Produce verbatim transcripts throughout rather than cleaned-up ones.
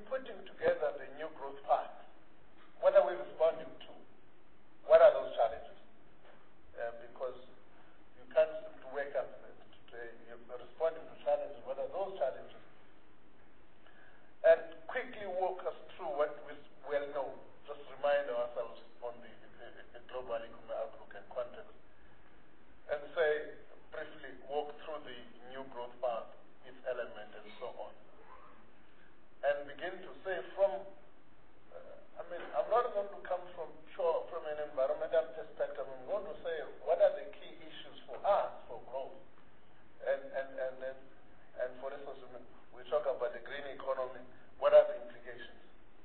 putting together the new growth path, what are we responding to? What are those challenges? Uh, because you can't simply wake up today, you're responding to challenges. What are those challenges? And quickly walk us through what we well know. Just remind ourselves on the, the, the global economic outlook and context. And say, briefly, walk through the new growth path, its element, and so on. And begin to say from, uh, I mean, I'm not going to come from pure, from an environmental perspective. I'm going to say, what are the key issues for us for growth? And, and, and, and, and for instance, we talk about the green economy. What are the implications?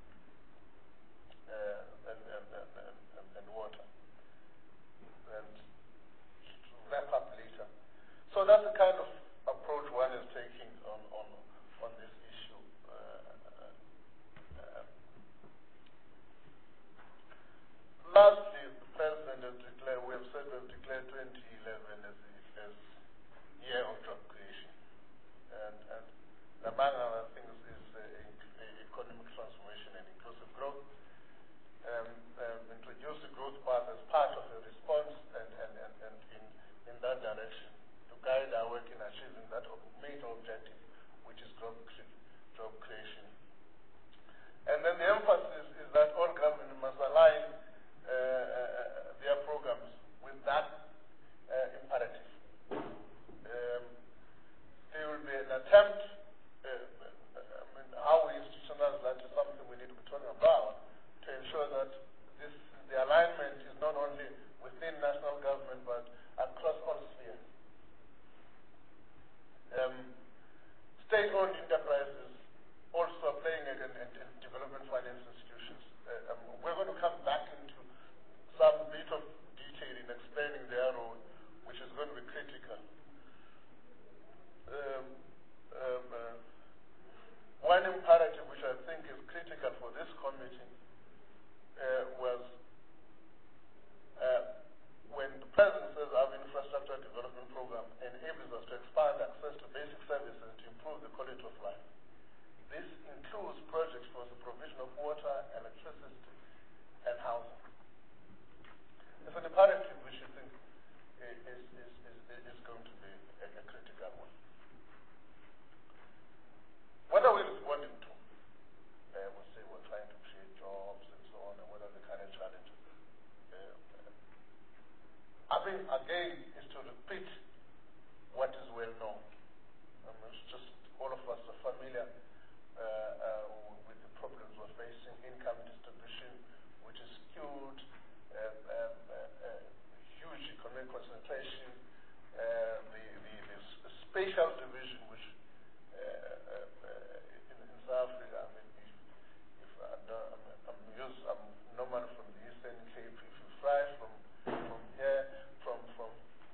Uh, and, and, and, and, and water. And to wrap up later. So that's the kind of approach one is taking on, on, on this issue. Uh, uh, lastly, the President has declared, we have said we have declared twenty eleven as the as year of job creation. And, and among other things is uh, economic transformation and inclusive growth. Um, um, introduce the growth path as part of the response and, and, and, and in, in that direction to guide our work in achieving that major objective, which is job, cre job creation. And then the emphasis is that all governments must align uh, uh, their programs with that uh, imperative. Um, there will be an attempt, uh, I mean, how we institutionalize that is something we need to be talking about, to ensure that this, the alignment is not only within national government but across all spheres. Um, State-owned enterprises also playing a, a, a development finance institutions. Uh, um, we're going to come back into some bit of detail in explaining their role, which is going to be critical. Um, um, uh, one imperative which I think is critical for this committee Uh, was uh, when the President says our infrastructure development program enables us to expand access to basic services to improve the quality of life. This includes projects for the provision of water, electricity, and housing. It's an imperative which I think is, is, is, is going to be a, a critical one. What are we responding to? Uh, we say we're trying to create jobs, and what are the current challenges. Uh, I think, again, is to repeat what is well known. I mean, it's just all of us are familiar uh, uh, with the problems we're facing, income distribution, which is skewed, uh, um, uh, uh, huge economic concentration, uh, the, the, the spatial division, which uh, uh, uh, in, in South Africa, I mean, I'm, used, I'm normally from the Eastern Cape. If you fly from from here, from from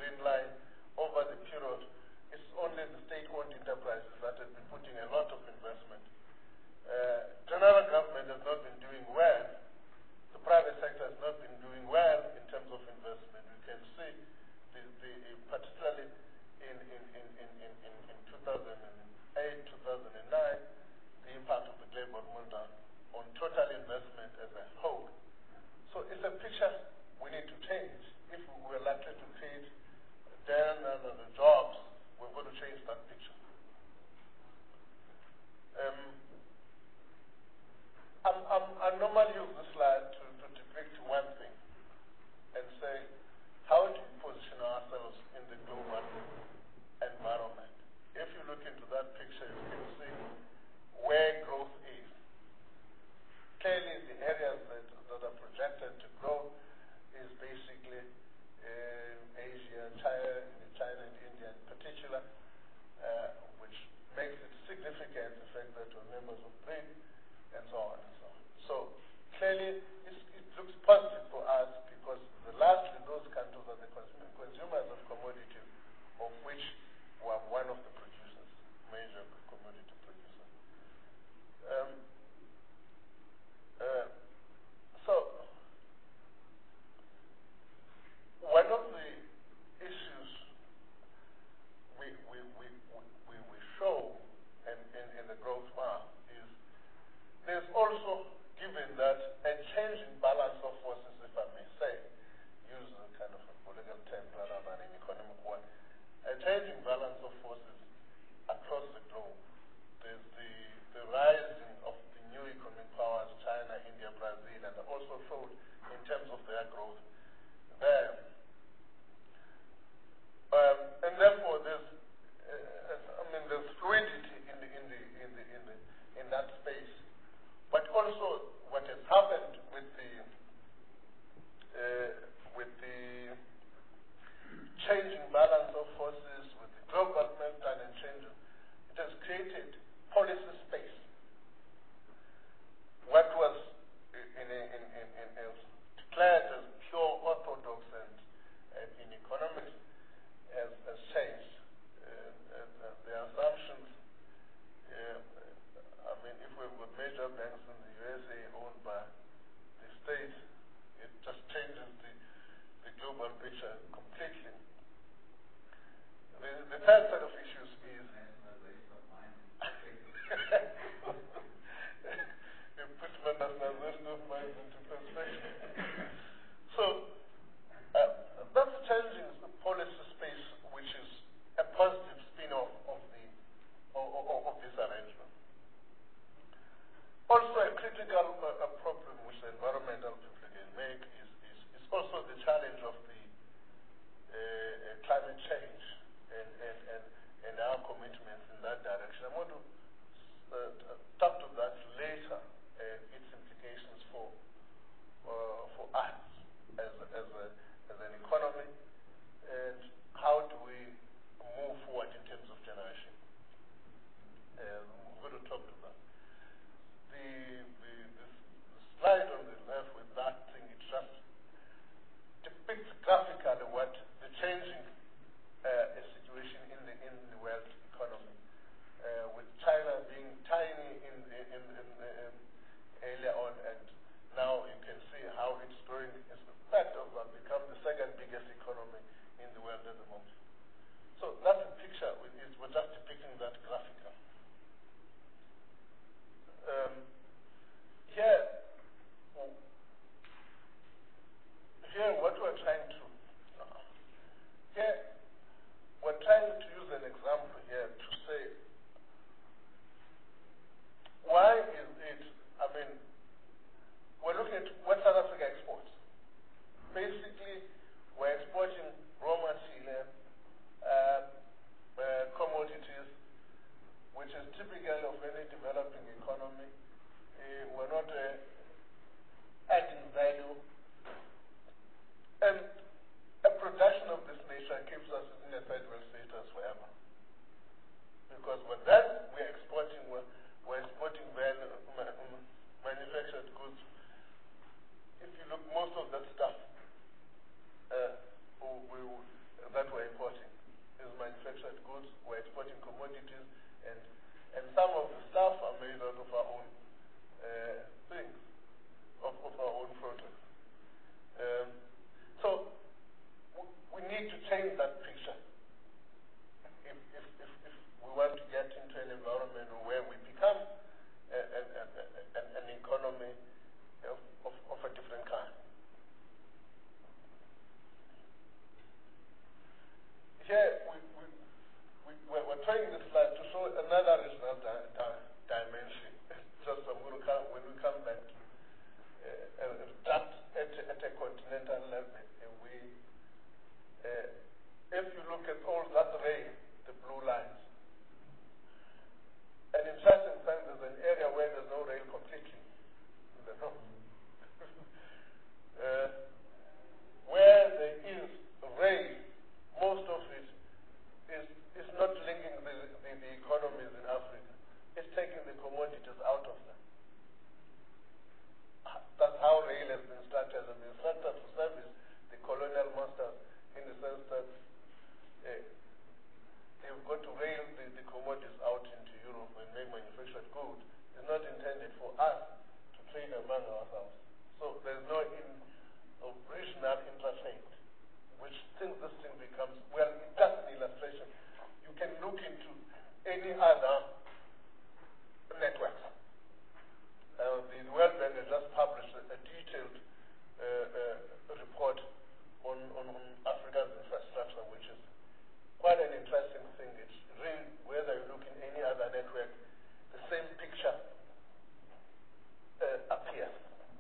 green line over the period, it's only the state-owned enterprises that have been putting a lot of investment. Uh, general government has not been doing well. The private sector has not been doing well in terms of investment. We can see, the, the, particularly in, in, in, in, in, in two thousand eight, two thousand nine, the impact of the Glencore meltdown on total investment as a whole. So it's a picture we need to change. If we're likely to create then and the jobs, we're going to change that picture. Um, I'm, I'm, I normally use this slide to, to depict one thing and say, how do we position ourselves in the global environment? If you look into that picture, you can see where growth is. Clearly, the areas that, that are projected to grow is basically uh, Asia, China, China and India in particular, uh, which makes it significant, the fact that we're members of BRIC, and so on and so on. So clearly, it's, it looks positive for us because the lastly, those countries are the consum consumers of commodity, of which we're one of the producers, major commodity producers. Um, uh, so, one of the issues we, we, we, we, we show in, in, in the growth map is there's also, given that, a change in balance of forces, if I may say, use a kind of a political term rather than an economic one, a change in balance of forces across the globe. There's the, the rising of the new economic powers, China, India, Brazil, and also showed in terms of their growth there. Um, and therefore, there's, uh, I mean, there's fluidity in the, in the, in the, in the, in that space. But also, what has happened with the, uh, with the changing balance of forces, with the global meltdown and changes, it has created policy space. What was in, in, in, in, in declared as pure orthodox and, and in economics has, has changed. Uh, and, uh, the assumptions, uh, I mean, if we've got major banks in the U S A owned by the state, it just changes the, the global picture completely. The, the third set of issues is it puts my nationalization of minds into perspective. So uh, that's changing the policy space, which is a positive spin-off of the of, of, of this arrangement. Also, a critical uh, a problem which the environmental people can make is, is, is also the challenge of the uh, climate change and, and, and, and our commitments in that direction. I'm going to uh, talk to that later and its implications for uh, for us as a, as, a, as an economy and how do we move forward in terms of generation. And we're going to talk to that. The, the, the slide on the left with that thing, it just depicts graphically what the changing uh, situation in the in the world economy, uh, with China being tiny in in, in, in, in earlier on, and now you can see how it's growing. It's in fact of uh, become the second biggest economy in the world at the moment. So that's a picture. With it. We're just depicting that graphically. Um, here, here, what we're trying to, uh, here that we're importing. These manufactured goods, we're exporting commodities, and and some of the stuff are made out of our own uh, things, of, of our own products. Um, so w- we need to change that picture if, if, if, if we want to get into an environment where we become a, a, a, a, an economy of, of, of a different kind. Here, we, we, we, we're, we're trying this slide to show another regional di- di- dimension. Just I'm going to come, when we come back to uh, uh, that at, at a continental level, uh, we, uh, if you look at all that rail, the blue lines, an interesting thing, there's an area where there's no rail completely, in the north. uh, where there is rail, most of it is, is not linking the, the, the economies in Africa. It's taking the commodities out of them. That's how rail has been structured. It's been structured to service the colonial masters in the sense that uh, they've got to rail the, the commodities out into Europe and make manufactured goods. It's not intended for us to trade among ourselves. So there's no in, uh, regional intertrade, which since this thing becomes, well, it does an illustration. You can look into any other networks. Uh, the World Bank has just published a, a detailed uh, uh, report on, on, on Africa's infrastructure, which is quite an interesting thing. It's really, whether you look in any other network, the same picture uh, appears.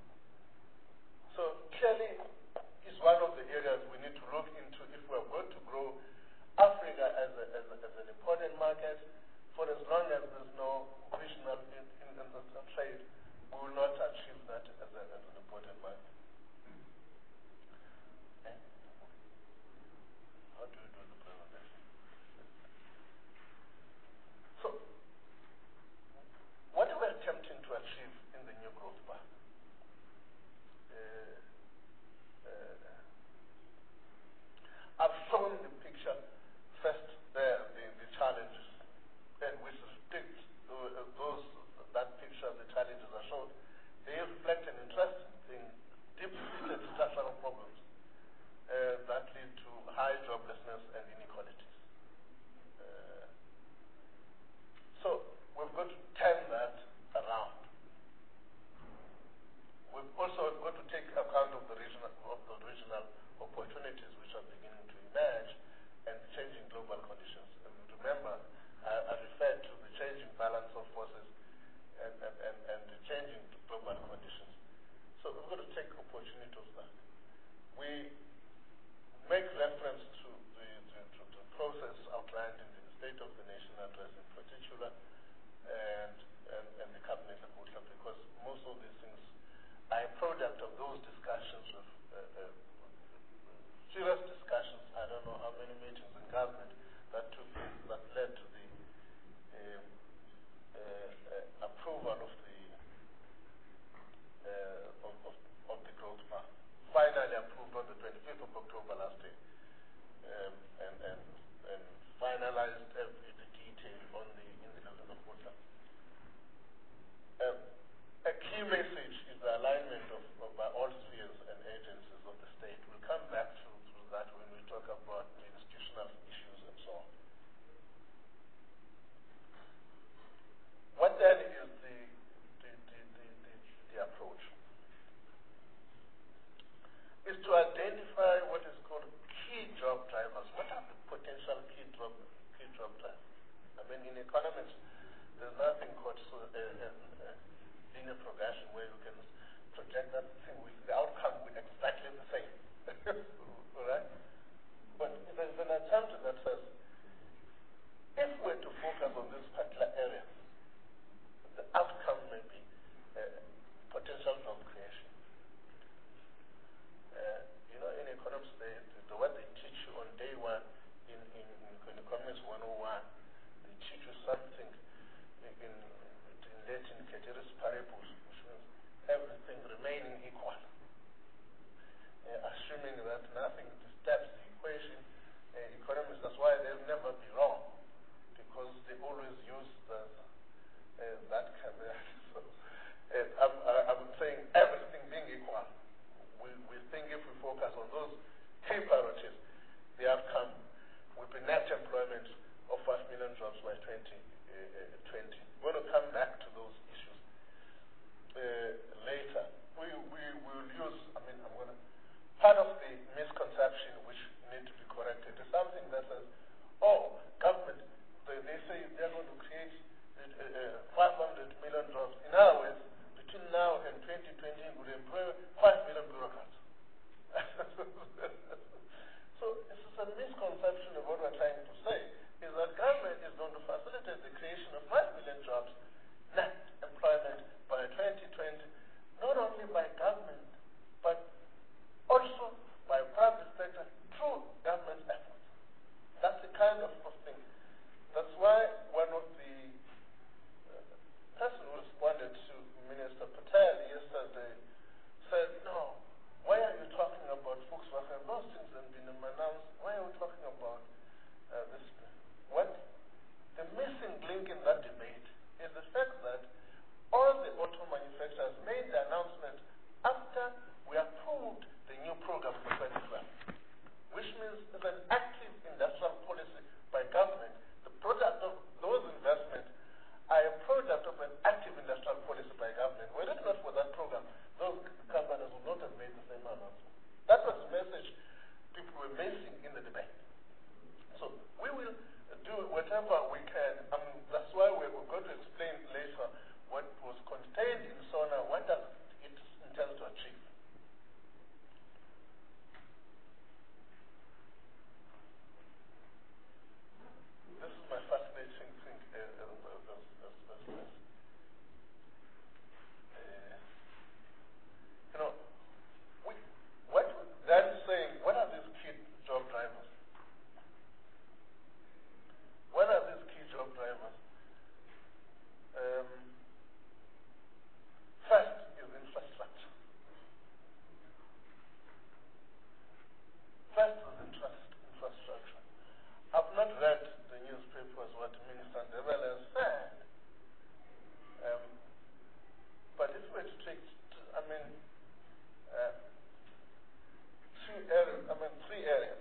So clearly, it's one of the areas we need to look into if we're going to grow Africa as, a, as, a, as an important market. For as long as there's no regional in, in, in the trade, we will not achieve that as, a, as an important market. Okay. How do you do the presentation? So, what we're attempting to achieve in the new growth path? Uh, uh, I've shown the picture first there, the, the challenges, and we suspect uh, those, that picture, the challenges are shown. They reflect an interesting thing, deep-seated structural problems uh, that lead to high joblessness and inequalities. Uh, so we've got to turn that around. We've also got to take account of the regional, of the regional opportunities which are beginning to emerge and changing global conditions. And remember, I, I referred to the changing balance of forces and, and, and, and the changing global conditions. So we've got to take opportunity of that. We make reference to the, the, to the process outlined in the State of the Nation address in particular, and, and, and the Cabinet Lekgotla, because most of these things are a product of those discussions, of uh, uh, serious discussions. I don't know how many meetings in government that took place that led to the um, uh, uh, approval of the uh, of, of, of the growth path. Finally approved on the twenty-fifth of October last year, um, and, and and finalized every the detail on the in the Lekgotla. Um, a key message is the alignment of, of by all spheres and agencies of the state. We'll come back to, to that when we talk about the institutional issues and so on. What then is the the, the, the, the, the approach? Is to identify what is called key job drivers. What are the potential key job key job drivers? I mean, in economics, there's nothing called so, uh, uh, uh, linear progression where you can project that thing with the outcome with exactly the same. All right? But there's an attempt that says, if we're to focus on this particular area, the outcome may be uh, potential job creation. Uh, you know, in economics, they, the, what they teach you on day one in, in, in Economics one oh one, they teach you something in, in, in Latin, ceteris paribus, which means everything remaining equal, uh, assuming that nothing disturbs the equation. Uh, misconception of what we're trying to say is that government is going to facilitate the creation of five million jobs, net employment by twenty twenty, not only by government, but also by private sector through government efforts. That's the kind of thing. That's why one of the uh, person who responded to Minister Patel yesterday said, no, why are you talking about Volkswagen? Those things have been announced. Why are we talking about uh, this? What the missing link in that debate is the fact that all the auto manufacturers made the announcement after we approved the new program for twenty twelve, which means it's an active industrial policy by government. The product of those investments are a product of an active industrial policy by government. Were it not for that program, those companies would not have made the same announcement. That was the message people were missing in the debate. So we will do whatever we can. Um, that's why we're going to explain later what was contained in SONA, what does it intend to achieve. This is my fascinating thing. Uh, uh, uh, uh, uh, uh, you know, we, what they're saying, what are these key job drivers? What are these key job drivers? Um, first is infrastructure. First is interest, infrastructure. I've not read the newspapers what Minister Ndebele has said. Um, but if we were to take, I mean, uh, two areas, I mean, three areas.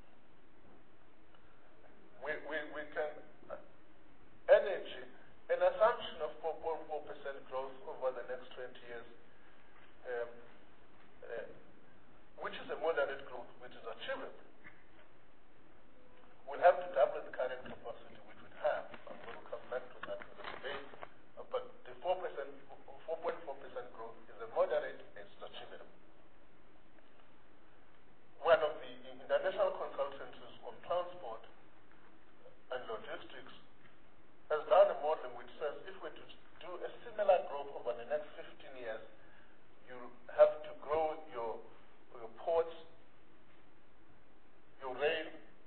We, we, we can, uh, energy, an assumption of four point four percent growth over the next twenty years, um, uh, which is a moderate growth, which is achievable. We'll have to double the current capacity, which we have. I'm going to come back to that in the debate. Uh, but the four percent, four point four percent growth is a moderate, it's achievable. One of the international consultancies on transport and logistics has done a model which says if we to do a similar growth over the next fifteen years, you have to grow your, your ports, your rail,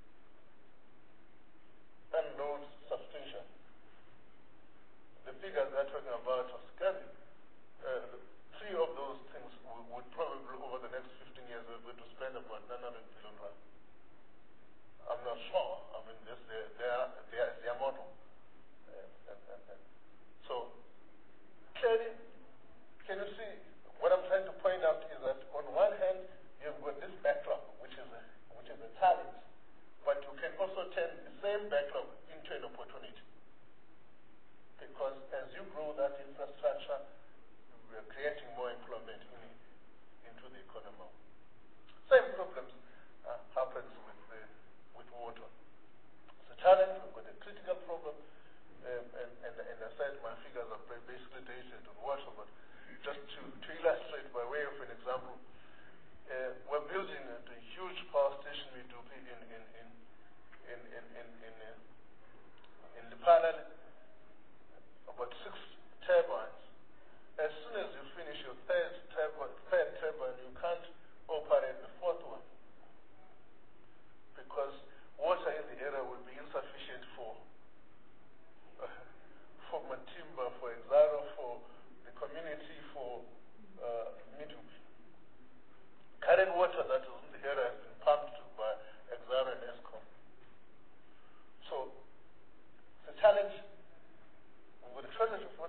and roads substantially. The figures they're talking about are scary. Uh, three of those things would, would probably, over the next fifteen years, we're going to spend about nine hundred billion rand. I'm not sure. I mean, this their their their, their model. Uh, and, and, and. So clearly, can you see what I'm trying to point out is that on one hand you've got this backlog, which is a which is a challenge, but you can also turn the same backlog into an opportunity. Because as you grow that infrastructure, we are creating more employment in, into the economy. Same problems uh, happens with the, with water. It's a challenge. We've got a critical problem, um, and, and, and I said my figures are basically dated on water, but just to, to illustrate by way of an example, uh, we're building a, a huge power station we do in in in in in in, in, uh, in Lephalale, about six turbines. As soon as you finish your third turbine, third turbine, you can't operate the fourth one because water in the area will be insufficient for uh, for Matimba, for Exaro, for the community, for uh, Midubi. Current water that is in the area has been pumped by Exaro and Eskom. So it's a challenge. We've got a shortage of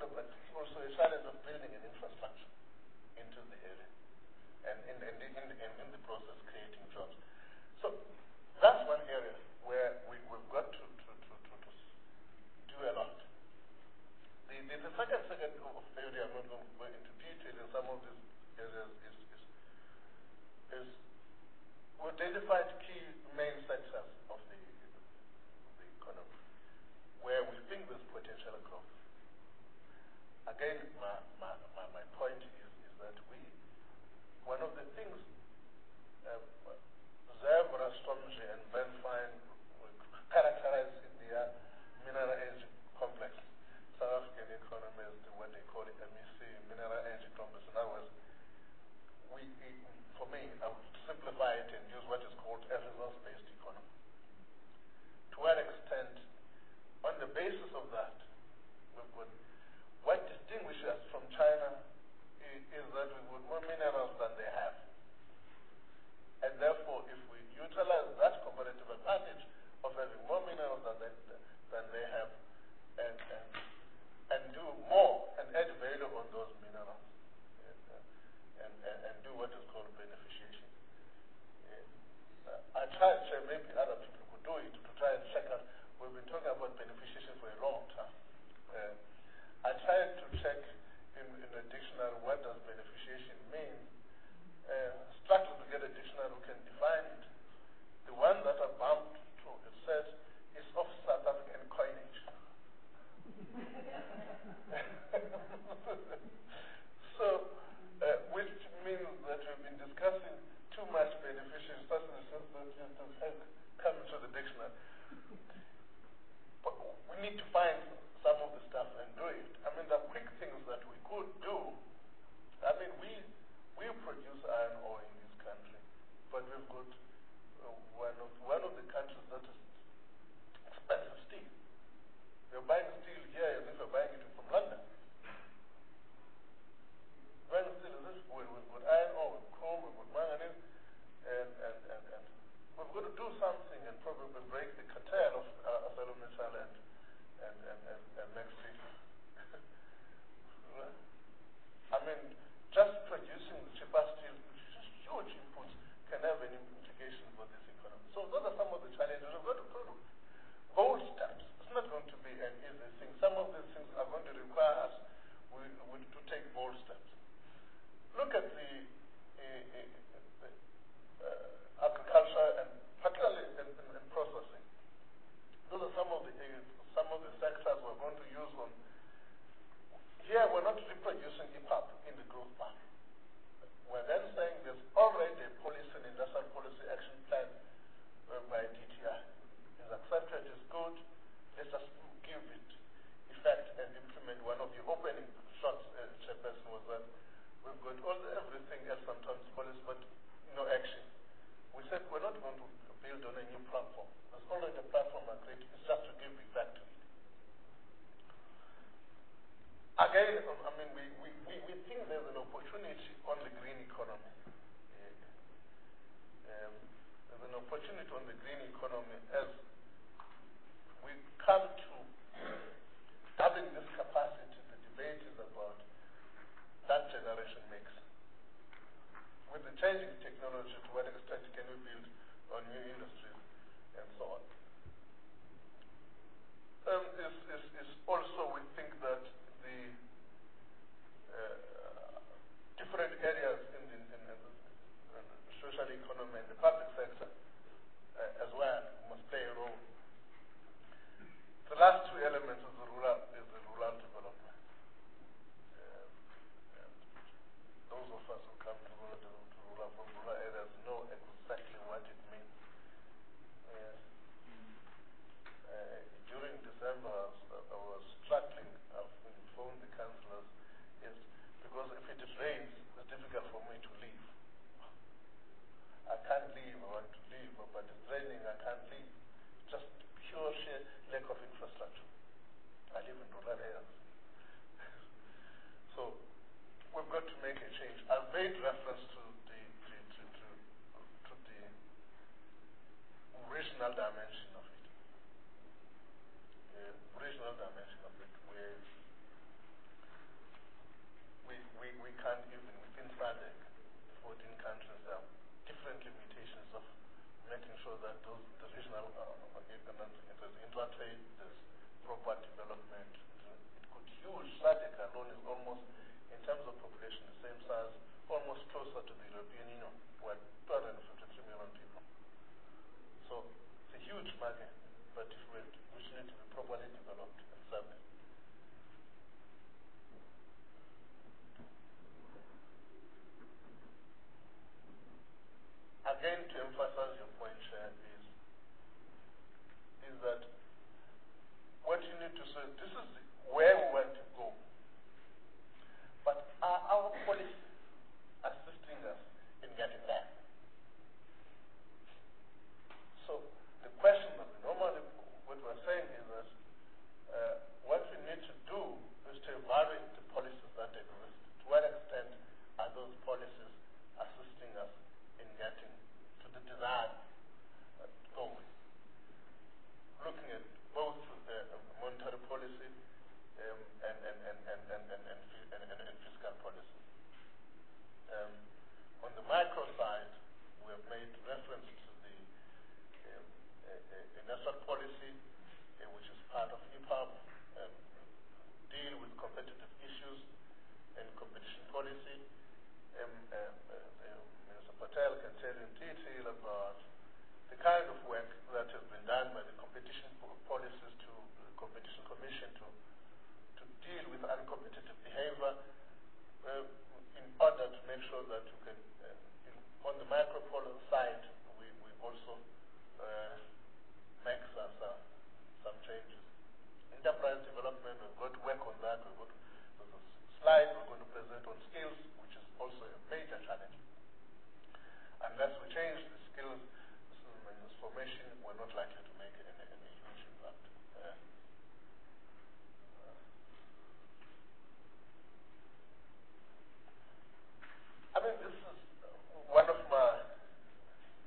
bit on the green economy as we come to having this capacity. The debate is about that generation mix. With the changing technology, to what extent can we build on new industries and so on? Um, is, is, is also, we think that the uh, different areas in the, in, in the, in the social economy and the public sector uh, as well must play a role. The last two elements is the rural, is the rural development. Uh, those of us who come to rural, to rural, from rural areas know exactly what it means. Yes. Uh, during December, I was, I was struggling. I've informed the councillors, yes, because if it rains, it's difficult for me to leave. I can't leave. I want to leave, but it's raining. I can't leave. Just pure sheer lack of infrastructure. I live in rural areas. So we've got to make a change. I've made reference to the to, to, to, to the regional dimension of it. The regional dimension of it, where we, we, we can't even, within SADC, fourteen countries, there are different limitations of making sure that those, the regional uh, there's intra-trade, there's proper development. It could use SADC alone is almost, in terms of population, the same size, almost closer to the European Union, where two hundred fifty-three million people. So it's a huge market, but if we, which need to be properly developed and served. Again, to emphasize your point, Chair, is, is that what you need to say, this is where we want to go. But are our policies assisting us in getting there? So the question that we normally, what we're saying is that uh, what we need to do is to evaluate the policies that exist. To what extent are those policies assisting us in getting to the desired uh, goal? Looking at both uh, monetary policy um, and, and, and, and, and, and, and, and, and, and fiscal policy. Um, on the micro side, we have made reference to the um, uh, uh, industrial policy, uh, which is part of E P A B, um, deal with competitive issues and competition policy. Um, uh, uh, Mister Patel can tell you in detail about the kind of work that has been done by the competition policies to the Competition Commission to, to deal with uncompetitive behavior uh, in order to make sure that you can, uh, in, on the micro side, we, we also uh, make some, some, some changes. Enterprise development, we've got to work on that. We've got to, there's a slide we're going to present on skills, which is also a major challenge. Unless we change the skills formation, we're not likely to make any, any huge impact. Uh, I mean, this is one of my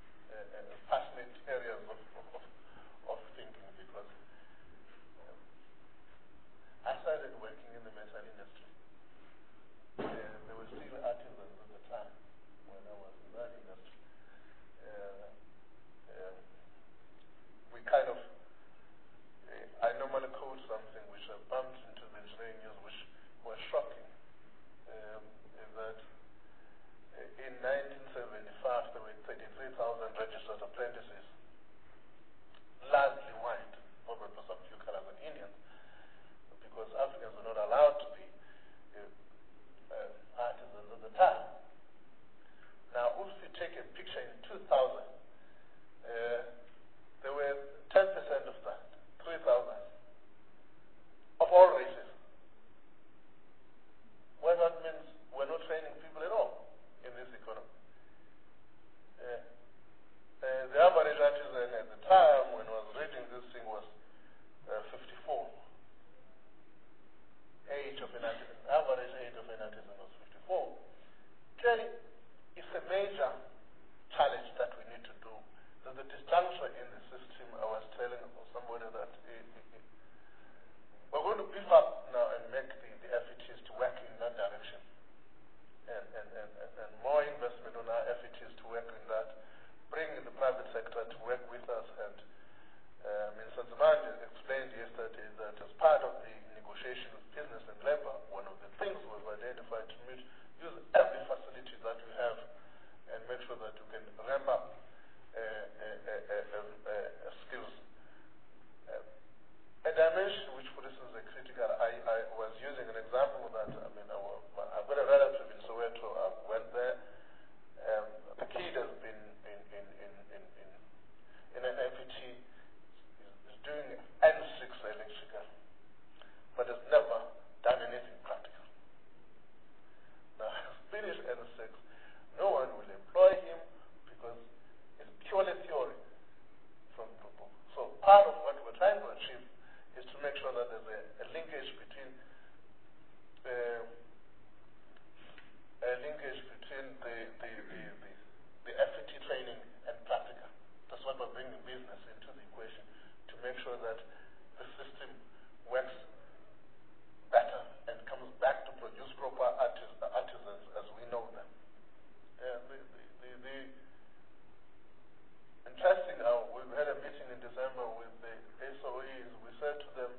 December with the S O Es, we said to them,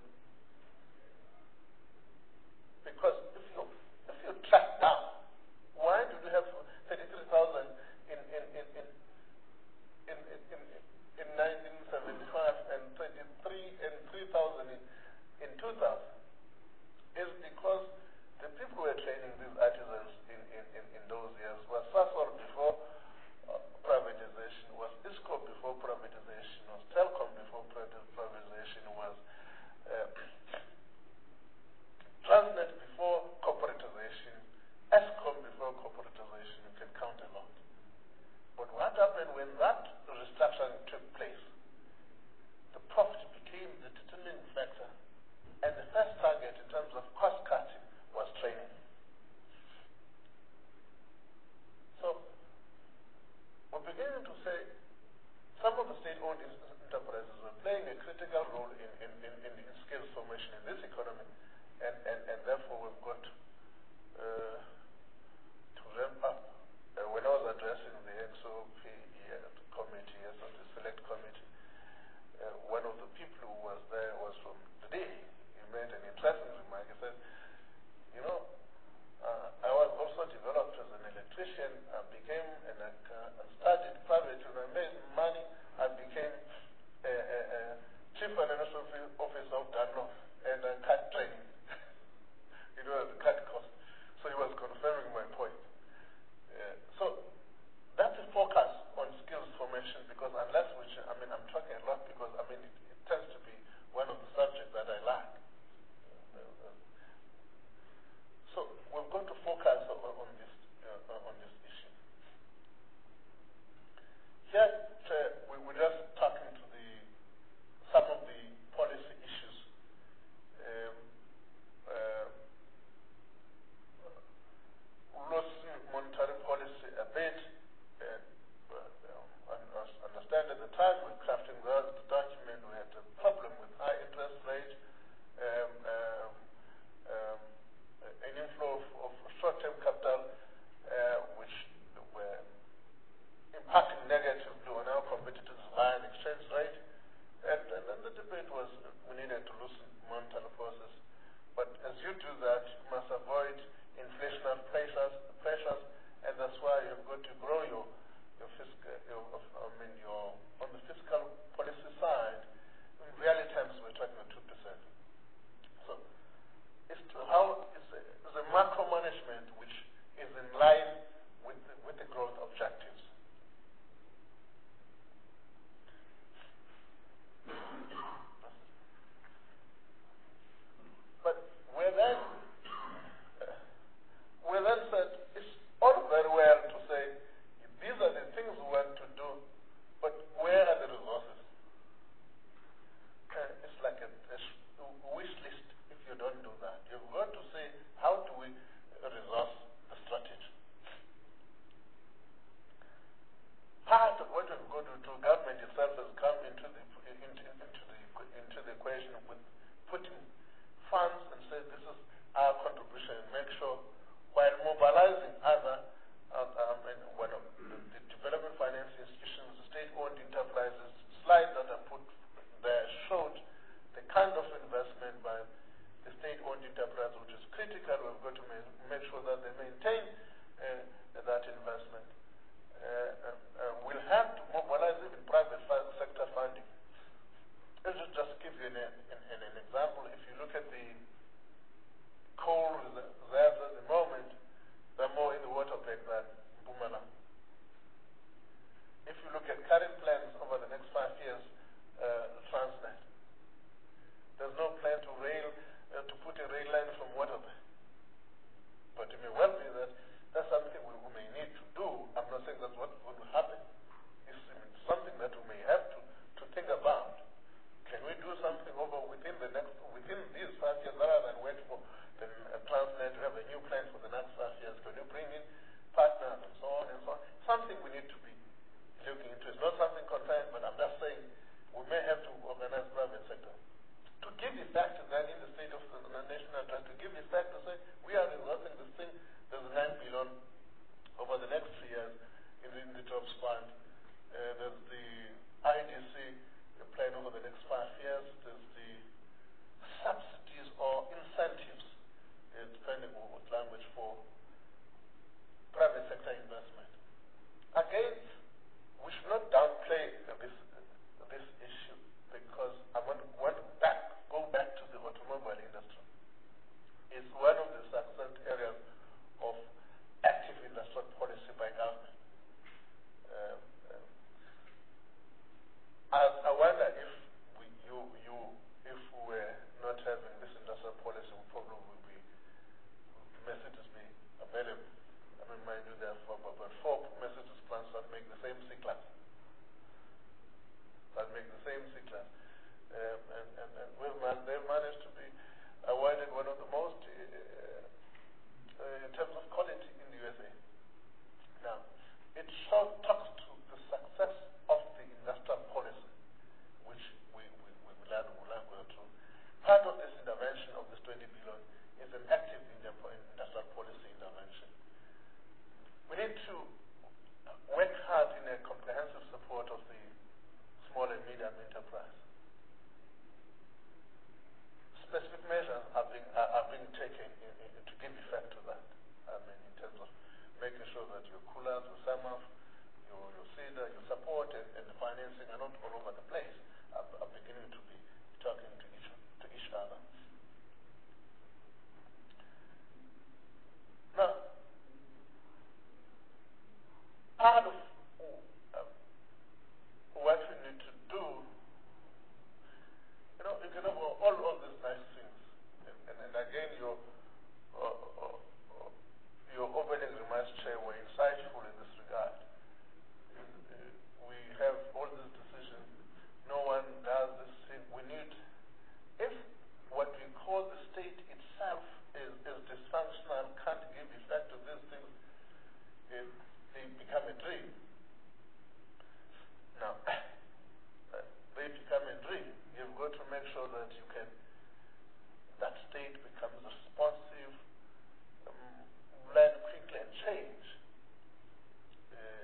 because if you if you track down, why did we have thirty-three thousand in in in in in in, in, in nineteen seventy-five and thirty-three and three thousand in in two thousand? Is because the people who were training these artisans in in, in, in those years was SASOL before uh, privatization, was ISCO before privatization, was Telcom before privatization, was uh, Transnet before corporatization, ESCOM before corporatization. You can count a lot. But what happened when that restructuring took place? The profit became the determining factor, and the first target in terms of cost cutting was training. So we're beginning to say some of the state-owned enterprises were playing a critical role in, in, in, in, in skills formation in this economy, and, and, and therefore we've got uh, to ramp up. Uh, when I was addressing the X O P uh, committee, as of the select committee, uh, one of the people who was there was from the day. He made an interesting remark. He said, you know, uh, I was also developed as an electrician. I became an, uh, I studied private and I made money. I became a, a, a chief financial officer of Dunlop, and I cut training. It was a cut cost. So he was confirming my point. Uh, so that's a focus on skills formation, because unless which, I mean, I'm talking a lot because, I mean, it, it tends to be one of the subjects that I like. So we've got to focus on, on this uh, on this issue. Here, uh, we were just talking to the some of the policy issues. Um, uh, loosening monetary policy a bit. Uh, uh, understand at the time we were crafting the, the document, we had a problem with high interest rate. Um, um, um, an inflow of, of short-term capital, uh, which were impacting negatively on our competitors' high exchange rate. And, and then the debate was we needed to loosen monetary policies. But as you do that, you must avoid inflationary pressures, pressures, and that's why you've got to grow your your fiscal, your, I mean, your on the fiscal policy side. In real terms, we're talking about two percent. So it's to how it's a, it's a macro management which is in line with the, with the growth objectives. But we're then uh, we're then said it's all very well to say these are the things we want to do, but where are the resources? Uh, it's like a, a wish list. If you don't do that, you've got to say, how do we resource the strategy? Part of what we've got to do, government itself has come into the into, into the into the equation with putting funds and say this is our contribution, and make sure while mobilizing other uh, um, and one of the, the development finance institutions, state-owned enterprises. Slides that are put there showed the kind of investment by the state-owned enterprise, which is critical. We've got to ma make sure that they maintain uh, that investment. Uh, uh, uh, we'll have to mobilize even private sector funding. Let's just give you an, an, an example. If you look at the coal reserves at the moment, they're more in the Waterberg than Mpumalanga. If you look at current plans over the next five years, uh, Transnet, there's no plan to rail uh, to put a rail line from Waterberg. But it may well be that that's something we, we may need to do. I'm not saying that's what will happen. It's, it's something that we may have to, to think about. Can we do something over within the next within these five years rather than wait for the uh, Transnet to have a new plan for the next five years? Can you bring in partners and so on and so on? Something we need to be looking into. It's not something confined, but I'm just saying we may have to organize private sector. To give effect then in the state of the, the national address, to give effect to say we are resourcing this thing, there's nine billion over the next three years in the, in the jobs fund. Uh, there's the I D C plan over the next five years. There's the subsidies or incentives, uh, depending on what language, for private sector investment. Again, we should not downplay this this issue, because I want, want to back, go back to the automobile industry. It's one of the success areas of active industrial policy by government. Um, um, I, I wonder if we, you, you, if we were not having this industrial policy, we probably would be, Mercedes be available. I mean, mind you, there are four, but four Mercedes plants that make the same C-Class. That make the same C-Class. Um, and, and, and we've man, they've managed to be awarded one of the most, uh, uh, in terms of quality in the U S A. Now, it shows, talks to the success of the industrial policy, which we, we, we will learn, we'll learn go through. Part of this intervention of this twenty billion is an active industrial policy intervention. We need to work hard in a comprehensive support of the small and medium enterprise. Specific measures are being, are, are being taken in, in, to give effect to that. I mean, in terms of making sure that your coolers, your SAMAF, your, your CEDA, your support, and, and the financing are not all over the place, are, are beginning to be talking to each, to each other. Now, part of uh, what we need to do, you know, you can have all, all these nice things, and, and, and again, your uh, uh, uh, your opening remarks, Chair, were insightful in this regard. Uh, we have all these decisions. No one does this thing. We need, if what we call the state itself is, is dysfunctional, can't give effect to these things, it, they become a dream. Now, they become a dream. You've got to make sure that you can, that state becomes responsive, um, learn quickly and change. Uh,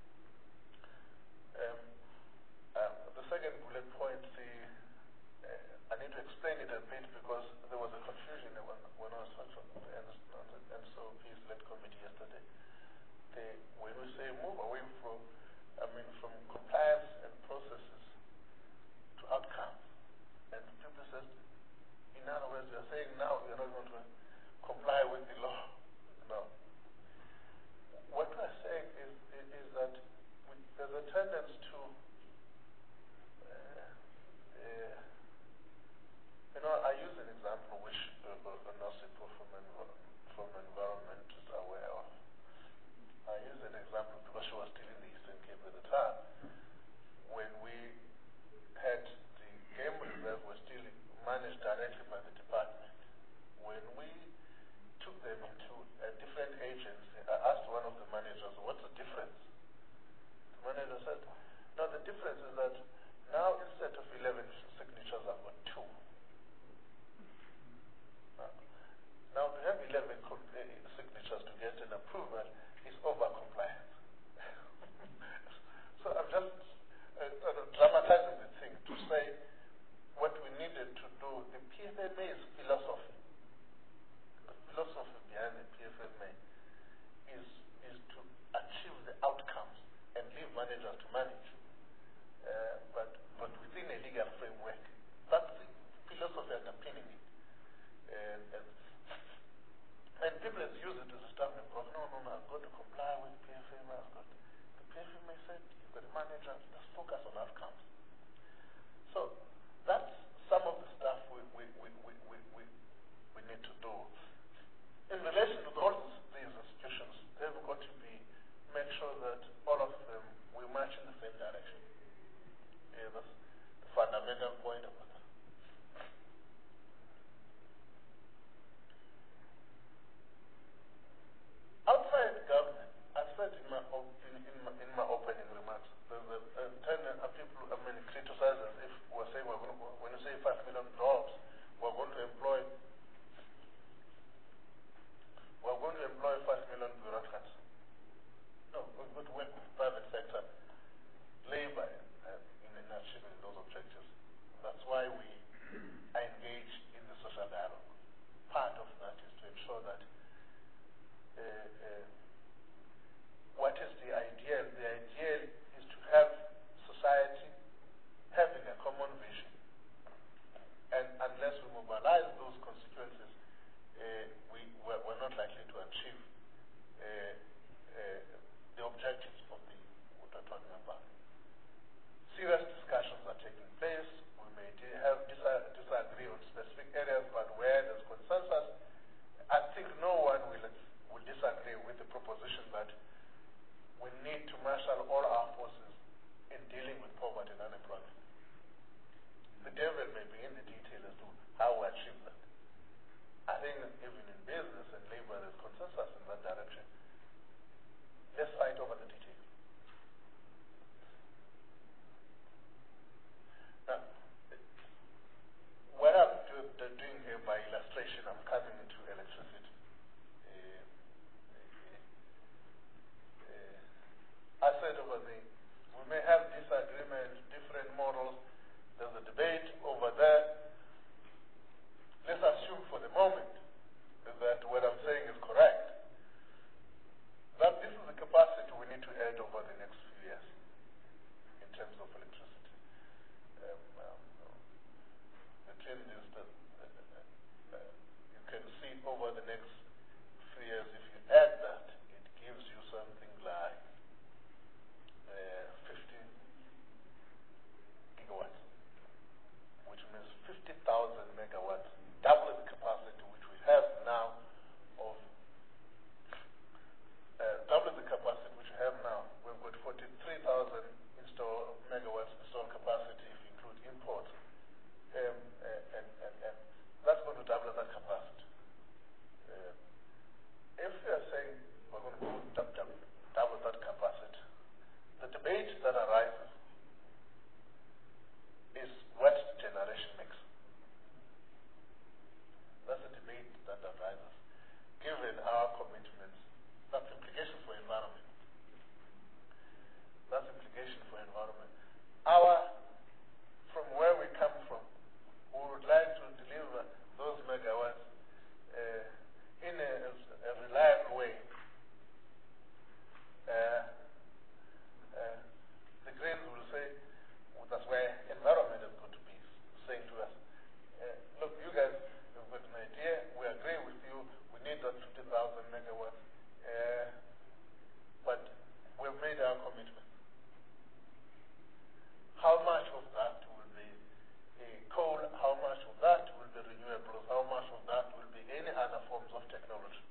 um, um, the second bullet point, the, uh, I need to explain it a bit because there was a confusion when, when I was talking to the N S O P-led committee yesterday. They, when we say move away from, I mean, from compliance and processes to outcomes, and people said, in other words, we are saying now we are not going to comply with the law. No. What we are saying is, is, is that we, there's a tendency to, uh, uh, you know, I use an example which uh, uh, Nasipo from, env from environment is aware of. I use an example because she was still in the Eastern Cape at the time. When we had the game reserve was still managed directly by the department. When we took them into a different agency, I asked one of the managers, what's the difference? The manager said, no, the difference is that now instead of eleven signatures, I've got two. Now to have eleven signatures to get an approval is over compliance. So I'm just uh, uh, dramatizing the thing to say what we needed to do. The P F M A's philosophy, the philosophy behind the P F M A is, is to achieve the outcomes and leave managers to manage, uh, but, but within a legal framework. That's the philosophy underpinning it. And, and, and people have used it as a stumbling block. No, no, no, I've got to comply with P F M A. I've got, the P F M A said, you've got a manager, let's focus on outcomes. So that's some of the stuff we, we, we, we, we, we, we need to do. In relation to all these institutions, they've got to be, make sure that all of them, we march in the same direction. Yeah, that's the fundamental point about that. Outside government, I said in my, in, in my, in my opening remarks, there's a, a tendency of people, I mean, criticize us if we're saying we're going to, when you say five million jobs, we're going to employ, we're going to employ five million bureaucrats. No, we're going to work with private sector labor uh, in, in achieving those objectives. And unless we mobilize those constituencies, uh, we, we're, we're not likely to achieve uh, uh, the objectives of the, what we're talking about. Serious discussions are taking place. We may have dis disagree on specific areas, but where there's consensus, I think no one will, will disagree with the proposition that we need to marshal all our forces in dealing with poverty and unemployment. The devil may be in the detail as to how we achieve that. I think that even in business and labor, there's consensus in that direction. Let's fight over the details. Now, what I'm do, do, doing here by illustration, I'm coming into electricity. Uh, uh, I said over the, we may have disagreement, different models. There's a debate over there. Let's assume for the moment that what I'm saying is correct, that this is the capacity we need to add over the next few years in terms of electricity. Um, um, the trend is that uh, uh, you can see over the next few years, if you add that, it gives you something like uh, fifteen gigawatts, which means fifty thousand megawatts, double the capacity which we have now of, uh, double the capacity which we have now. We've got forty-three thousand install megawatts installed capacity if you include imports. Um, uh, and, and, and that's going to double that capacity. Uh, if we are saying we're going to double, double that capacity, the debate that arises is what generation mix. That's the debate that arises. Given our commitments, that's implications for environment. That's implication for environment. Our, from where we come from, we would like to deliver those megawatts uh, in a, a reliable way. Uh, uh, the Greens will say, well, that's where environment is going to be saying to us, uh, look, you guys have got an idea, we agree with you, we need that fifty thousand megawatts, uh, but we've made our commitment. How much of that will be uh, coal, how much of that will be renewables, how much of that will be any other forms of technology?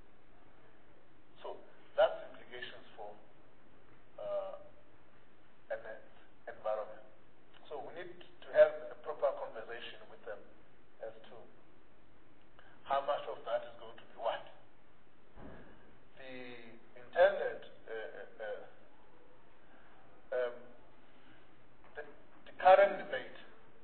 So that's implications for uh, an environment. So we need to have a proper conversation with them as to how much of that is going to be what. The intended, uh, uh, um, the, the current debate,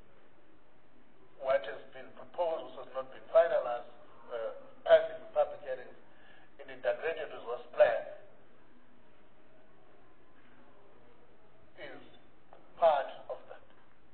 what has been proposed, which has not been finalized, uh, passing the public hearings in the integrated resource plan, is part of that.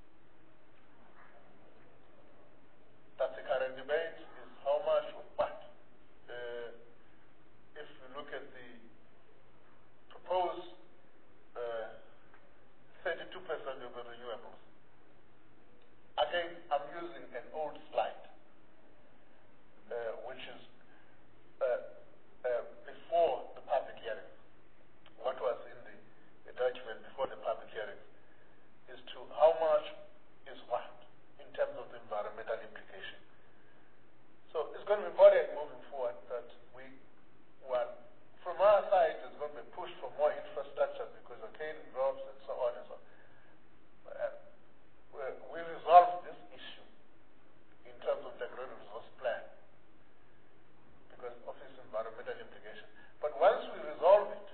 That's the current debate, is how much of what. Uh, if you look at the proposed uh, thirty-two percent of the renewables, again, I'm using an old slide, uh, which is uh, uh, before the public hearing. What was in the, the document before the public hearing is to how much is what in terms of the environmental implication. So it's going to be important moving forward that we, well, from our side, it's going to be pushed for more infrastructure because of cane drops and so on and so on. Uh, we resolve this issue in terms of the integrated resource plan because of its environmental implication. But once we resolve it,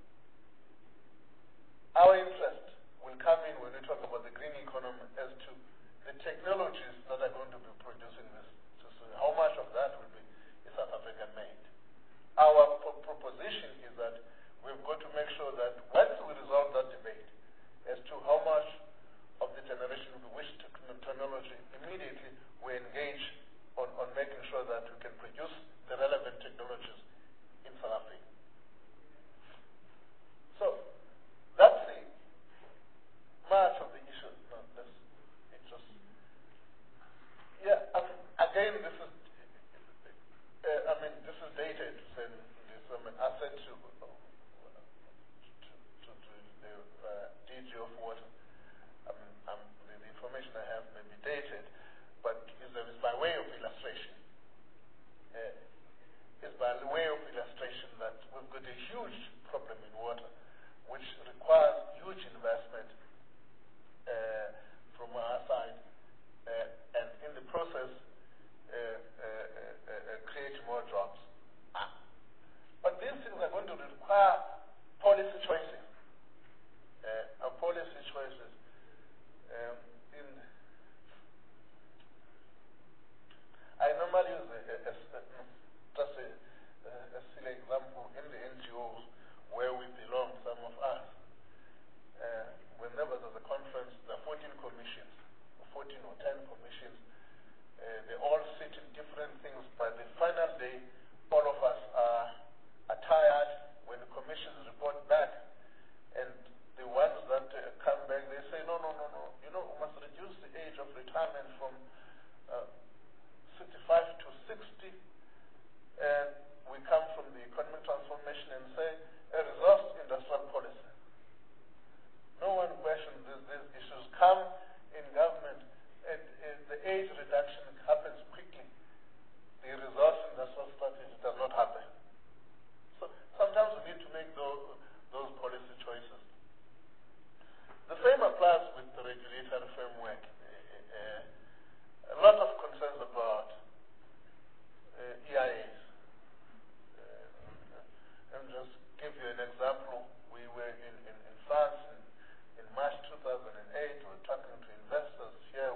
our interest will come in when we talk about the green economy as to the technologies that are going to be producing this. So, so how much of that will be South African made? Our pro proposition is that we've got to make sure that once we resolve that debate as to how much of the generation of which technology, immediately we engage on, on making sure that we can produce the relevant technologies in South Africa. So that's the much of the issue. No, that's, it just again, this is, uh, I mean, this is data to send this, I mean, asset to, to, to, to the uh, D G of water. I mean, um, the, the information I have may be dated, but is, uh, is by way of illustration. Uh, is by way of illustration that we've got a huge problem in water, which requires huge investment uh, from our side, uh, and in the process, uh, uh, uh, uh, create more jobs. Ah. But these things are going to require policy choices. Uh, our policy choices. Um, in I normally use a, a, a, just a, a silly example in the N G Os where we belong, some of us. Uh, whenever there's a conference, there are fourteen commissions, fourteen or ten commissions. Uh, they all sit in different things, but the final day, all of us are, are tired when the commissions report back. And the ones that uh, come back, they say, no, no, no, no. You know, we must reduce the age of retirement from uh, sixty-five to sixty. And we come from the economic transformation and say, a resource industrial policy. No one questions this, these issues come in government. And, and the age reduction happens quickly. The resource industrial strategy does not happen. So sometimes we need to make those, those policy choices. The same applies with the regulatory framework. Uh, uh, a lot of concerns about uh, E I As. Uh, and just give you an example. We were in, in, in France in, in March two thousand eight. We were talking to investors here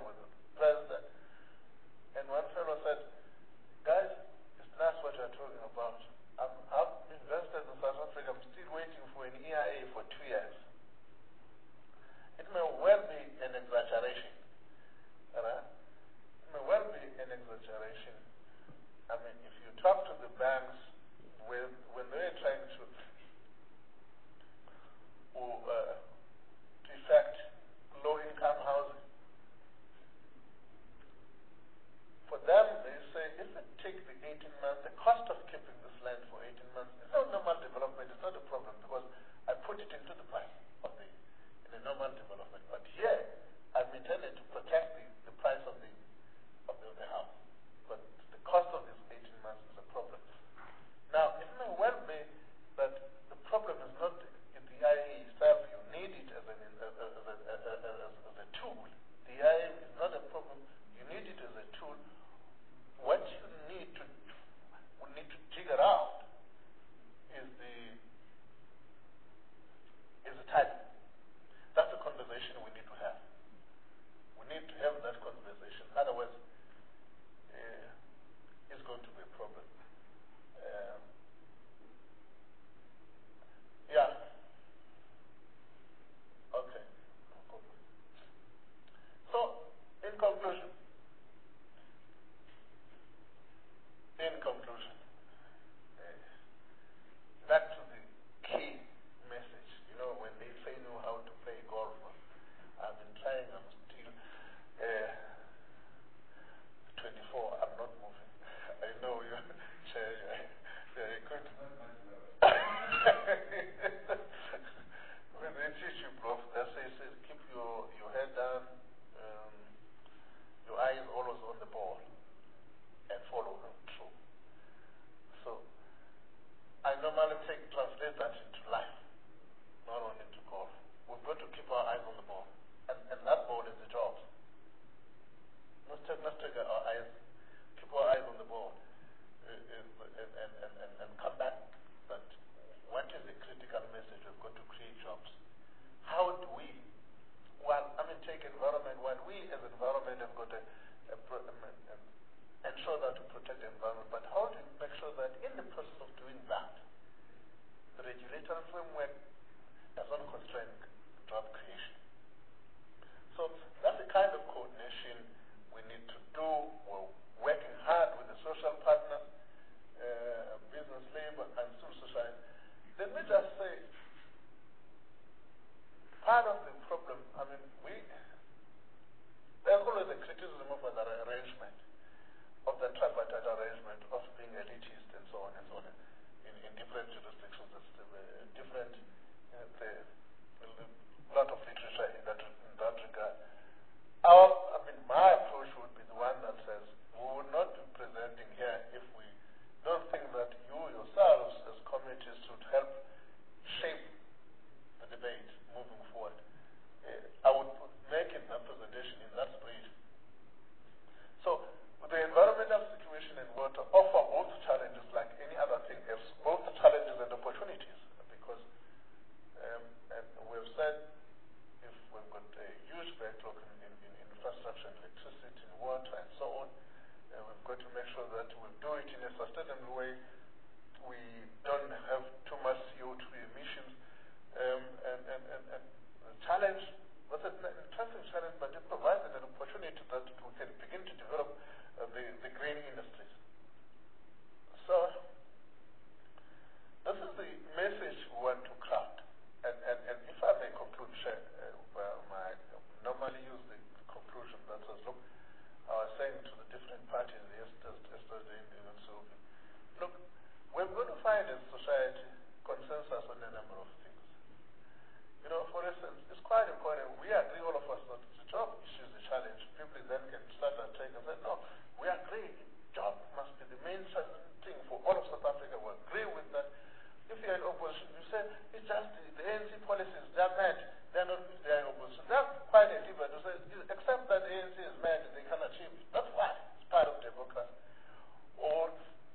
can begin to develop uh, the, the green industries. So, this is the message we want to craft. And, and, and if I may conclude, uh, well, my, normally use the conclusion that says, look, I was saying to the different parties yesterday in the Sylvie, look, we're going to find as society consensus on a number of things. You know, for instance, it's quite important. We agree, all of us, that the job issue is a challenge. People then can start to take and say, no, we agree. Job must be the main thing for all of South Africa. We agree with that. If you're in opposition, you say, it's just the, the A N C policies, they're mad. They're not, they're in opposition. That's quite a debate to say, except that the A N C is mad, they can achieve it. That's fine. It's part of democracy. Or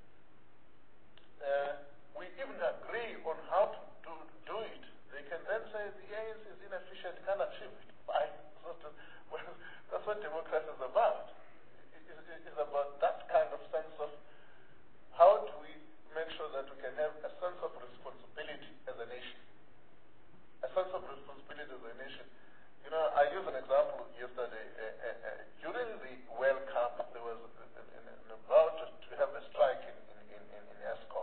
uh, we even agree on how to do, do it. They can then say the A N C is inefficient, can't achieve it. Fine. Well, that's what democracy is about. It, it, it's about that kind of sense of how do we make sure that we can have a sense of responsibility as a nation. A sense of responsibility as a nation. You know, I used an example yesterday. Uh, uh, uh, during the World Cup, there was an, an, an about to have a strike in, in, in, in ESCOM.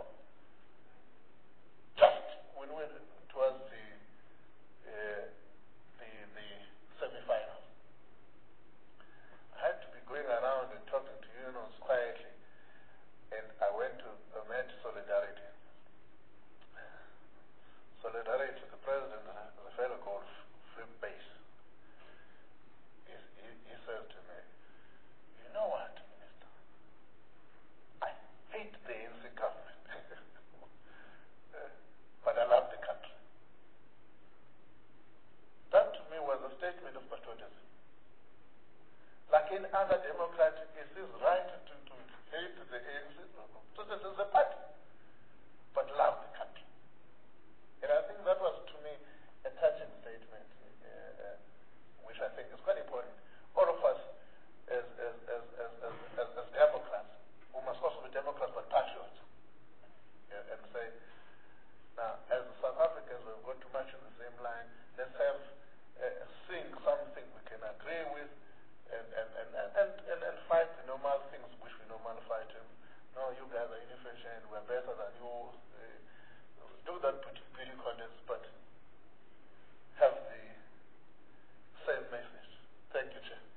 Just when we went towards the uh, the, the semi-finals. I had to be going around and talking to unions quietly, and I went to I met Solidarity. Solidarity, the president, a fellow called Flip Base. He, he, he said to me, you know what, Minister? I hate the A N C government, uh, but I love the country. That to me was a statement of patriotism. Like in other democratic, it is right to, to hate the A N C, so this is a party, but love the country. And I think that was, to me, a touching statement, uh, which I think is quite important. All of us, as, as, as, as, as, as, as Democrats, who must also be Democrats but patriots, yeah, and say, now, as South Africans, we've got too much in the same line. Let's have uh, sing something we can agree with, and and, and, and, and, and and fight the normal things which we normally fight. And, no, you guys are inefficient. We're better than you. Uh, do that beauty contest, but have the same message. Thank you, Chair.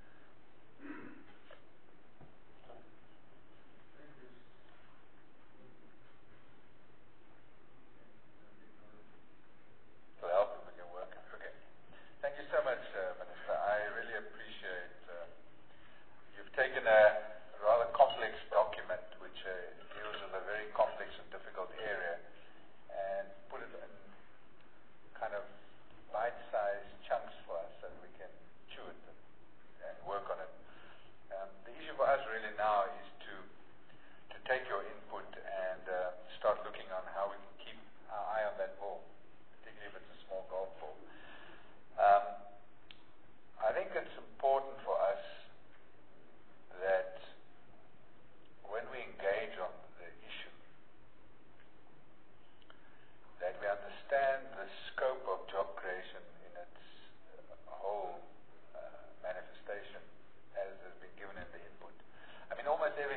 To help if we can work. Okay. Thank you so much, uh, Minister. I really appreciate uh, you've taken a rather complex document which uh, deals with a very complex and difficult area and put it in kind of bite-sized chunks for us so that we can chew it and, and work on it. Um, the issue for us really now is to to take your input and uh, start looking on how we can keep our eye on that ball, particularly if it's a small golf ball. Um, I think it's important for us that when we engage on the issue, that we understand the scope of job creation in its uh, whole uh, manifestation as has been given in the input. I mean, almost every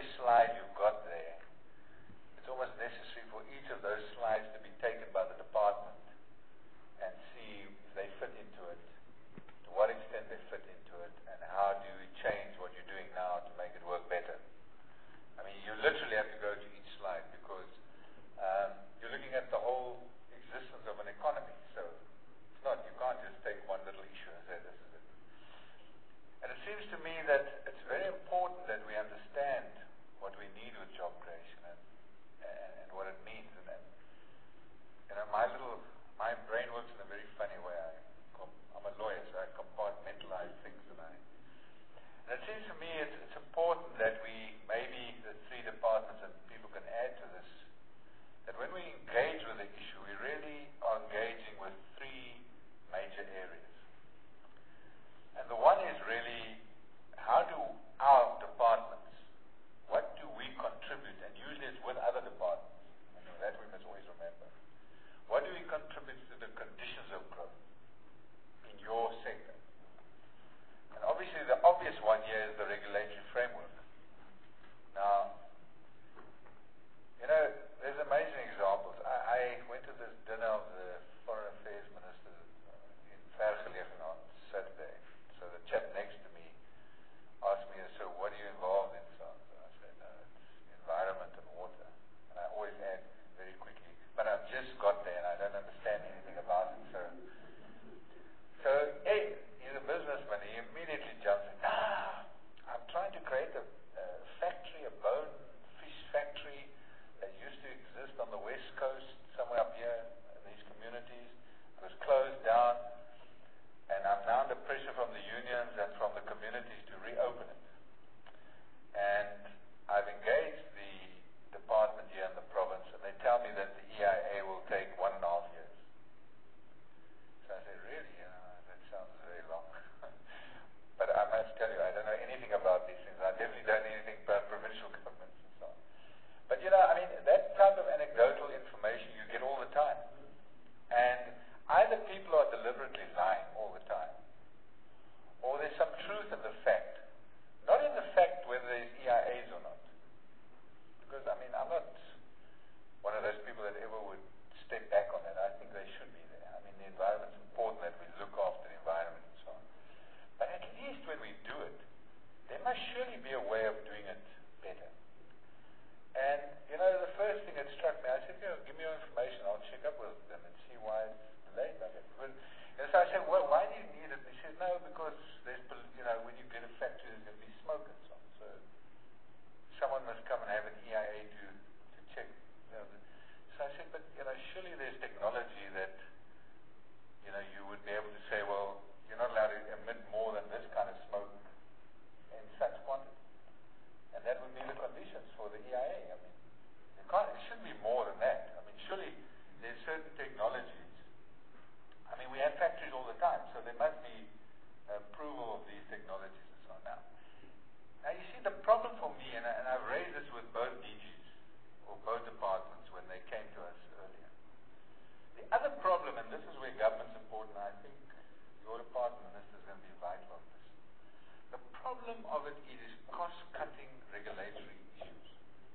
of doing it better. And, you know, the first thing that struck me, I said, you know, give me your information, I'll check up with them and see why it's delayed like that. But, and so I said, well, why do you need it? And he said, no, because there's, you know, when you get a factory, there's going to be smoke and so on. So someone must come and have an E I A to, to check. You know, the, so I said, but, you know, surely there's technology that, you know, you would be able to say, well, you're not allowed to emit more than this kind of smoke in such quantity. And that would be the conditions for the E I A. I mean, you can't, it shouldn't be more than that. I mean, surely there's certain technologies. I mean, we have factories all the time, so there must be approval of these technologies and so on. Now, now you see, the problem for me, and, I, and I've raised this with both D Gs, or both departments when they came to us earlier. The other problem, and this is where government's important, I think your department, Minister, is going to be vital on this. The problem of it is cost-cutting regulatory issues.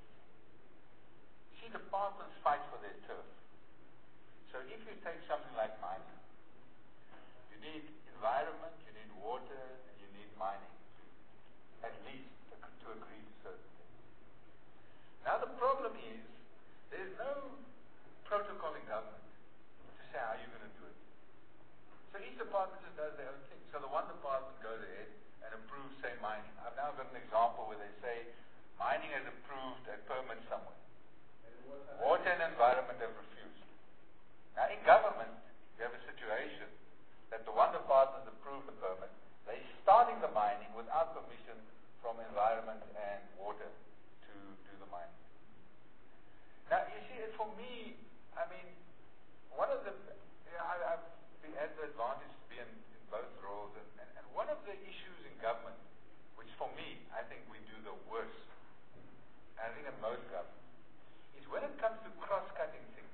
See, departments fight for their turf. So if you take something like mining, you need environment, you need water, and you need mining, at least to agree to certain things. Now the problem is, there's no protocol in government to say how you're going to do it. So each department just does their own thing. So the one department goes ahead and approves, say, mining. I've now got an example where they say mining has approved a permit somewhere. Water and environment have refused. Now in government, you have a situation that the one department has approved the permit, they're starting the mining without permission from environment and water to do the mining. Now you see, for me, I mean, one of the, you know, I, I've been had the advantage to be in, in both roles, and, and, and one of the issues in government, which for me, I think we do the worst, and I think in most governments, is when it comes to cross-cutting things,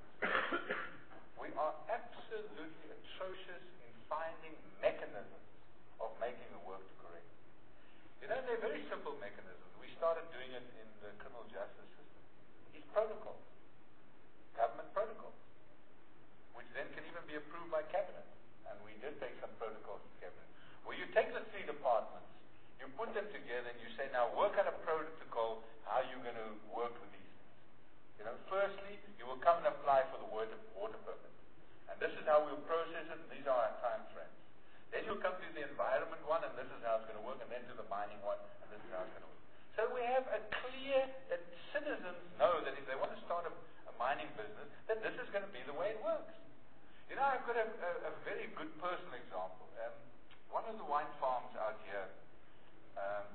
we are absolutely atrocious in finding mechanisms of making the work correct. You know, they're very simple mechanisms. We started doing it in the criminal justice system. It's protocols, government protocols, which then can even be approved by cabinet. And we did take some protocols to cabinet. Where you take the three departments, you put them together, and you say, now work on a protocol, how you're going to work with these things. You know, firstly, you will come and apply for the water, water permit. And this is how we'll process it, and these are our time frames. Then you'll come to the environment one, and this is how it's going to work, and then to the mining one, and this is how it's going to work. So we have a clear, that citizens know that if they want to start a, a mining business, that this is going to be the way it works. You know, I've got a, a, a very good personal example. Um, one of the wine farms out here, um,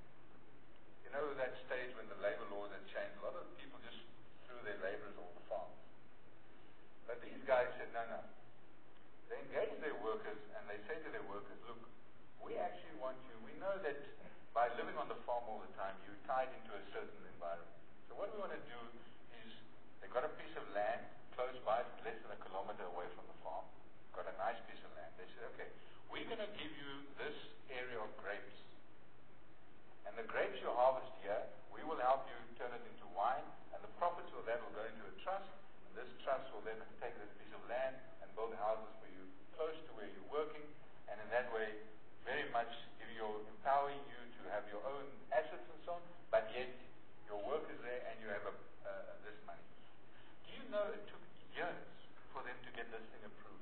you know that stage when the labor laws had changed, a lot of people just threw their laborers off the farms. But these guys said, no, no. They engage their workers and they say to their workers, look, we actually want you, we know that by living on the farm all the time, you're tied into a certain environment. So what we want to do is, they've got a piece of land close by, less than a kilometer away from the farm, got a nice piece of land. They said, okay, we're going to give you this area of grapes. And the grapes you harvest here, we will help you turn it into wine, and the profits of that will go into a trust, and this trust will then take this piece of land and build houses for you close to where you're working, and in that way, very much give you, empowering you to have your own assets and so on, but yet your work is there and you have a, uh, this money. Do you know it took years for them to get this thing approved?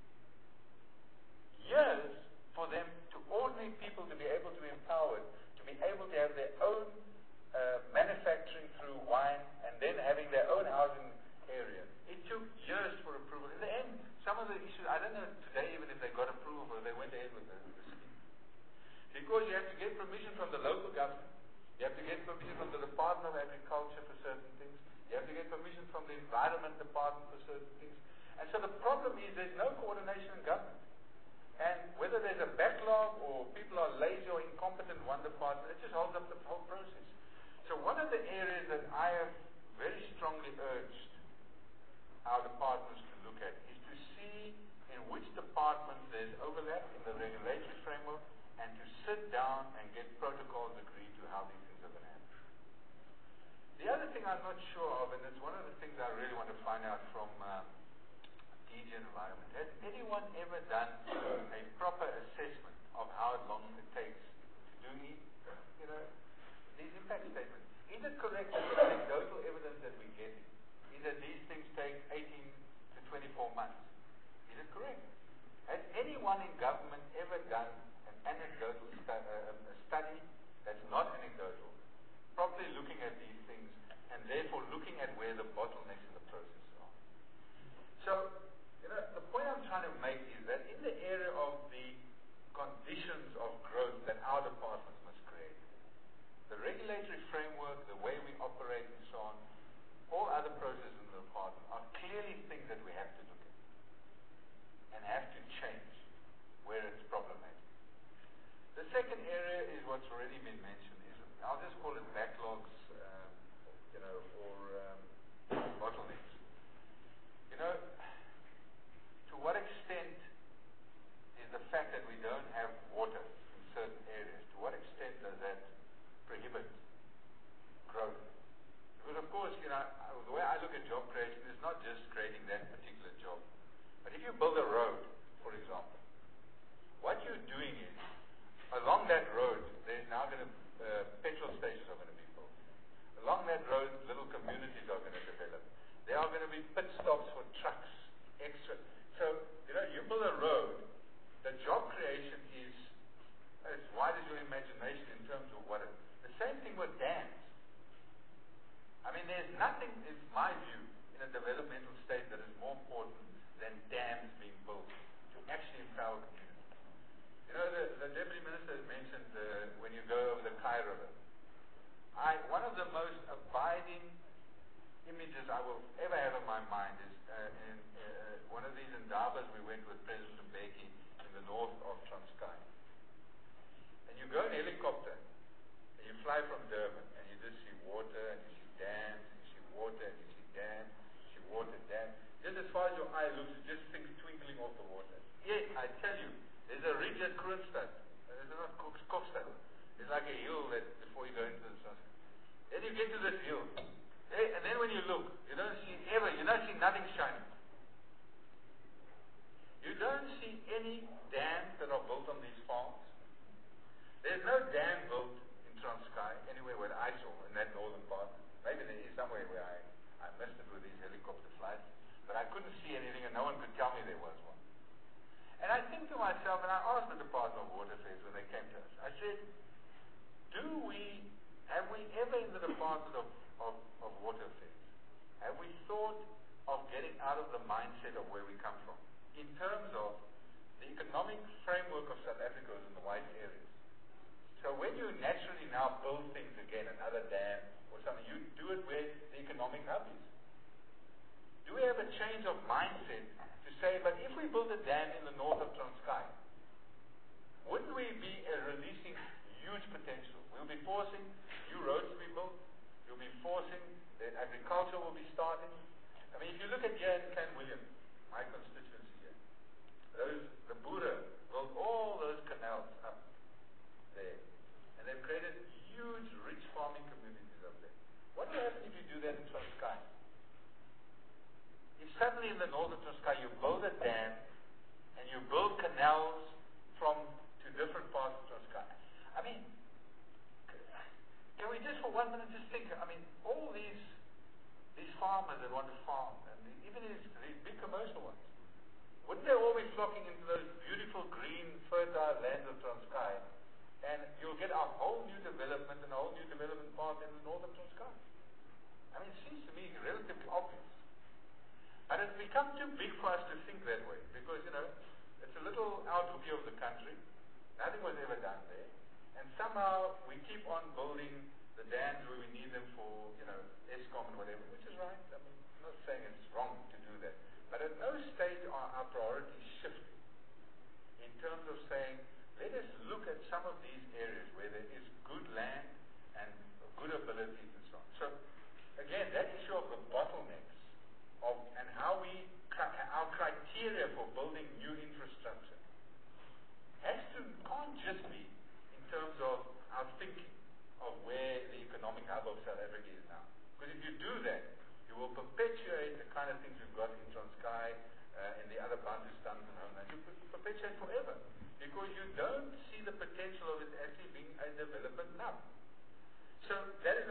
Years for them, to ordinary people, to be able to be empowered, to be able to have their own uh, manufacturing through wine, and then having their own housing area. It took years for approval. In the end, some of the issues, I don't know today even if they got approval or they went ahead with the, the scheme. Because you have to get permission from the local government. You have to get permission from the Department of Agriculture for certain things. You have to get permission from the Environment Department for certain things. And so the problem is there's no coordination in government. And whether there's a backlog or people are lazy or incompetent in one department, it just holds up the whole process. So one of the areas that I have very strongly urged our departments to look at is to see in which departments there's overlap in the regulatory framework, and to sit down and get protocols agreed to how these things are going to happen. The other thing I'm not sure of, and it's one of the things I really want to find out from um, D G Environment, has anyone ever done a proper assessment of how long it takes to do, you know, these regulatory statement. Is it correct that the anecdotal evidence that we're getting is that these things take eighteen to twenty-four months? Is it correct? Has anyone in government ever done an anecdotal stu- uh, a study that's not anecdotal, properly looking at these things and therefore looking at where the bottlenecks in the process are? So, you know, the point I'm trying to make is that in the area of the conditions of growth that our departments must create, the regulatory framework, the way we operate and so on, all other processes in the department are clearly things that we have to look at and have to change where it's problematic. The second area is what's already been mentioned, is I'll just call it backlogs, um, you know, or um, bottlenecks. You know, to what extent is the fact that we don't have water in certain areas, to what extent does that prohibit growth? Because of course, you know, the way I look at job creation is not just creating that particular job. But if you build a road, for example, what you're doing is, along that road, there's now going to, uh, petrol stations are going to be built. Along that road, little communities are going to develop. There are going to be pit stops for trucks, extra. So, you know, you build a road, the job creation is as wide as your imagination in terms of what it is. The same thing with dams. I mean, there's nothing, in my view, in a developmental state that is more important than dams being built to actually empower communities. You know, the, the Deputy Minister has mentioned uh, when you go over the Kai River. I, one of the most abiding images I will ever have in my mind is uh, in uh, one of these Indabas we went with President Mbeki in the north of Transkei. And you go in helicopter, and you fly from Durban, and you just see water, and you see dams, and you see water, and you see dams, you see water, dams. Just as far as your eye looks, you just things twinkling off the water. Yet, I tell you, there's a ridge at Kroonstad. There's not Kokstad. It's like a hill that before you go into the sunset. Then you get to this hill. Hey, and then when you look, you don't see ever, you don't see nothing shining. You don't see any dams that are built on these farms. There's no dam built in Transkei, anywhere where I saw, in that northern part. Maybe there is somewhere where I, I missed it with these helicopter flights, but I couldn't see anything and no one could tell me there was one. And I think to myself, and I asked the Department of Water Affairs when they came to us, I said, do we, have we ever in the Department of, of, of Water Affairs, have we thought of getting out of the mindset of where we come from, in terms of the economic framework of South Africa is in the white areas? So when you naturally now build things again, another dam or something, you do it where the economic hub is. Do we have a change of mindset to say, but if we build a dam in the north of Transkei, wouldn't we be uh, releasing huge potential? We'll be forcing new roads to be built. You'll be forcing that agriculture will be starting. I mean, if you look at here in Clan William, my constituency here, those, the Boere built all those canals up there. And they've created huge, rich farming communities up there. What will happen if you do that in Transkei? If suddenly in the north of Transkei you build a dam and you build canals from to different parts of Transkei. I mean, can we just for one minute just think, I mean, all these these farmers that want to farm, and even these, these big commercial ones, wouldn't they all be flocking into those beautiful green, fertile lands of Transkei? And you'll get a whole new development and a whole new development path in the north of Transkei. I mean, it seems to me relatively obvious. But it's become too big for us to think that way, because, you know, it's a little out of view of the country. Nothing was ever done there. And somehow we keep on building the dams where we need them for, you know, Eskom and whatever, which is right. I mean, I'm not saying it's wrong to do that. But at no stage are our priorities shifting in terms of saying, let us look at some of these areas where there is good land and good abilities and so on. So, again, that issue of the bottlenecks of and how we, our criteria for building new infrastructure has to, can't just be in terms of our thinking of where the economic hub of South Africa is now. Because if you do that, you will perpetuate the kind of things we've got in Transkei uh, and the other Bantustans and homelands. You perpetuate forever. Because you don't see the potential of it actually being a development now. So that is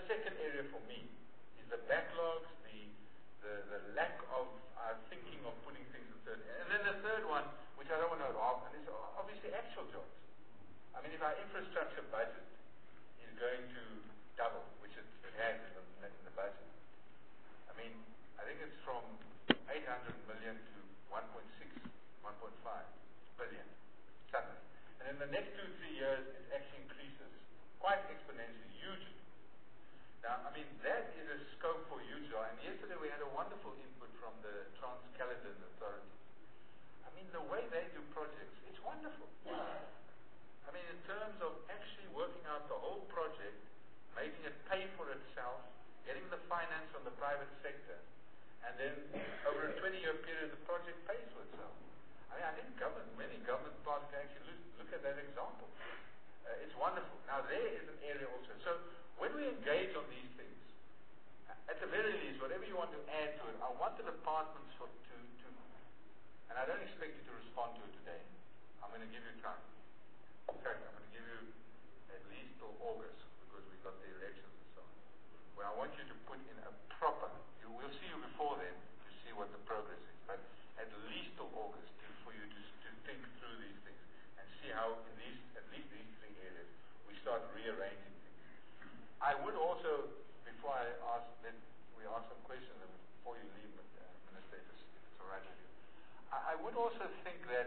second area for me is the backlogs, the the, the lack of uh, thinking of putting things in third. And then the third one, which I don't want to rob, and is obviously actual jobs. I mean, if our infrastructure budget is going to double, which it, it has in the, in the budget, I mean, I think it's from eight hundred million to one point six, one point five billion suddenly. And in the next two, three years, it actually increases quite exponentially, hugely. Now, I mean, that is a scope for huge job. And yesterday we had a wonderful input from the Trans-Caledon Authority. I mean, the way they do projects, it's wonderful. I mean, in terms of actually working out the whole project, making it pay for itself, getting the finance from the private sector, and then over a twenty-year period, the project pays for itself. I mean, I think government, many government parties actually look, look at that example. Uh, it's wonderful. Now, there is an area also. So, when we engage on these things, at the very least, whatever you want to add to it, I want the departments for, to, to, and I don't expect you to respond to it today. I'm going to give you time. In fact, I'm going to give you at least till August, because we've got the elections and so on, where I want you to put in a proper, you, we'll see you before then to see what the progress is, but at least till August to, for you to, to think through these things and see how in these, at least these three areas, we start rearranging. I would also, before I ask, that we ask some questions, and before you leave, uh, Minister, if it's, if it's all right with you, I, I would also think that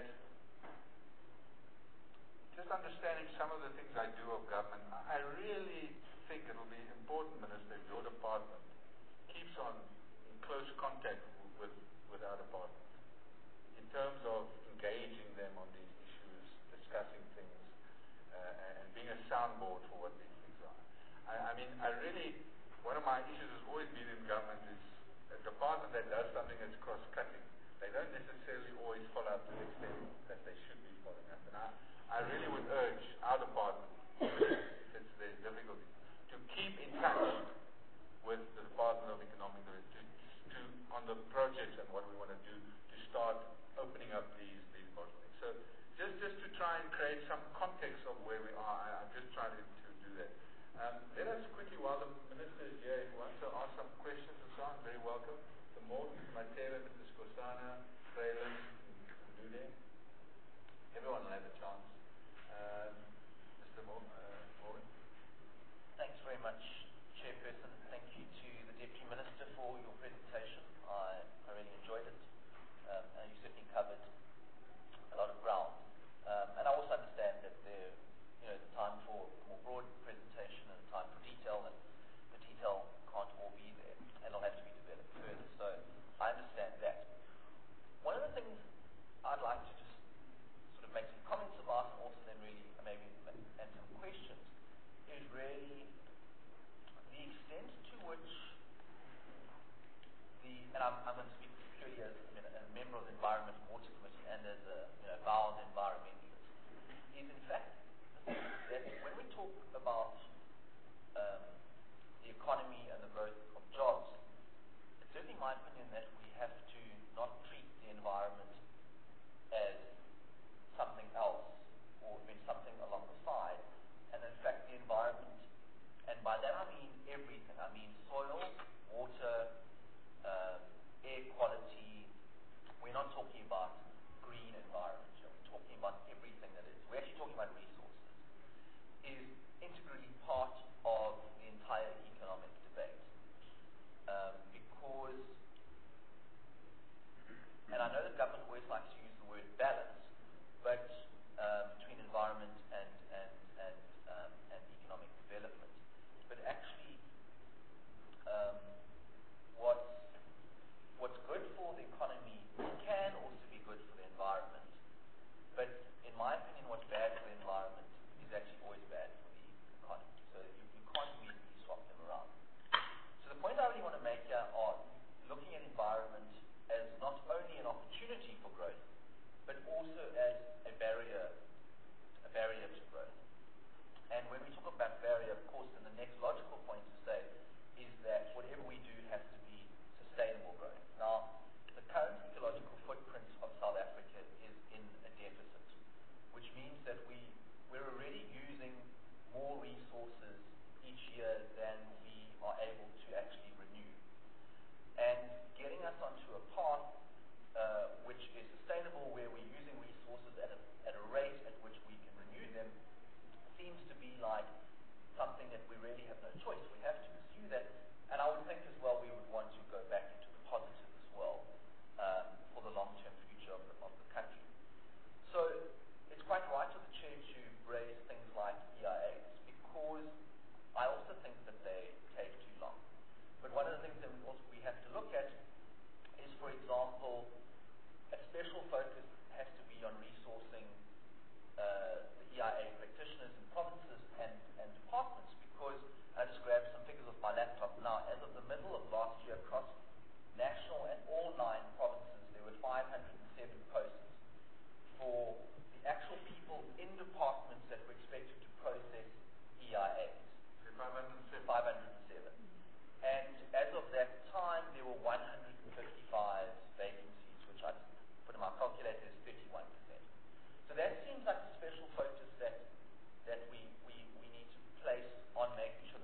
just understanding some of the things I do of government, I really think it will be important, Minister, if your department keeps on in close contact with, with our department in terms of engaging them on these issues, discussing things, uh, and being a soundboard for what these things are. I, I mean, I really, one of my issues has always been in government is a department that does something that's cross-cutting. They don't necessarily always follow up to the extent that they should be following up. And I, I really would urge our department, since there's difficulty, to keep in touch with the Department of Economic Development, to, to, on the projects and what we want to do to start opening up these, these bottlenecks. So just, just to try and create some context of where we are, I, I'm just trying to, to do that. Um, let us quickly, while the Minister is here, if you want to ask some questions and so on, very welcome. Mister Morgan, Mister Matera, Mister Skosana, Freyland, Dude. Everyone will have a chance. Um, Mister Mo- uh, Morgan. Thanks very much, Chairperson. Thank you to the Deputy Minister for your presentation. I, I really enjoyed it. Um, and you certainly covered a lot of ground. Um, and I also understand that there, you know, the time for a more broad presentation and the time for detail, and the detail can't all be there, and it'll have to be developed further. So I understand that. One of the things I'd like to just sort of make some comments about, and also then really maybe and some questions, is really the extent to which the, and I'm, I'm going to speak purely as I mean, a member of the Environment and Water Committee and as a you know, vowed environmentalist, is in fact that when we talk about um, the economy and the growth of jobs, it's certainly my opinion that we have to not treat the environment as something else or I mean, something along the side. And in fact, the environment, and by that I mean everything. I mean soil, water, um, air quality. We're not talking about green environment. We're talking about everything that is. We're actually talking about resources. Is integrally part of the entire economic debate. Um, because, and I know that government always likes to use the word balance, but um, between environment and and and, um, and economic development, but actually, um, what's what's good for the economy can also be good for the environment. But in my opinion, what's bad for the environment is actually always bad for the economy. So you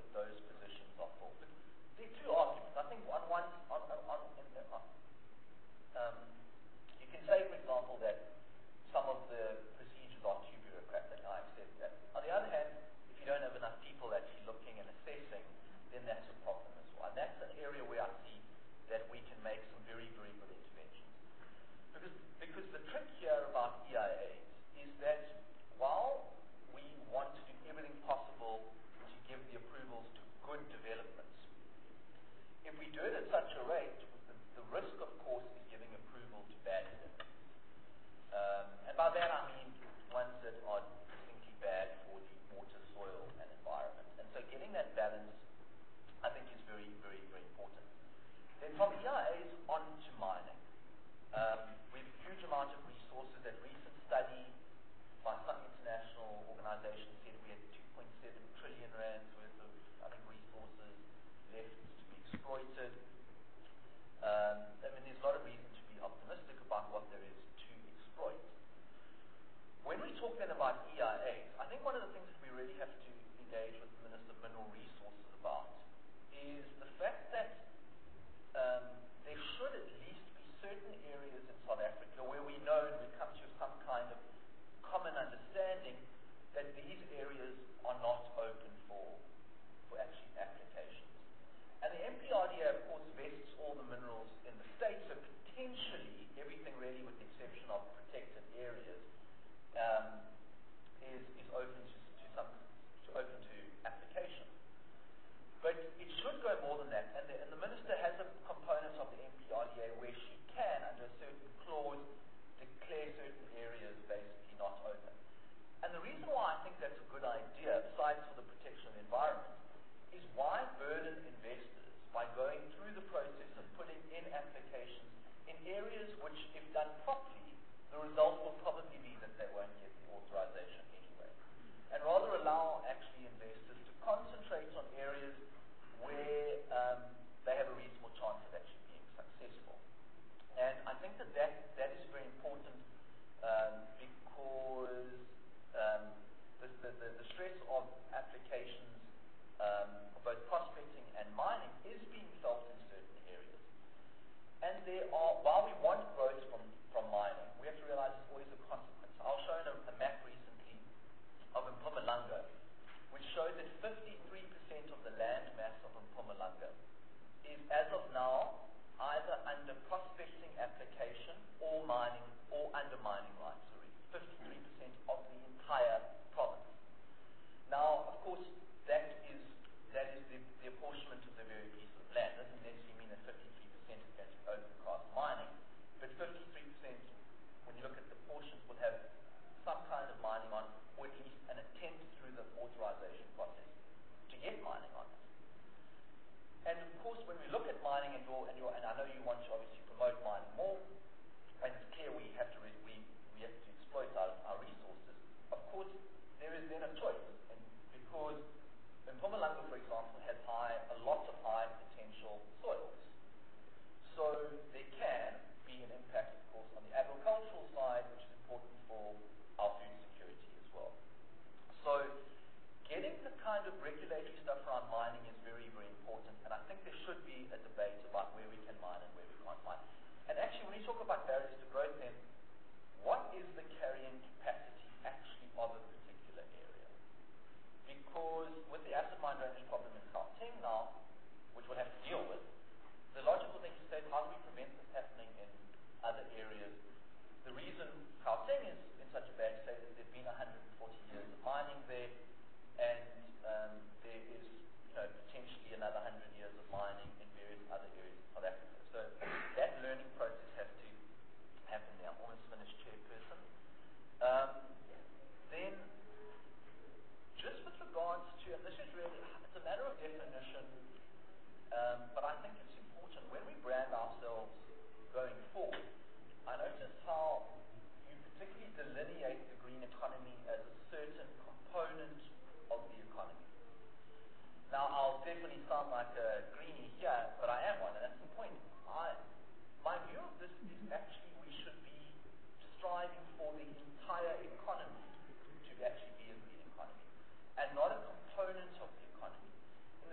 those positions are filled. But there are two arguments. I think on one, on, on, on, on um, you can say, for example, that some of the procedures are too bureaucratic. I accept that. On the other hand, if you don't have enough people actually looking and assessing, then that's a problem as well. And that's an area where I see that we can make some very, very good interventions. Because, because the trick here about E I As is that while we want to do everything possible to give the approvals to good developments, if we do it at such a rate, the, the risk, of course, is giving approval to bad developments. Um, and by that I mean ones that are distinctly bad for the water, soil, and environment. And so getting that balance, I think, is very, very, very important. Then from E I As on to mining. Um, we have a huge amount of resources. That recent study by some international organization said we had two point seven trillion rands worth of, I think, resources left to be exploited. Um, I mean, there's a lot of reason to be optimistic about what there is to exploit. When we talk then about E I As, I think one of the things that we really have to engage with the Minister of Mineral Resources about is the fact that um, there should at least be certain areas in South Africa where we know and we come to some kind of common understanding that these areas are not open for, for actually applications. And the M P R D A, of course, vests all the minerals in the state, so potentially everything really with the exception of protected areas um, is, is open to, to some to open to application. But it should go more than that, and the, and the Minister has a component of the M P R D A where she can, under a certain clause, declare certain areas basically not open. And the reason why I think that's a good idea, besides for the protection of the environment, is why burden investors by going through the process of putting in applications in areas which, if done properly, the result will probably be that they won't get the authorization anyway. And rather allow actually investors to concentrate on areas where um, they have a reasonable chance of actually being successful. And I think that that, that is very important um, because um, the, the, the, the stress of applications um, for both prospecting and mining is being felt in certain areas. And there are, while we want growth from, from mining, we have to realize there's always a consequence. I was shown a, a map recently of Mpumalanga, which showed that fifty-three percent of the land mass of Mpumalanga is, as of now, either under prospecting application or mining, or under mining rights, sorry, fifty-three percent of the entire province. Now, of course, that is that is the, the apportionment of the very piece of land. It doesn't necessarily mean that fifty-three percent is going to be open cast mining, but fifty-three percent, when you look at the portions, will have some kind of mining on, or at least an attempt through the authorization process to get mining on it. And of course, when we look at mining, and, your, and, your, and I know you want to obviously promote mining more, and it's clear we have to re, we, we have to exploit our, our resources. Of course, there is then a choice, and because Mpumalanga, for example, has high, a lot of high potential soils. So there can be an impact, of course, on the agricultural side, which is important for our food security as well. So getting the kind of regulatory stuff around mining is very, very important, and I think there should be a debate about where we can mine and where we can't mine. And actually, when you talk about barriers to growth, then what is the carrying capacity actually of a particular area? Because with the acid mine drainage problem in Gauteng now, which we'll have to deal with, the logical thing to say is how do we prevent this happening in other areas? The reason Gauteng is in such a bad state is there have been one hundred forty years of mining there, and um, there is, you know, potentially another one hundred years of mining in various other areas of South Africa. So that learning process has to happen there. I'm almost finished, Chairperson. Um, then, just with regards to, and this is really, it's a matter of definition, um, but I think it's important. When we brand ourselves going forward, I notice how you particularly delineate the green economy as a certain component of the economy. Now, I'll definitely sound like a greenie here, but I am one, and that's the point. I, my view of this is actually we should be striving for the entire economy to actually be a green economy, and not a component of the economy. In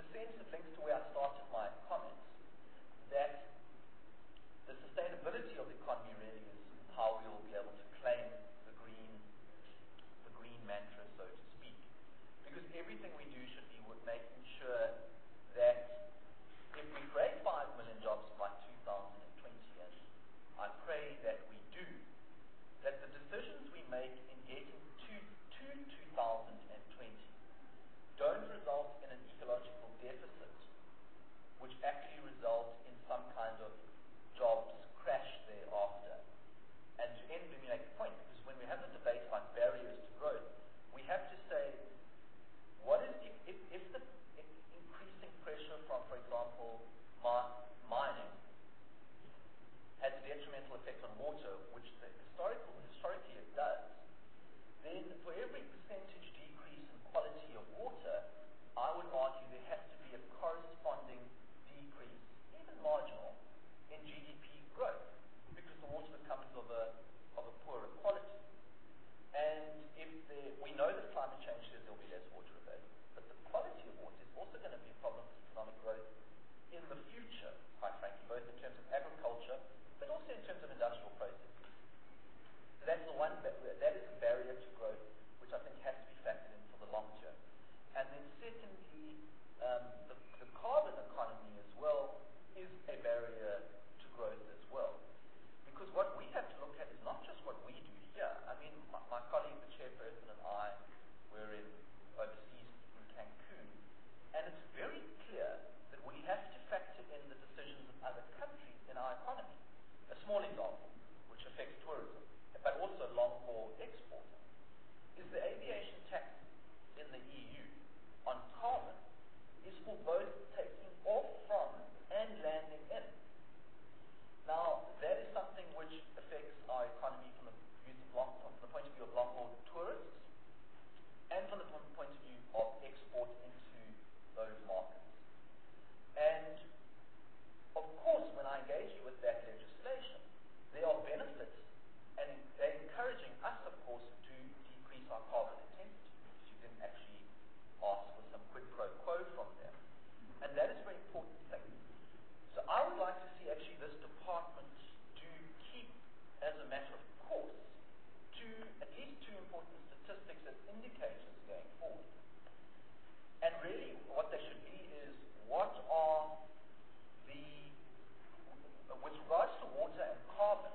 one, ba- that is a barrier to growth, which I think has to be factored in for the long term. And then secondly, um, the, the carbon economy as well is a barrier to growth as well. Because what we have to look at is not just what we do here. I mean, my, my colleague, the chairperson, and I, were in overseas in Cancun, and it's very clear that we have to factor in the decisions of other countries in our economy. A small example, which affects tourism, but also long-haul exporting, is the aviation tax in the E U on carbon is for both taking off from and landing in. Now, that is something which affects our economy from the, use of long, from the point of view of long-haul tourists and from the point of view of export into those markets. And, of course, when I engage with that legislation, there are benefits, and they're encouraging us, of course, to decrease our carbon intensity, because you didn't actually ask for some quid pro quo from them. And that is a very important thing. So I would like to see actually this department to keep, as a matter of course, two, at least two important statistics as indicators going forward. And really what they should be is what are the, with regards to water and carbon,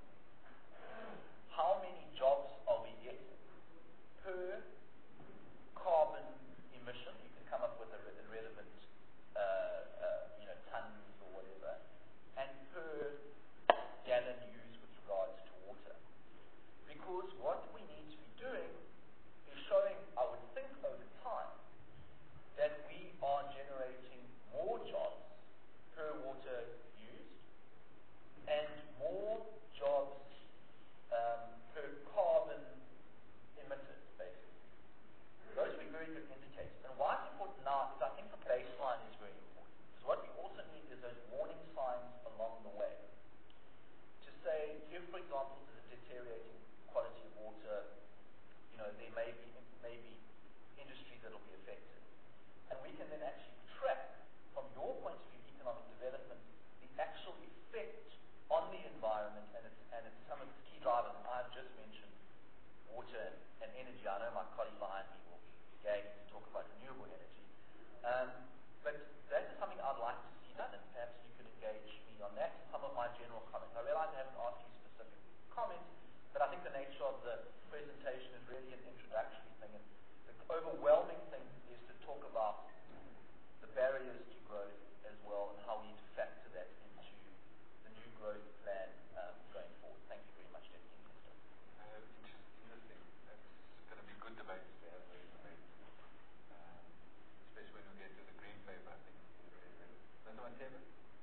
how many jobs are we getting per carbon emission? You can come up with a, re- a relevant uh, uh, you know, tons or whatever, and per gallon used with regards to water. Because what we need to be doing is showing, I would think over time, that we are generating more jobs per water used and more jobs um, per carbon emitted, basically. Those would be very good indicators. And why it's important now is I think the baseline is very important. Because what we also need is those warning signs along the way. To say, if, for example, there's a deteriorating quality of water, you know, there may be, may be industries that will be affected. And we can then actually track, from your point of view, economic development, the actual effect on the environment and its, and its, some of its key drivers. And I've just mentioned water and, and energy. I know my colleague behind me will be gagging to talk about renewable energy. Um, but that is something I'd like to see done, and perhaps you could engage me on that. Some of my general comments. I realize I haven't asked you specific comments, but I think the nature of the presentation is really an introductory thing. And the overwhelming thing is to talk about the barriers to growth as well, and how we need to factor that into the new growth plan um, going forward. Thank you very much, Deputy Minister. Uh, interesting. That's going to be good debates to have those debates, um, especially when we get to the green paper. I think it's very relevant. Mister Manteba?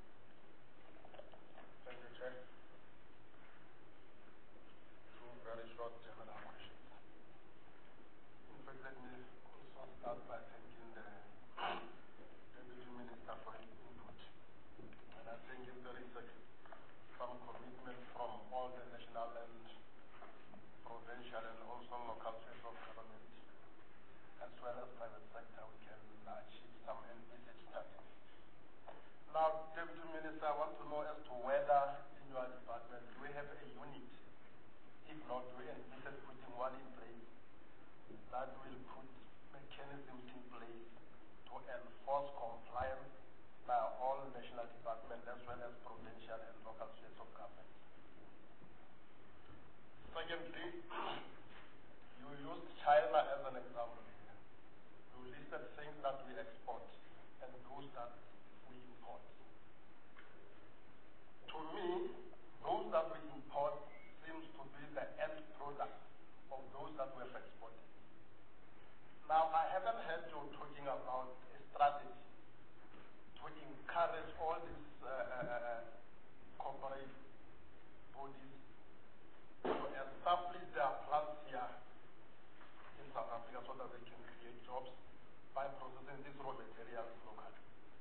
Thank you, Chair. Two very short general questions. In fact, let me also start by thanking the Deputy Minister for his input. And I think if there is a, some commitment from all the national and provincial and also local spheres of government, as well as private sector, we can achieve some envisaged targets. Now, Deputy Minister, I want to know as to whether in your department do we have a unit. If not, do we envisage putting one in place that will put mechanisms in place to enforce compliance by all national departments as well as provincial and local spheres of government? Secondly, you used China as an example here. You listed things that we export and those that we import. To me, those that we import seems to be the end product of those that we have exported. Now, I haven't heard you talking about a strategy to encourage all these uh, uh, corporate bodies to establish their plants here in South Africa so that they can create jobs by processing these raw materials locally.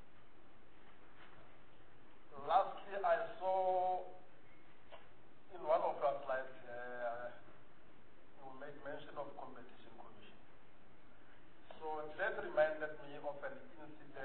Lastly, I saw in one of your slides, uh, you made mention of competition commission. So that reminded me of an incident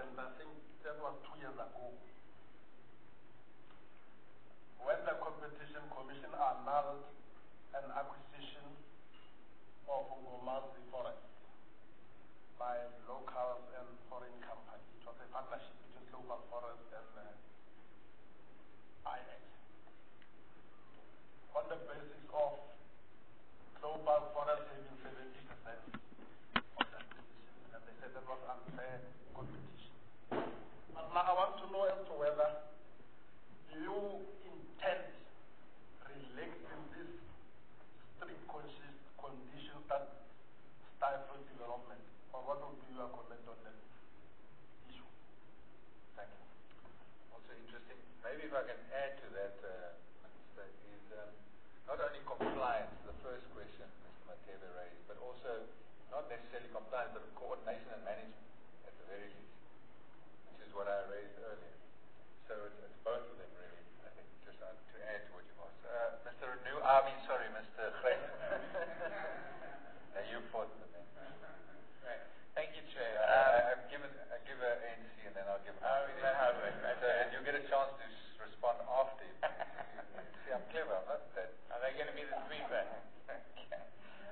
if I can add to that, uh, Minister, is um, not only compliance, the first question Mister Matebe raised, but also not necessarily compliance, but coordination and management at the very least, which is what I raised earlier. So it's, it's both of them really, I think, just uh, to add to what you've asked. Uh, Mister Renew, I mean, sorry, Mister Great. Now you fought with me. Right. Thank you, Chair. Uh, Um, I, I've given, I give a A N C and then I'll give a... oh, is that how it works? So, and you get a chance to s- respond after. You, you, see, I'm clever, I'm not that. Are they going to be the sweeper? Okay.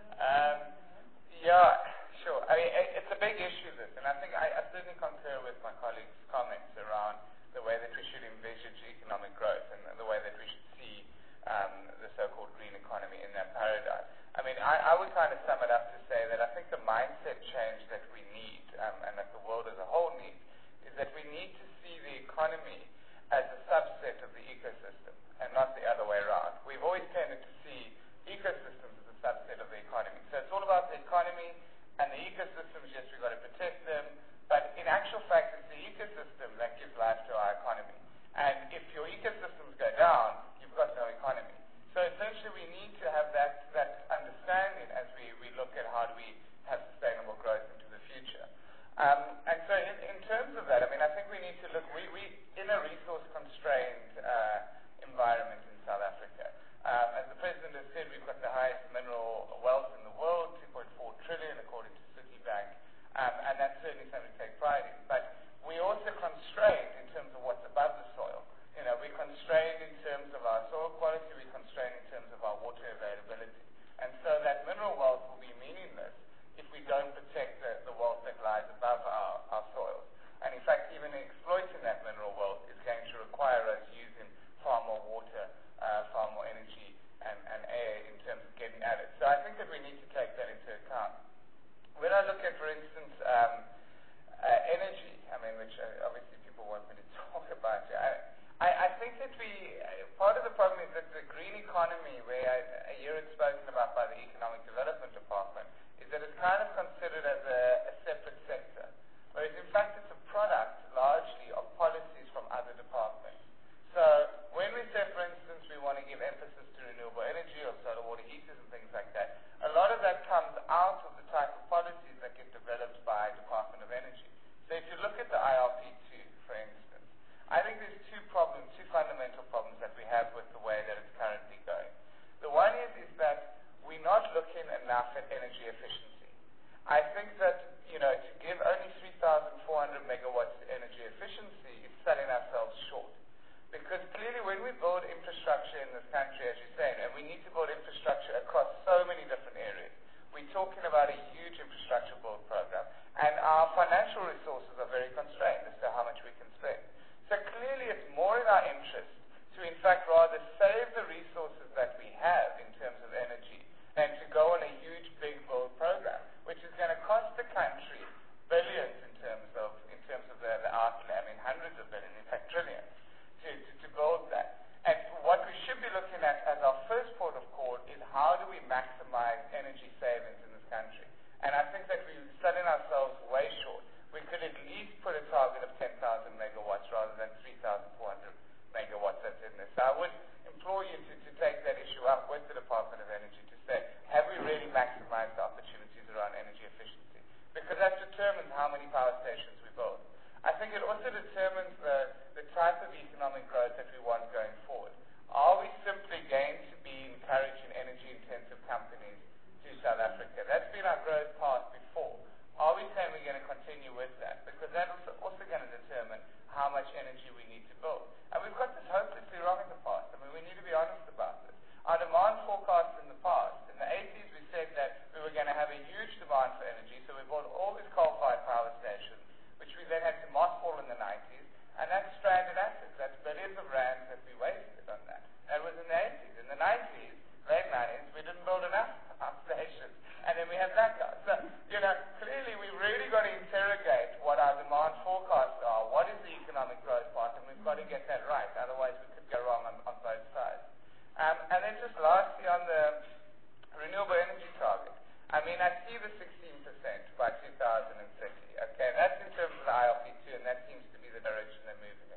Um, yeah, sure. I mean, it, it's a big issue, this, and I think I, I certainly concur with my colleagues' comments around the way that we should envisage economic growth and the way that we should see um, the so-called green economy in that paradigm. I mean, I, I would kind of sum it up to say that I think the mindset change that we need, um, and that the world as a whole needs, is that we need to see the economy as a subset of the ecosystem and not the other way around. We've always tended to see ecosystems as a subset of the economy. So it's all about the economy and the ecosystems. Yes, we've got to protect them, but in actual fact, it's the ecosystem that gives life to our economy. And if your ecosystems go down, you've got no economy. So essentially, we need to have that, that understanding as we, we look at how do we have sustainable growth into the future. Um, and so in, in terms of that, I mean, I think we need to look, we, we in a resource-constrained uh, environment in South Africa. Um, as the President has said, we've got the highest mineral wealth in the world, two point four trillion according to Citibank, um, and that's certainly something to take pride in. But we're also constrained in terms of what's above the soil. You know, we're constrained in terms of our soil quality, we're constrained in terms of our water availability. And so that mineral wealth will be meaningless if we don't protect the, the wealth that lies above our, our soils. And in fact, even exploiting that mineral wealth is going to require us using far more water, uh, far more energy and, and air in terms of getting at it. So I think that we need to take that into account. When I look at, for instance, um, uh, energy, I mean, which uh, obviously people want me to talk about, I, I, I think that we, uh, part of the problem is that the green economy, where I, a year it's spoken about by the Economic Development Department, is that it's kind of considered as a, a separate sector, whereas in fact it's a product largely of policies from other departments. So when we say, for instance, we want to give emphasis to renewable energy or solar water heaters and things like that, a lot of that comes out of the type of policies that get developed by Department of Energy. So if you look at the I R P two, for instance, I think there's two problems, two fundamental problems that we have with the way that it's currently going. The one is, is that we're not looking enough at energy efficiency. I think that, you know, to give only three thousand four hundred megawatts energy efficiency is selling ourselves short. Because clearly when we build infrastructure in this country, as you're saying, and we need to build infrastructure across so many different areas, we're talking about a huge infrastructure build program. And our financial resources are very constrained as to how much we can spend. So clearly it's more in our interest to in fact rather save the resources that we have in terms of energy than to go on a huge big build program, which is going to cost the country billions in terms of in terms of the, the outlay, I mean hundreds of billions, in fact trillions, to, to, to build that. And what we should be looking at as our first port of call is how do we maximize energy savings in this country. And I think that we're selling ourselves way short. We could at least put a target of ten thousand megawatts rather than three thousand four hundred megawatts that's in this. So I would implore you to, to take that issue up with the Department of Energy to say, have we really maximized the opportunities around energy efficiency? Because that determines how many power stations we build. I think it also determines the, the type of economic growth that we want going forward. Are we simply going to be encouraging energy-intensive companies to South Africa? That's been our growth path before. Are we saying we're going to continue with that? Because that's also, also going to determine how much energy we need to build. And we've got this hopelessly wrong in the past. I mean, we need to be honest about this. Our demand forecasts in the past, in the eighties, we said that we were going to have a huge demand for energy, so we built all these coal-fired power stations, which we then had to mothball in the nineties, and that's stranded assets. That's billions of rands that we wasted on that. That was in the eighties. In the nineties, late nineties, we didn't build enough power stations, and then we had blackouts. So, you know, clearly we've really got to interrogate what our demand forecasts are, what is the economic growth path, and we've got to get that right. Otherwise, we could go wrong on, on both sides. Um, and then just lastly on the renewable energy target. I mean, I see the sixteen percent by two thousand thirty. Okay, that's in terms of the I R P two, and that seems to be the direction they're moving in.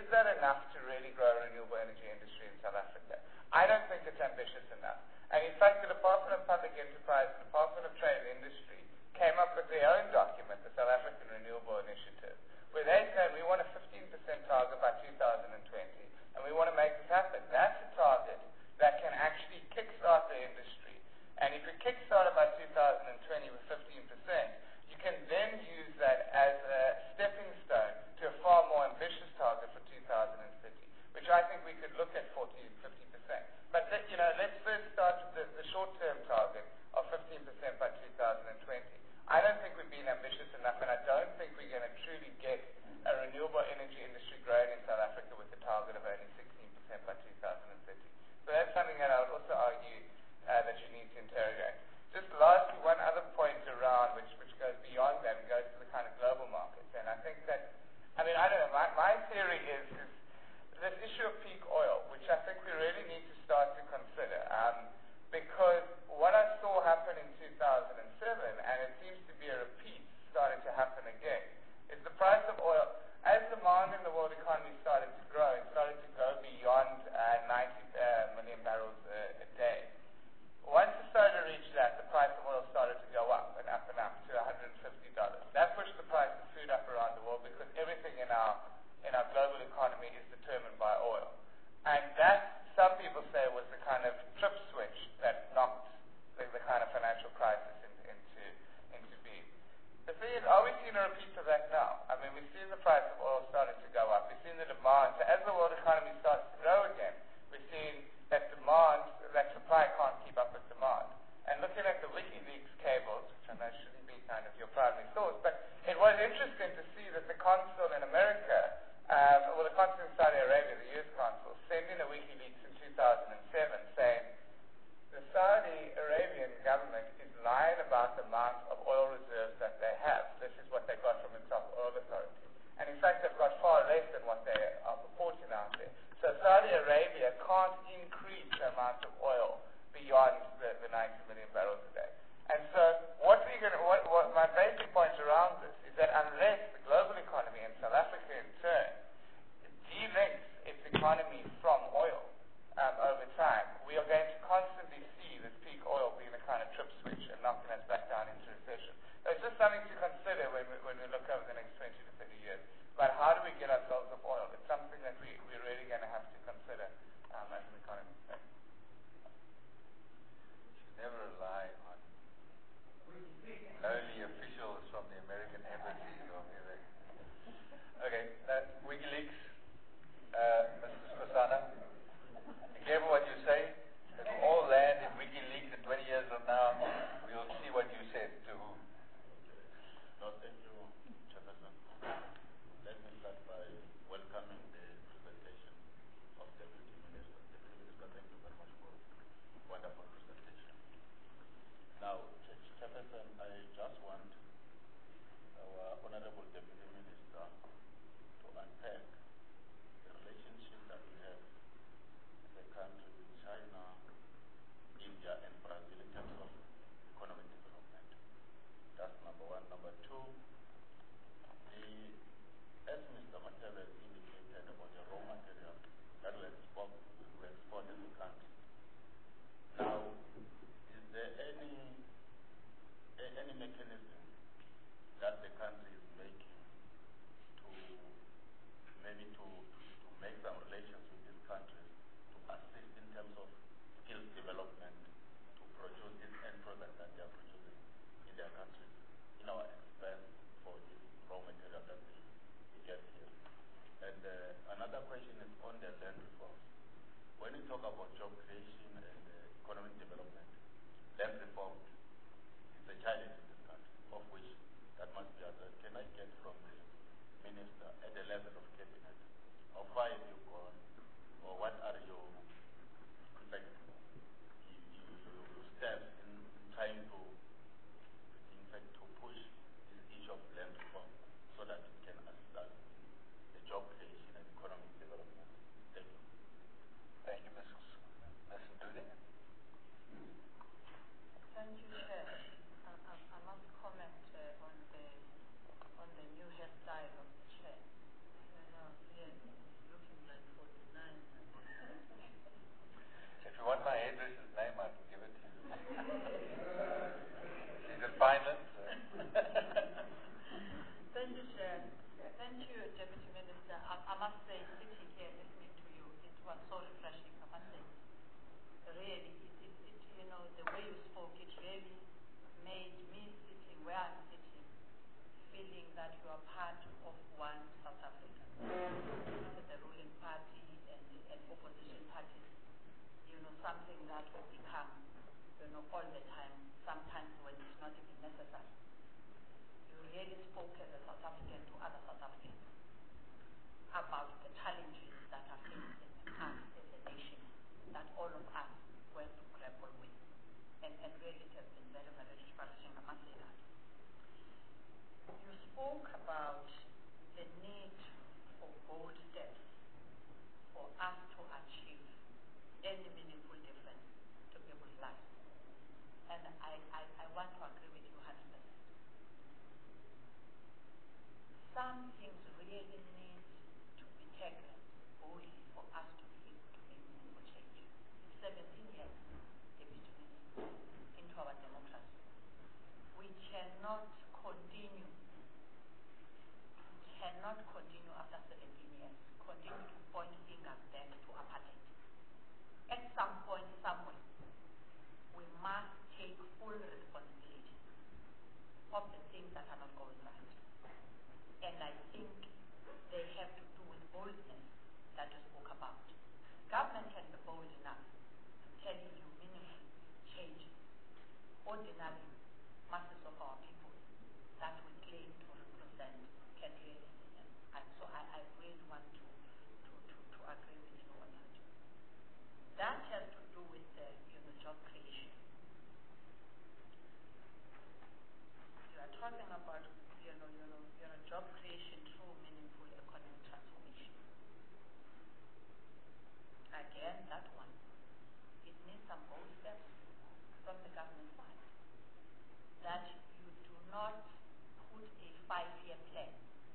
is that enough to really grow a renewable energy industry in South Africa? I don't think it's ambitious enough. And in fact, the Department of Public Enterprise, the Department of Trade and Industry, came up with their own document, the South African Renewable Initiative, where they said we want a fifteen percent target by two thousand twenty, and we want to make this happen. That's a target that can actually kickstart the industry. And if we kickstart it by two thousand twenty with fifteen percent, you can then use that as a stepping stone to a far more ambitious target for two thousand fifty, which I think we could look at fourteen, fifty percent. But let, you know, let's first start with the, the short-term target of fifteen percent by two thousand twenty. I don't think we've been ambitious enough, and I don't think we're going to truly get a renewable energy industry growing in South Africa with a target of only sixteen percent by two thousand thirty. So that's something that I would also argue uh, that you need to interrogate. Just lastly, one other point around which, which goes beyond that and goes to the kind of global markets. And I think that, I mean, I don't know, my, my theory is, is this issue of peak oil, which I think we really need to start to consider. Um, because what I saw happen in two thousand seven, and it seems to be a repeat starting to happen again, is the price of oil, as demand in the world economy started to grow and started to go beyond uh, ninety uh, million barrels a, a day. Once it started to reach that, the price of oil started to go up and up and up to one hundred fifty dollars. That pushed the price of food up around the world because everything in our in our global economy is determined by oil. And that, some people say, was the kind of trip switch that knocked the, the kind of financial crisis in, into, into being. The thing is, are we seeing a repeat of that now? I mean, we've seen the price of oil starting to go up. We've seen the demand. So as the world economy starts to grow again, we're seeing that demand, that supply can't keep up with demand. And looking at the WikiLeaks cables, which I know shouldn't be kind of your primary source, but it was interesting to see that the consul in America, um, well, the consul in Saudi Arabia, the U S consul, sent in a WikiLeaks in two thousand seven saying the Saudi Arabian government is lying about the amount of oil reserves that they have. This is what they got from the Gulf Oil Authority. And in fact, they've got far less than what they are reporting out there. So Saudi Arabia can't increase the amount of oil beyond the, the ninety million barrels a day. And so what we're going to, what, what my basic point around this is that unless the global economy and South Africa in turn delinks its economy from oil um, over time, we are going to constantly see this peak oil being a kind of trip switch and knocking us back down into recession. So it's just something to consider when we, when we look over the next twenty to thirty years. But how do we get ourselves off oil? It's something that we, we're really going to have to consider um, as an economy. You should never rely on lowly officials from the American embassy. Okay, uh, WikiLeaks, uh, Missus Kosana, be careful what you say. It will all land in WikiLeaks in twenty years from now. We'll see what you said to who. No, thank you, Chairperson. Let me start by welcoming the presentation of Deputy Minister. Deputy Minister, thank you very much for a wonderful presentation. Now, Chairperson, I just want our Honorable Deputy Minister to unpack the relationship that we have as a country with China, India, and Brazil in terms of economic development. That's number one. Number two, the, as Mister Matebe has indicated about the raw material that we export, we export in the country. Now, is there any a- any mechanism that the country is making to maybe to, to make some relations with these countries to assist in terms of skills development to produce this end product that they are producing in their countries in our expense for this raw material that we, we get here? And uh, another question is on the land reforms. When you talk about job creation and uh, economic development, land reform is a challenge in this country, of which that must be addressed. Can I get from the minister at the level of cabinet, how far have you gone, or what are your like you, you, you steps in, in trying to, in fact, to push this issue of land reform so that it can assist us in the job creation and economic development? Thank you. Thank you, Missus Missus Ndudi. Thank you, Chair. I, I, I must comment uh, on the on the new hairstyle. Thank you, Deputy Minister. I, I must say, sitting here listening to you, it was so refreshing. I must say, really, it, it, it, you know, the way you spoke, it really made me sitting where I'm sitting, feeling that you are part of one South Africa. The ruling party and, and opposition parties, you know, something that will become, you know, all the time, sometimes when it's not even necessary. You really spoke as a South African to other South Africans about the challenges that are facing us as a nation, that all of us were to grapple with. And, and really it has been very, very refreshing, I must say that. You spoke about the need for bold steps for us to achieve any meaningful difference to people's lives. And I, I, I want to agree with you one hundred percent. Some things really need to be taken boldly for us to be able to make meaningful change. It's seventeen years, Deputy Minister, into our democracy. We cannot continue, we cannot continue after seventeen years, continue to point fingers back to apartheid. At some point, somewhere, we must take full responsibility of the things that are not going right. And I think they have to do with boldness that you spoke about. Government can be bold enough to tell you meaningful changes. Ordinary masses of our people that we claim to represent can really see them. And so I, I really want to, to, to, to agree with you on that. That has to do with the you know, job creation. You are talking about you know, you know, you know, job creation through meaningful economic transformation. Again, that one, it needs some bold steps from the government side. That you do not put a five-year plan,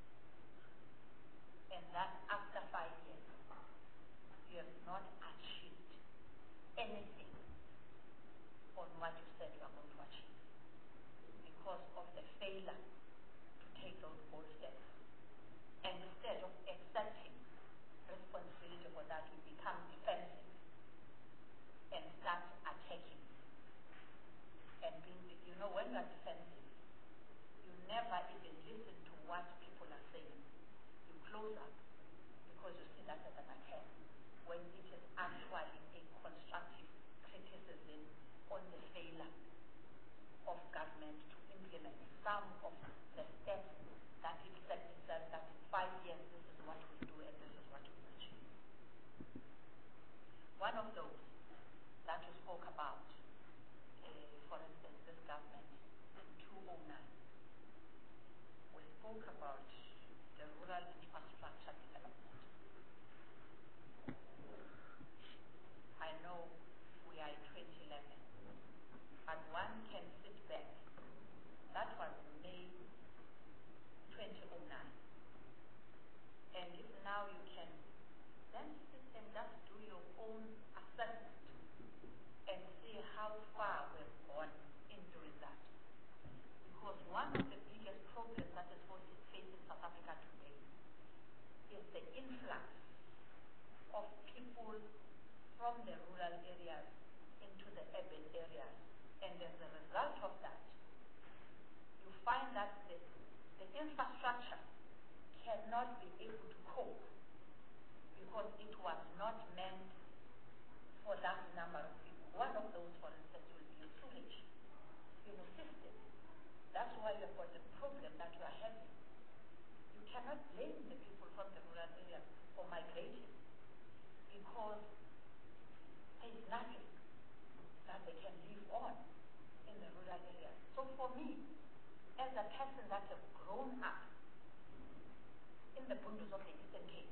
and that after five years, you have not achieved anything on what you said you are going to achieve because of the failure take those bold steps. And instead of accepting responsibility for that, you become defensive and start attacking. And being, you know, when you are defensive, you never even listen to what people are saying. You close up because you see that as an attack, when it is actually a constructive criticism on the failure of government to implement some of the steps that it set itself that in five years this is what we do and this is what we achieve. One of those that you spoke about, uh, for instance, this government in two thousand nine, we spoke about the rural infrastructure development. I know we are in twenty eleven, but one can sit back. That was May twenty oh nine. And if now you can then sit and just do your own assessment and see how far we've gone in doing that. Because one of the biggest problems that is facing South Africa today is the influx of people from the rural areas into the urban areas. And as a result of that, you find that the, the infrastructure cannot be able to cope because it was not meant for that number of people. One of those, for instance, will be a sewage you know, system. That's why you've got the problem that you are having. You cannot blame the people from the rural areas for migrating because there is nothing that they can live on in the rural areas. So for me, as a person that has grown up in the bundles of the Eastern Cape,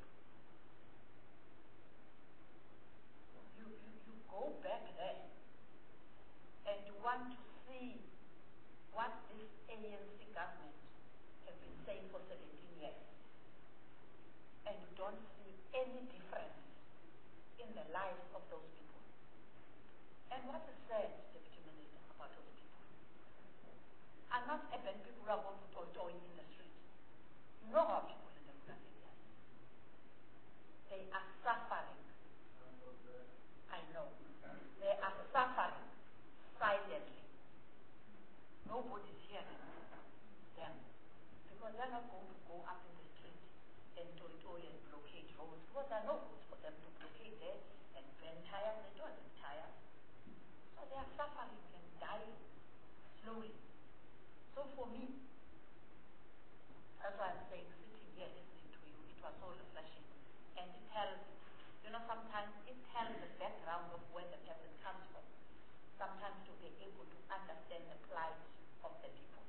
you, you, you go back there and you want to see what this A N C government has been saying for seventeen years, and you don't see any difference in the lives of those people. And what is said, Deputy Minister, about those people are not urban people who are going to toy toy in the street. No, our people in the ruling. So for me, that's why I'm saying, sitting here listening to you, it was so refreshing. And it tells, you know, sometimes it tells the background of where the person comes from. Sometimes to be able to understand the plight of the people.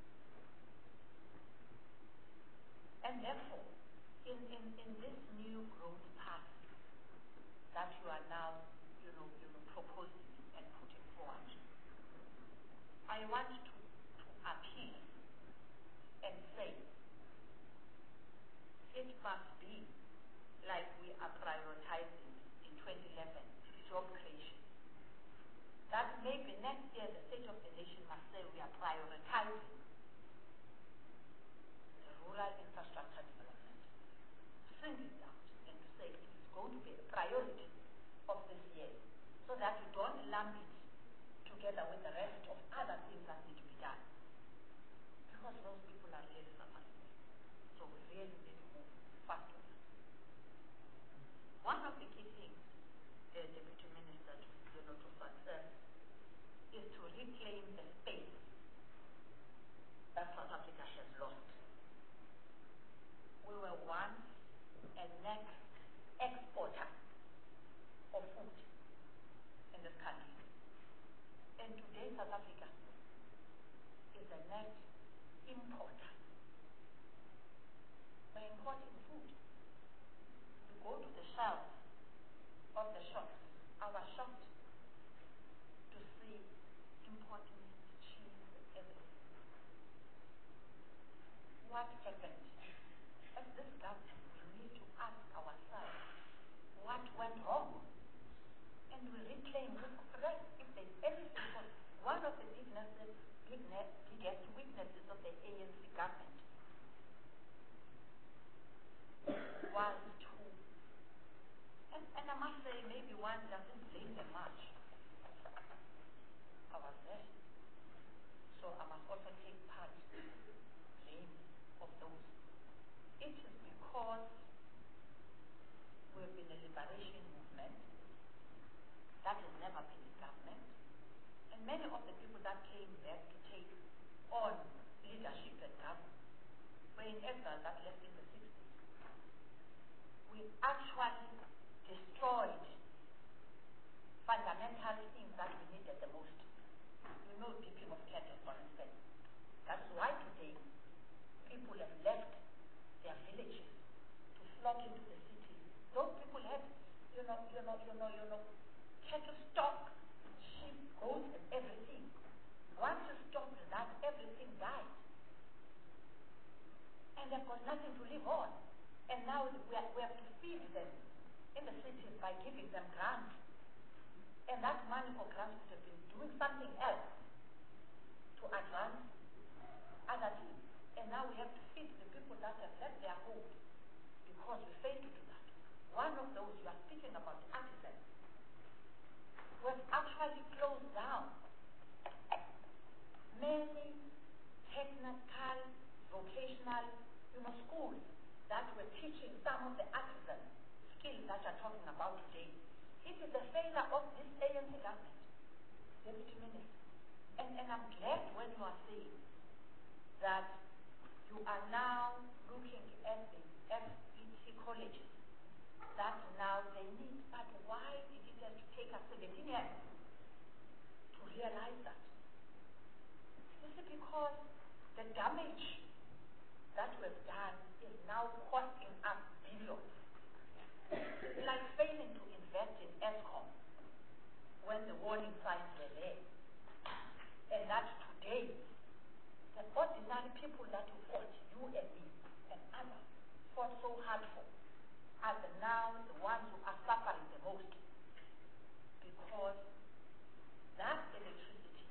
And therefore, in, in, in this new growth path that you are now, you know, you know, proposing and putting forward, I want to, to appeal and say, it must be like we are prioritizing in twenty eleven job creation. That maybe next year the State of the Nation must say we are prioritizing the rural infrastructure development. Sing it out and to say it is going to be a priority of this year so that you don't lump it together with the rest of other things that need to be done. Because those people are really suffering. So we really need to move faster. One of the key things, uh, Deputy Minister, to, you know, to success is to reclaim the space that South Africa has lost. We were once a net exporter of food in this country. And today South Africa is a net importer. We're importing food. You go to the shelves of the shops, I was shocked to see importing cheese and everything. What happened? As this government, we need to ask ourselves what went wrong. And we reclaim, we correct if there's anything. Because one of the weaknesses, biggest, biggest weaknesses of the A N C government was to, and, and I must say, maybe one doesn't blame them much. I was there. So I must also take part in the blame of those. It is because we've been a liberation movement that has never been in government. And many of the people that came back to take on leadership and government were in exile that left in the sixties. We actually destroyed fundamental things that we needed the most. You know, dipping of cattle, for instance. That's why today people have left their villages to flock into the cities. Those people had, you know, you know, you know, you know, cattle stock, sheep, goats, and everything. Once you stopped that, everything died. And they've got nothing to live on. And now we, are, we have to feed them in the cities by giving them grants. And that money for grants would have been doing something else to advance other things. And now we have to feed the people that have left their homes because we failed to do that. One of those, you are speaking about the artisans, was actually closed down. Many technical, vocational, you know, schools that were teaching some of the artisan skills that you're talking about today. It is the failure of this A N C government, Deputy Minister. And, and I'm glad when you are saying that you are now looking at the F E T colleges that now they need, but why did it have to take us seventeen years to realize that? This is because the damage that was done is now costing us billions. It's like failing to invest in ESCOM when the warning signs were there. And that today, the ordinary people that you fought, you and me and others, fought so hard for, are the now the ones who are suffering the most. Because that electricity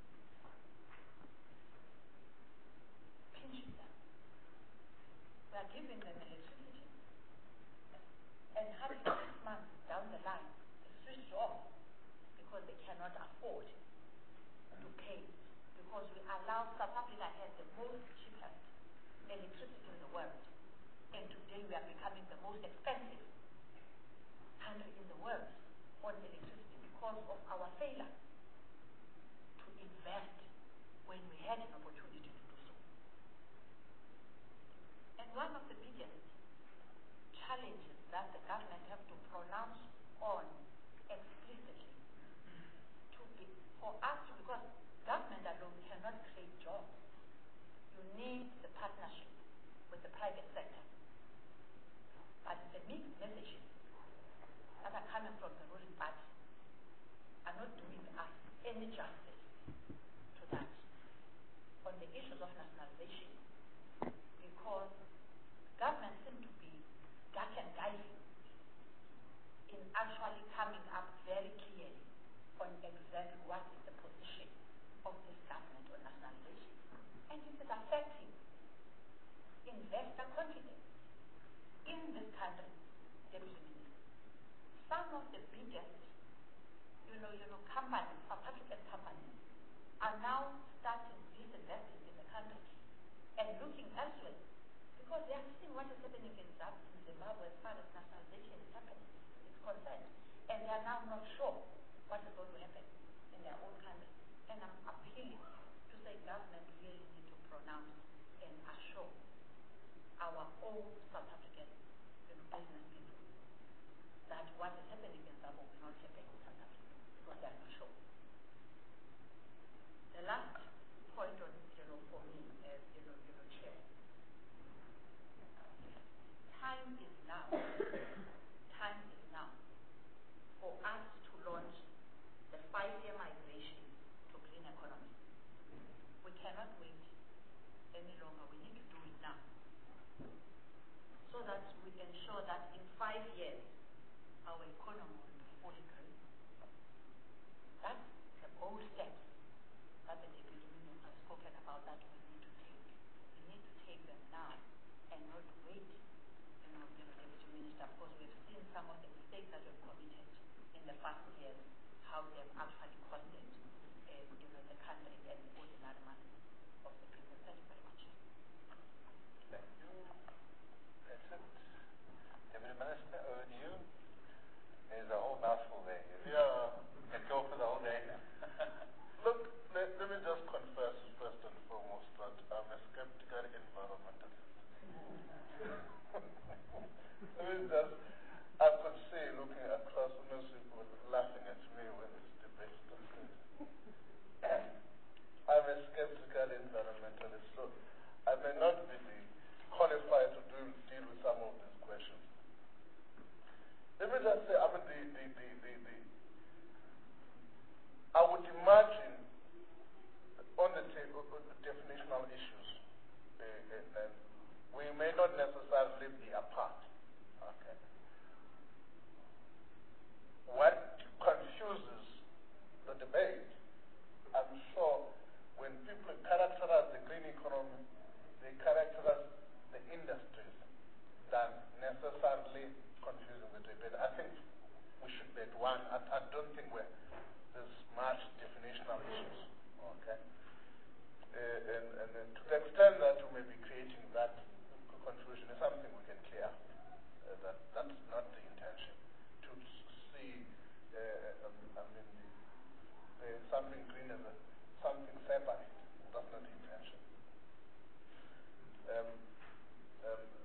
pinches them. We are giving them electricity. And having six months down the line, they switch off because they cannot afford to pay. Because we allow, South Africa has the most cheapest electricity in the world. And today we are becoming the most expensive country in the world on electricity because of our failure to invest when we had an opportunity to do so. And one of the biggest challenges that the government have to pronounce on explicitly to be, for us to, because government alone cannot create jobs. You need the partnership with the private sector. But the mixed messages that are coming from the ruling party are not doing us any justice to that on the issues of nationalization, because government seem to be dark and guiding in actually coming up very clearly on exactly what is the position of this government on nationalization. And it is affecting investor confidence in this country, Deputy Minister. Some of the biggest, you know, you know, companies, South African companies, are now starting disinvesting in the country and looking elsewhere, because they are seeing what is happening in Zimbabwe as far as nationalization is happening, is concerned, and they are now not sure what is going to happen in their own country. And I'm appealing to say government really need to pronounce and assure our own South African, you know, business people that what is happening in Zimbabwe will not happen in South Africa, because they are not sure. The last point on, you know, for me, as you know, you know, Chair, time is now. Time is now for us to launch the five-year migration to green economy. We cannot wait any longer. We need to do it now, so that we ensure that in five years our economy will be fully green. That's the bold steps that the Deputy Minister has spoken about that we need to take. We need to take them now and not wait, you know, you know, Deputy Minister, because we've seen some of the mistakes that we've committed in the past years, how they have actually costed, uh, you know, the country and the ordinary money of the people. Thank you very much. Thank you. That's it. Deputy Minister, over to you. There's a whole mouthful there. You Yeah. can go for the whole day now. Look, let, let me just confess first and foremost that I'm a skeptical environmentalist. Let me just, I could see looking across most people laughing at me when this debate started. I'm a skeptical environmentalist, so I may not be the qualified to do, deal with some of these questions. Let me just say, I mean, the, the, the, the, the I would imagine on the table, the definitional issues, uh, and, and we may not necessarily be apart. Okay. What confuses the debate, I'm sure, when people characterize the green economy, they characterize the industries than necessarily confusing the debate. I think we should bet one. I, I don't think we're there's much definitional issues, okay? Uh, and, and, and to the extent that we may be creating that confusion is something we can clear. Uh, that that's not the intention. To see, uh, um, I mean, the, the something green as a, something separate. That's not the intention. Um, um,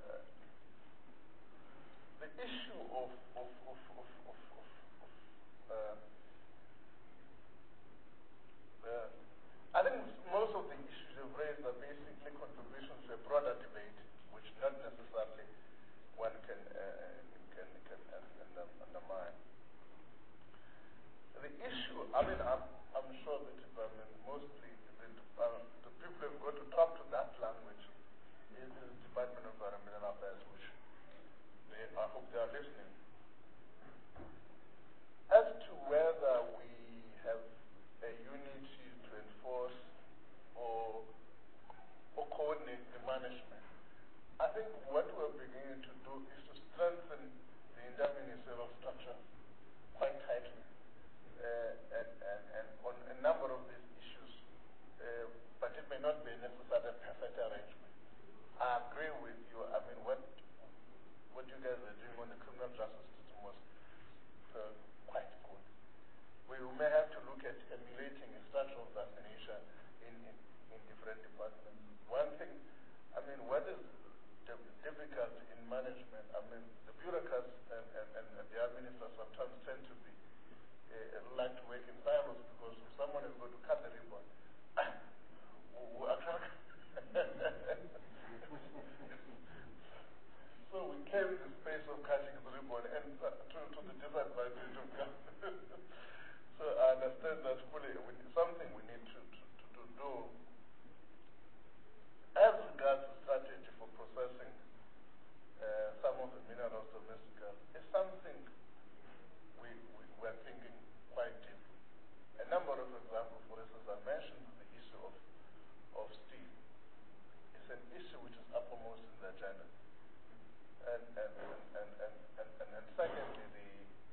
what is di- difficult in management, I mean, the bureaucrats and, and, and, and the administrators sometimes tend to be, uh, like to work in silos because if someone is going to cut the ribbon, we actually so we carry the space of cutting the ribbon and uh, to, to the disadvantage of the So I understand that fully. We, something we need to, to, to, to do as regards the strategy for processing uh, some of the minerals domestically is something we, we were thinking quite deeply. A number of examples, for instance, I mentioned the issue of, of steel. It's an issue which is uppermost in the agenda. And, and, and, and, and, and, and, and secondly, the,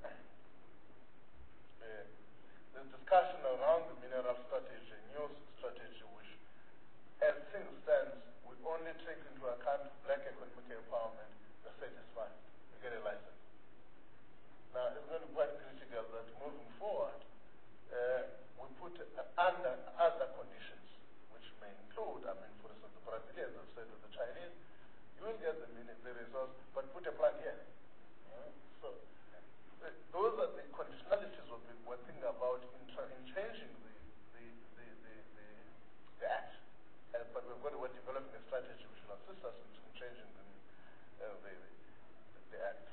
uh, the discussion around the mineral strategy, new strategy, which, as things stand, we only take into account black economic empowerment, we're satisfied. We get a license. Now, it's going to be quite critical that moving forward, uh, we put uh, under other conditions, which may include, I mean, for instance, the Brazilians have said to the Chinese, you will get the, the resource, but put a plant here. Uh, so, uh, those are the conditionalities of it we're thinking about in, tra- in changing the, the, the, the, the, the act. Uh, but we've got to, we're developing a strategy which will assist us in, in changing the, uh, the, the, the act.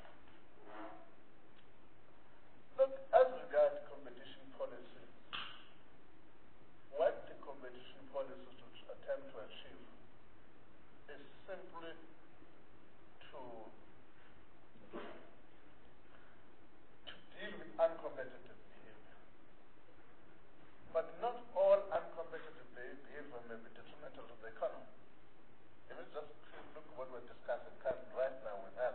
Look, as regards competition policy, what the competition policy should attempt to achieve is simply to, to deal with uncompetitive behavior. But not all uncompetitive behavior may be detrimental to the economy. If you just look at what we're discussing right now with health,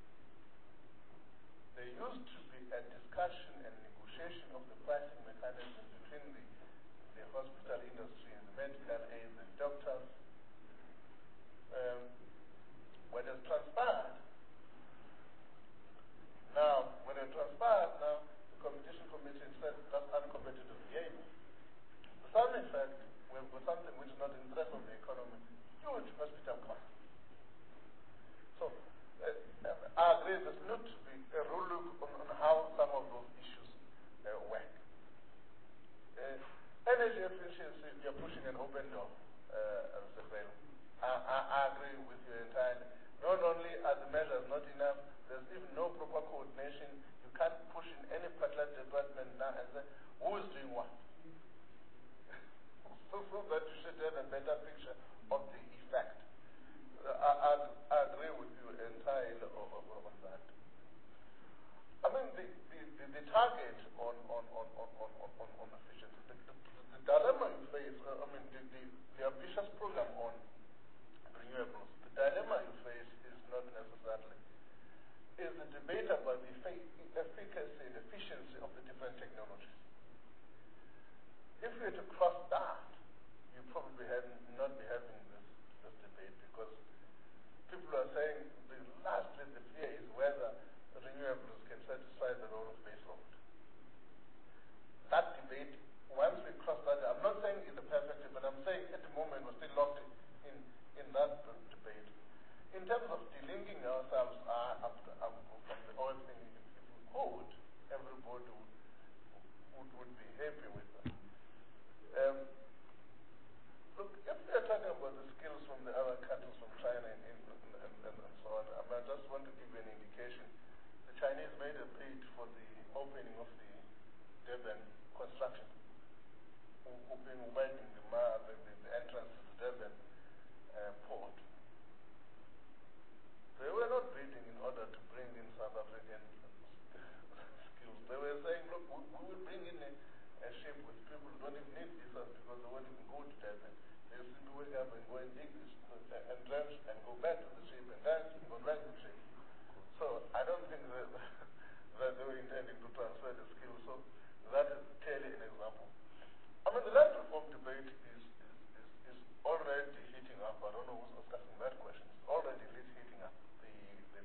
there used to be a discussion and negotiation of the pricing mechanism between the, the hospital industry and the medical aids and doctors. Um, what has transpired now, when it transpired now, the competition committee said that's uncompetitive behavior. To some effect, we've got something which is not in the interest of the economy, huge hospital costs. So, uh, I agree there's not to be a rule look on, on how some of those issues uh, work. Uh, energy efficiency, you're pushing an open door, uh, I, I, I agree with you entirely. Not only are the measures not enough, there's even no proper coordination. You can't push in any particular department now and say, who is doing what? so, so that you should have a better picture of the effect. Uh, I, I, I agree with you entirely on, on that. I mean, the, the, the, the target on, on, on, on, on, on, on efficiency, the, the, the dilemma you face, uh, I mean, the, the, the ambitious program on renewables, the dilemma you face is not necessarily, is the debate about the efficacy and efficiency of the different technologies. If we were to cross that, you probably have not be having this, this debate because people are saying, the, lastly, the fear is whether renewables can satisfy the role of baseload. That debate, once we cross that, I'm not saying it's a perfect, but I'm saying at the moment we're still locked in, in that debate. In terms of delinking ourselves uh, up, to, up from the oil thing, if, if we could, everybody would, would, would be happy with that. Um, look, if we are talking about the skills from the other countries, from China and, and, and, and, and so on, I, mean, I just want to give you an indication. The Chinese made a bid for the opening of the Durban construction, opening, widening the, the, the entrance to the Durban uh, port. They were not bidding in order to bring in South African skills. They were saying, look, we, we will bring in a, a ship with people who don't even need visas because they won't even go to Durban. They simply wake up and go and dig this uh, and drench and go back to the ship and drench and go back to the ship. So I don't think that, that they were intending to transfer the skills. So that is clearly an example. I mean, the land reform debate is, is, is, is already heating up. I don't know who's asking that question. It's already heating up. The, the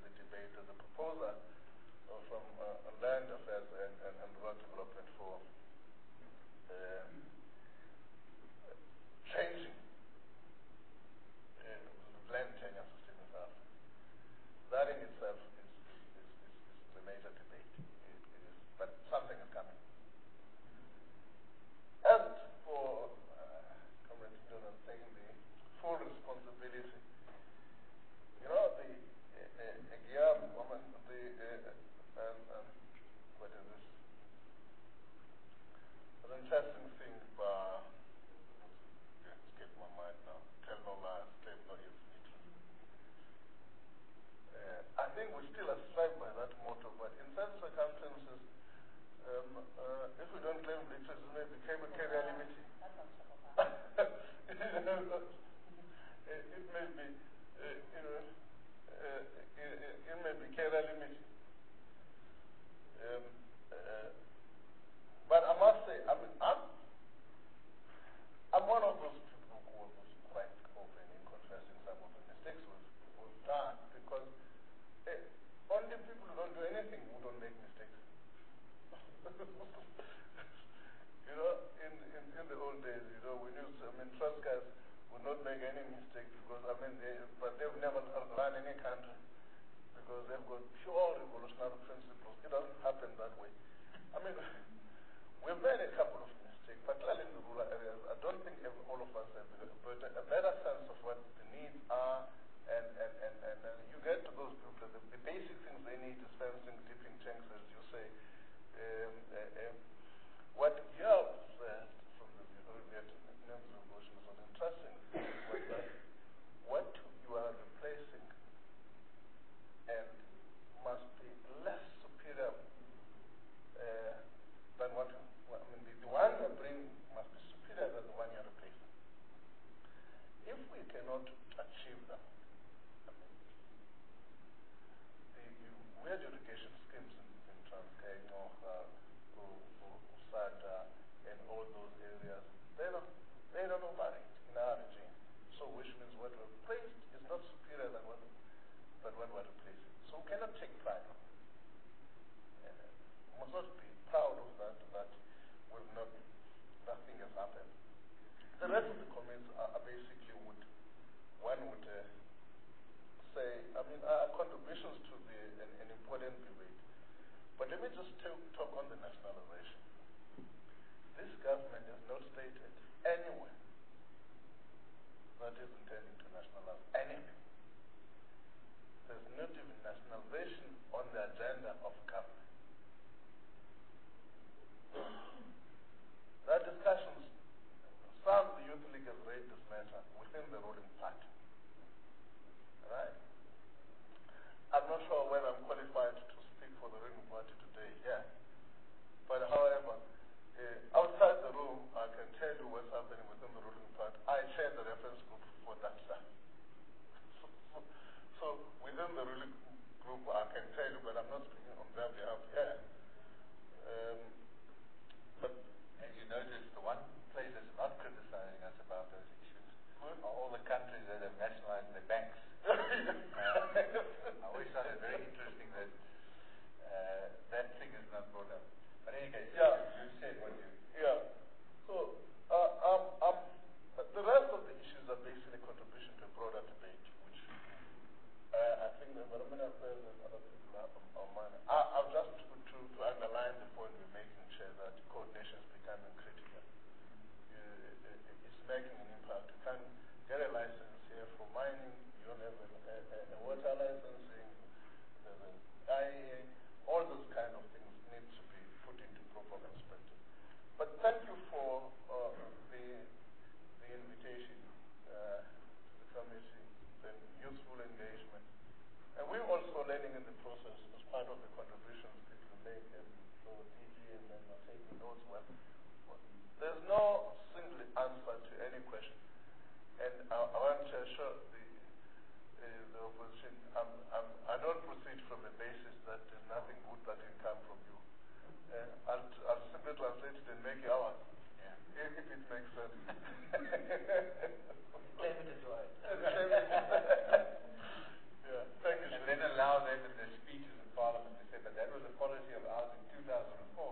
people, I can tell you, but I'm not speaking on their behalf here. Um, but As you notice, the one place that's not criticizing us about those issues are all the countries that have nationalized their banks. uh, I always found it very interesting that uh, that thing is not brought up. But in any case, Yeah. you said what you... yeah, so uh, um, um, the rest of the issues are basically contribution to a broader debate, which uh, I think the environmental affairs and other people are on mind. I, I'll just to, to, to underline the point we're making, Chair, that coordination is becoming critical. You, it, it's making an impact. You can get a license here for mining, you don't have a, a, a water licensing, there's an I E A, all those kind of things need to be put into proper perspective. But thank you for uh, the, the invitation uh, to the committee, the useful engagement. And we're also learning in the process as part of the contributions people make, and so D G and then are taking notes. Well, there's no single answer to any question. And I, I want to assure the, uh, the opposition, I'm, I'm, I don't proceed from a basis that there's nothing good that can come from you. Uh, I'll, I'll simply translate it and make it ours, Yeah. if, if it makes sense. Claim it as yours. Yeah, thank you. And then allow them in their speeches in Parliament to say, but that was a policy of ours in two thousand four.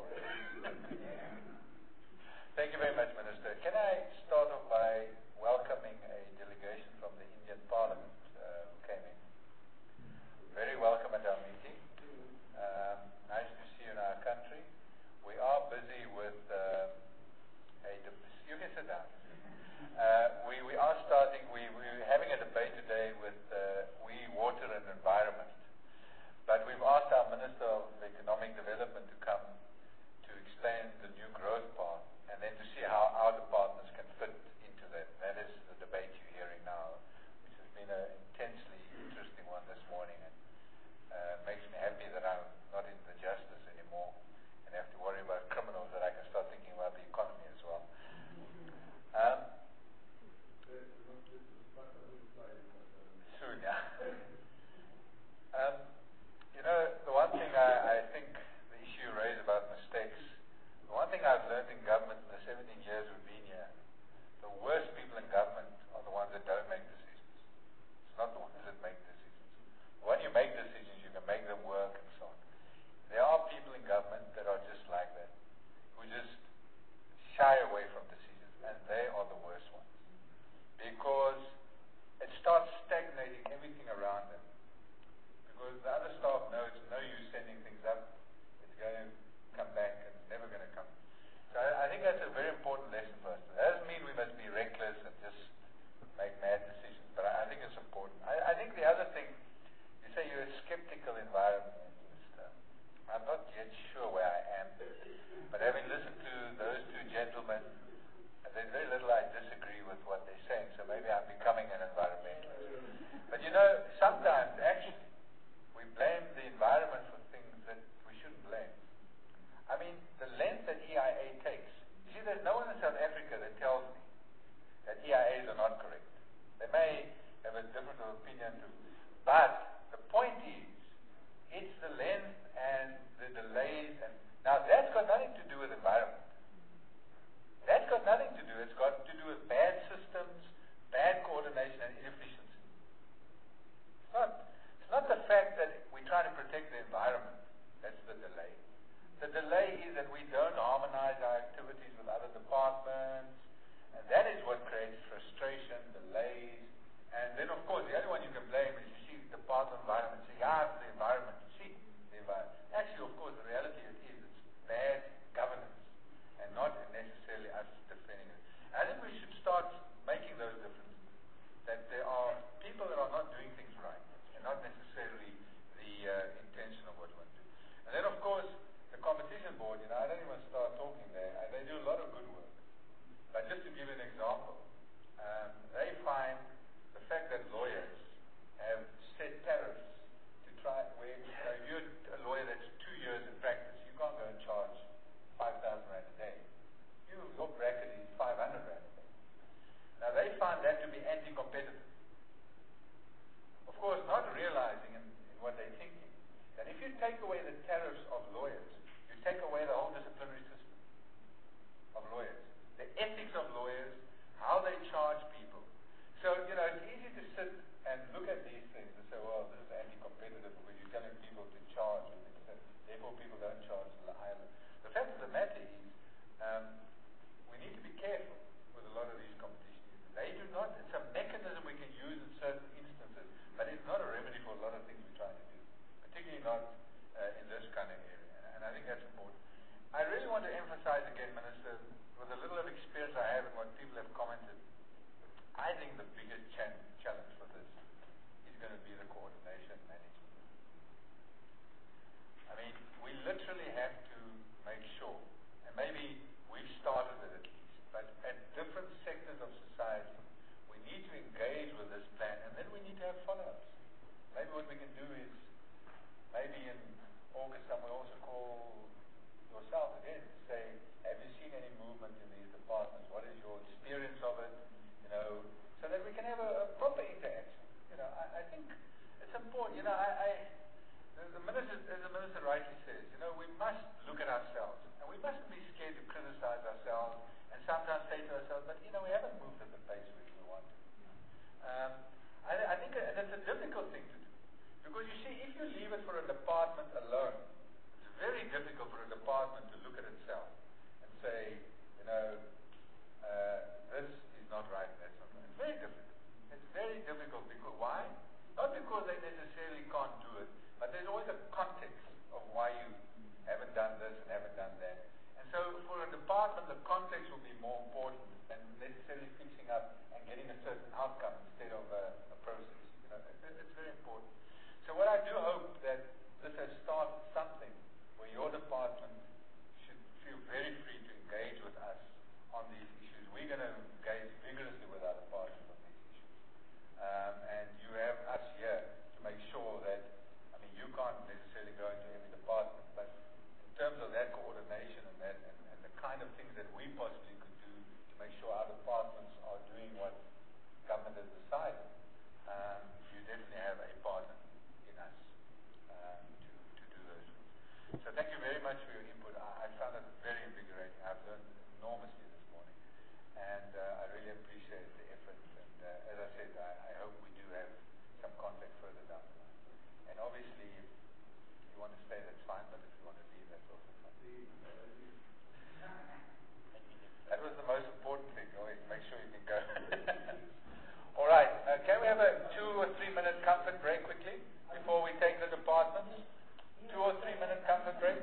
Thank you very much, Minister. Can I start off by welcoming a delegation from the Indian Parliament uh, who came in? Very welcome at our meeting. Um, nice to see you in our country. We are busy with um, a... You can sit down. Uh, we, we are starting, we, we're having a debate today with uh, We, Water and Environment. But we've asked our Minister of Economic Development to come to explain the new growth path and then to see how our departments can fit into that. That is the debate you're hearing now, which has been an intensely interesting one this morning, and uh, makes me happy that I'm not in the justice anymore and have to worry about criminals, that I can start thinking about the economy as well. Um, soon, yeah. um, you know, the one thing I, I think the issue you raised about mistakes, the one thing I've learned in government in the seventeen years we've been here, the worst people in government are the ones that don't make decisions. It's not the ones that make decisions. When you make decisions, you can make them work and so on. There are people in government that are just like that, who just shy away from decisions, and they are the worst ones. Because it starts stagnating everything around them. Because the other staff knows it's no use sending things up, it's going to come back and it's never going to come. So I, I think that's a very important lesson for us. It doesn't mean we must be reckless and just make mad decisions, but I, I think it's important. I, I think the other thing, you say you're a skeptical environmentalist. I'm not yet sure where I am, but having listened to those two gentlemen, there's very little I disagree with what they're saying, so maybe I'm becoming an environmentalist. But you know, sometimes actually we blame the environment for things that we shouldn't blame. I mean, the length that E I A takes, you see, there's no one in South Africa that tells me that E I As are not correct. They may have a different opinion too, but the point is, it's the length and the delays, and now that's got nothing to do with environment. That's got nothing to do. It's got to do with bad systems, bad coordination, and inefficiency. It's not, it's not the fact that we're trying to protect the environment. That's the delay. The delay is that we don't harmonize our activities with other departments, and that is what creates frustration, delays. And then, of course, the other one you can blame is you see Department of Environment say, ah, it's the environment. You see the environment. Actually, of course, the reality it is it's bad governance, and not necessarily us defending it. I think we should start making those differences. That there are people that are not doing things right, and not necessarily the uh, intention of what we want to do. And then, of course, the competition board, you know, I don't even start talking there, and they do a lot of good work. But just to give you an example, um, they find the fact that lawyers have set tariffs to try, where take away the tariffs of lawyers, you take away the whole disciplinary system of lawyers, the ethics of lawyers, how they charge people. So, you know, it's easy to sit and look at these things and say, well, this is anti-competitive because you're telling people to charge, and therefore people don't charge the higher. The fact of the matter is, um, we need to be careful with a lot of these competitions. They do not, it's a mechanism we can use in certain instances, but it's not a remedy for a lot of things we're trying to do, particularly not uh, in this kind of area. And I think that's important. I really want to emphasize again, Minister, with a little of experience I have and what people have commented, I think the biggest ch- challenge for this is going to be the coordination management. I mean, we literally have to make sure, and maybe we've started it at least, but at different sectors of society, we need to engage with this plan, and then we need to have follow-ups. Maybe what we can do is, maybe in August, I will also call yourself again to say, have you seen any movement in these departments? What is your experience of it? You know, so that we can have a, a proper interaction. You know, I, I think it's important. You know, I, I the, the minister, as the minister rightly says, you know, we must look at ourselves, and we mustn't be scared to criticize ourselves, and sometimes say to ourselves, but you know, we haven't moved at the pace we, we want to. Um, I, I think that, that's a difficult thing to do, because you see, if you leave it for a department alone, it's very difficult for a department to look at itself and say, you know, uh, this is not right, that's not right. It's very difficult. It's very difficult because why? Not because they necessarily can't do it, but there's always a context of why you haven't done this and haven't done that. And so for a department, the context will be more important than necessarily fixing up and getting a certain outcome instead of a, a process. You know, it, it's very important. So what I do hope that this has started something where your department should feel very free to engage with us on these issues. We're going to engage vigorously with our department on these issues. Um, and you have us here to make sure that, I mean, you can't necessarily go into every department, but in terms of that coordination and that and, and the kind of things that we possibly could do to make sure our departments are doing what government has decided, um, you definitely have a partner in us um, to, to do those things. So thank you very much for your input. I, I found it very invigorating. I've learned enormously this morning, and uh, I really appreciate the effort. And uh, as I said, I, I hope we do have some contact further down the line. And obviously, if you want to stay, that's fine. But if you want to leave, that's also fine. That was the most important thing. Always make sure you can go. All right. Uh, can we have a two or three minute comfort break quickly before we take the departments? Two or three minute comfort break.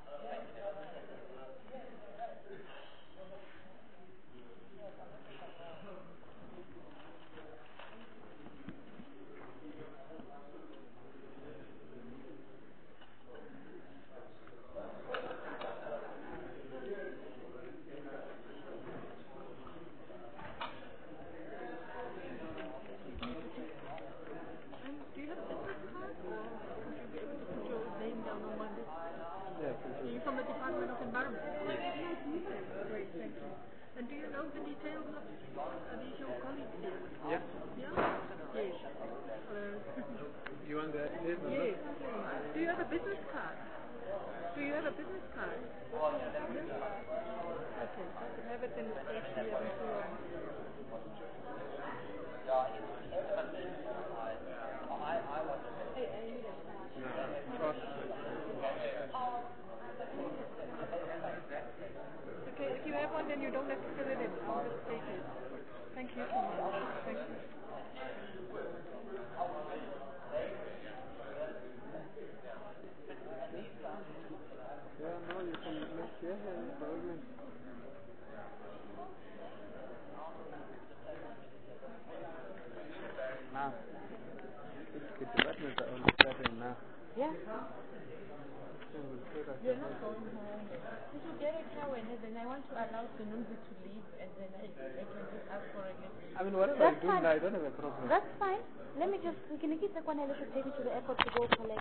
And do you know the details of, of these your colleagues here? Yeah. Yeah? Yes. Uh, you want the list? Yes. Do you have a business card? Do you have a business card? No? Okay. I can have it in the state here and so on. Yeah, it's intimately. I, I was. Hey, I need a card. Okay, if you have one, then you don't have to fill it in. I'll just take it. Thank you so much. Thank you. Yeah, no, you can make here and problem. Now, it's good to let me go now. Yeah. You're not going home. Did you get a car when then I want to allow Sununzi to leave and then I, I can just ask for a gift. I mean, whatever That's I do fine. now, I don't have a problem. That's fine. Let me just, can you get the one I let you take me to the airport to go collect?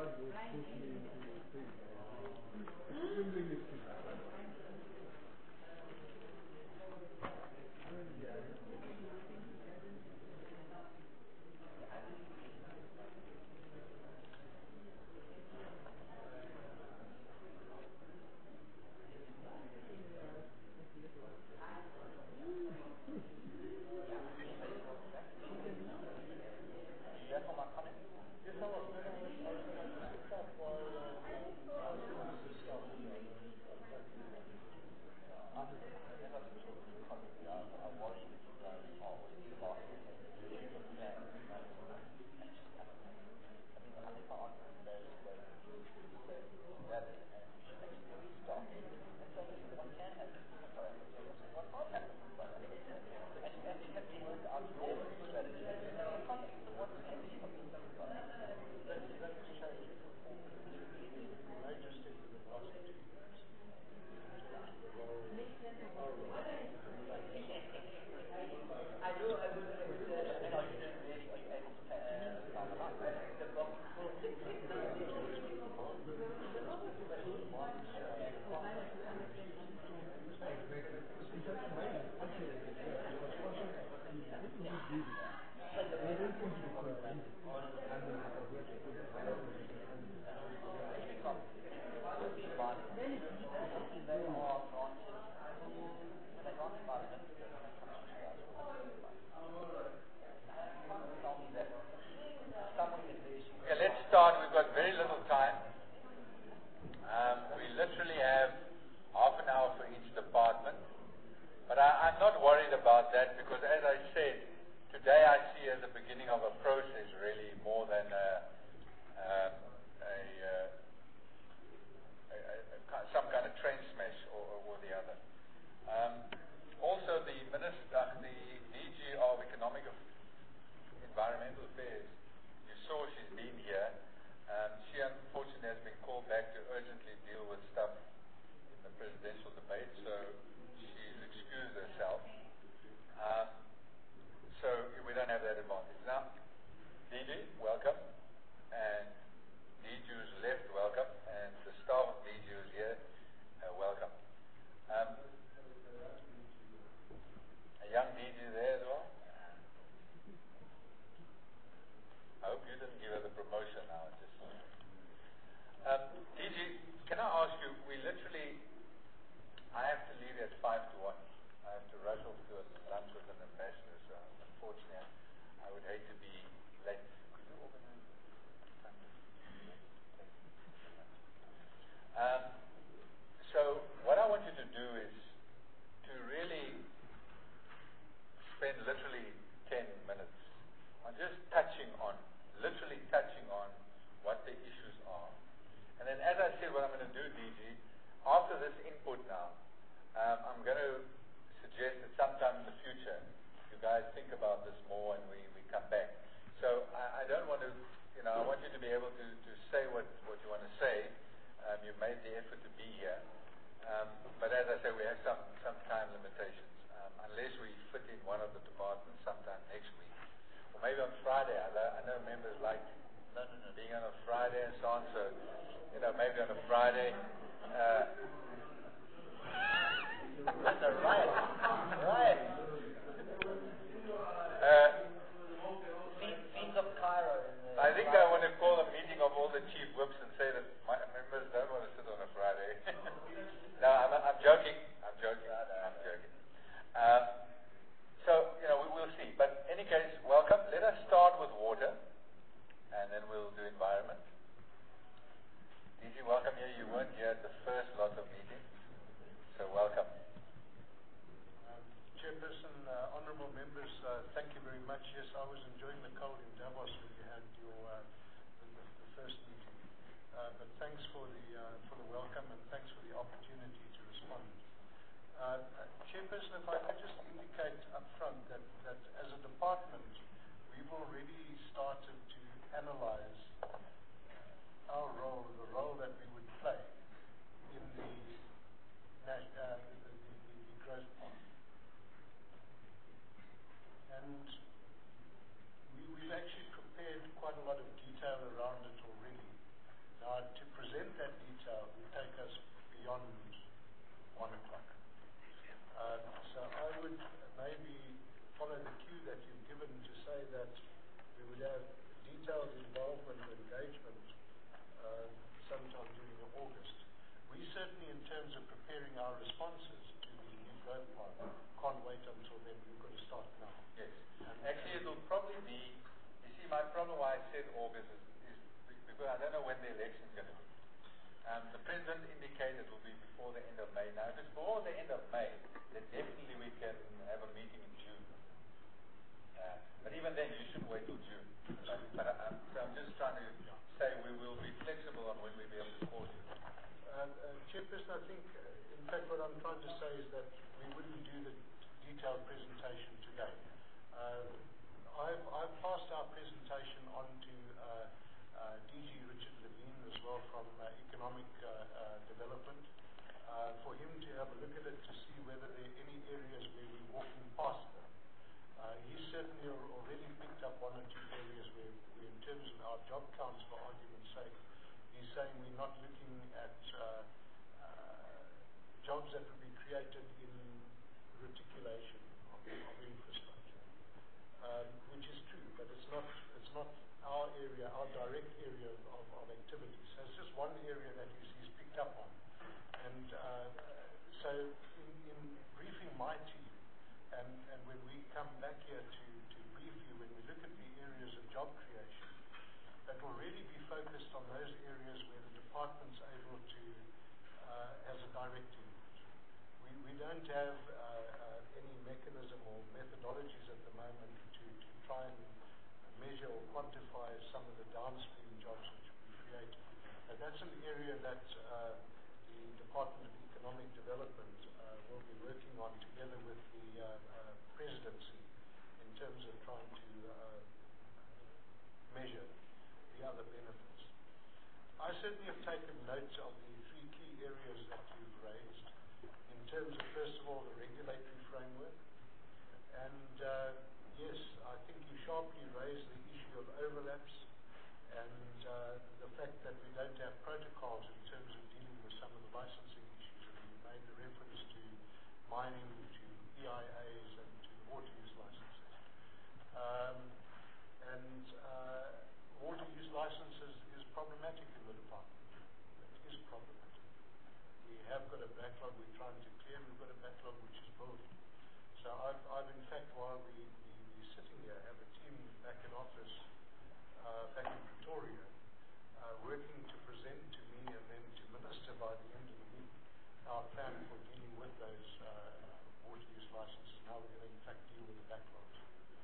was totally in the thing. It's been doing it. Okay, let's start. We've got very little time. Um, we literally have half an hour for each department. But I, I'm not worried about that because, as I said, today I see as the beginning of a process, really, more than a, um, a, uh, a, a, a some kind of train smash or, or the other. Um, also, the minister, the D G of Economic Environmental Affairs, you saw she's been here. Um, she unfortunately has been called back to urgently deal with stuff in the presidential debate, so she's excused herself. Um, so we don't have that advantage. Now, D G, welcome. And D G who's left, welcome. And the staff of D G who's here, uh, welcome. Um, a young D G there as well. I hope you didn't give her the promotion now. Just um, D G, can I ask you, we literally, I have to leave at five to one. I have to rush off to a lunch with an ambassador, so unfortunately I would hate to be late. Could you organize something? Um, so what I want you to do is to really spend literally ten minutes on just touching on, literally touching on what the issues are. And then as I said, what I'm going to do, D G, after this input now, um, I'm going to suggest that sometime in the future, you guys think about this more and we, we come back. So I, I don't want to, you know, I want you to be able to, to say what, what you want to say. Um, you've made the effort to be here. Um, but as I say, we have some, some time limitations. Um, unless we fit in one of the departments sometime next week. Or maybe on Friday. I, I know members like no, no, no, being on a Friday and so on. So, you know, maybe on a Friday. Uh, That's a riot. Riot. uh, Fiends of Cairo. I think I want to call a meeting of all the chief whips and say that my members don't want to sit on a Friday. No, I'm, I'm joking. I'm joking. I'm joking. Um, so, you know, we will see. But in any case, welcome. Let us start with water, and then we'll do environment. D G, welcome here. You weren't here at the first lot of meetings, so welcome. Um, Chairperson, uh, honourable members, uh, thank you very much. Yes, I was enjoying the cold in Davos when you had your uh, the, the, the first meeting. Uh, but thanks for the uh, for the welcome and thanks for the opportunity to respond. Uh, Chairperson, if I could just indicate up front that, that as a department, we've already started to analyze our role, the role that we would play in the, uh, the, the, the growth path. And we, we've actually prepared quite a lot of detail around it already. one o'clock. Uh, so I would maybe follow the cue that you've given to say that we would have detailed involvement and engagement uh, sometime during August. We certainly, in terms of preparing our responses to the new growth plan, can't wait until then. We've got to start now. Yes. And, Actually, it'll probably be, you see, my problem why I said August is, is because I don't know when the election is going to be. Um, the President indicated it will be before the end of May. Now, if it's before the end of May, then definitely we can have a meeting in June. Uh, but even then, you shouldn't wait till June. But, but I, I'm, so I'm just trying to say we will be flexible on when we'll be able to call you. Uh, uh, Chairperson, I think, uh, in fact, what I'm trying to say is that we wouldn't do the detailed presentation today. Uh, I've, I've passed our presentation on to uh, uh, D G Richard Levine as well from uh, Economic uh, uh, Development uh, for him to have a look at it to see whether there are any areas where we're walking past them. Uh, he's certainly already picked up one or two areas where, where in terms of our job counts, for argument's sake, he's saying we're not looking at uh, uh, jobs that would be created in reticulation of, of infrastructure, um, which is true, but it's not it's not our area, our direct area of, of, of activity. So it's just one area that he's, he's picked up on. And uh, so in, in briefing my team, and, and when we come back here to, to brief you, when we look at the areas of job creation, that will really be focused on those areas where the department's able to, uh, as a direct input. We, we don't have uh, uh, any mechanism or methodologies at the moment to, to try and measure or quantify some of the downstream jobs which we created. And that's an area that uh, the Department of Economic Development uh, will be working on together with the uh, uh, presidency in terms of trying to uh, measure the other benefits. I certainly have taken note of the three key areas that you've raised in terms of, first of all, the regulatory framework. And uh, yes, I think you sharply raised the issue of overlaps and uh, the fact that we don't have protocols in terms of dealing with some of the licensing issues. And you made the reference to mining, to E I As, and to water use licenses. Um, and uh, water use licenses is problematic in the department. It is problematic. We have got a backlog we're trying to clear. We've got a backlog which is building. So I've, I've in fact, while we, we, we're sitting here, have a team back in office, uh, back in Pretoria, uh, working to present to me and then to Minister by the end of the week our plan for dealing with those uh, water use licenses. Now we're going to in fact deal with the backlogs.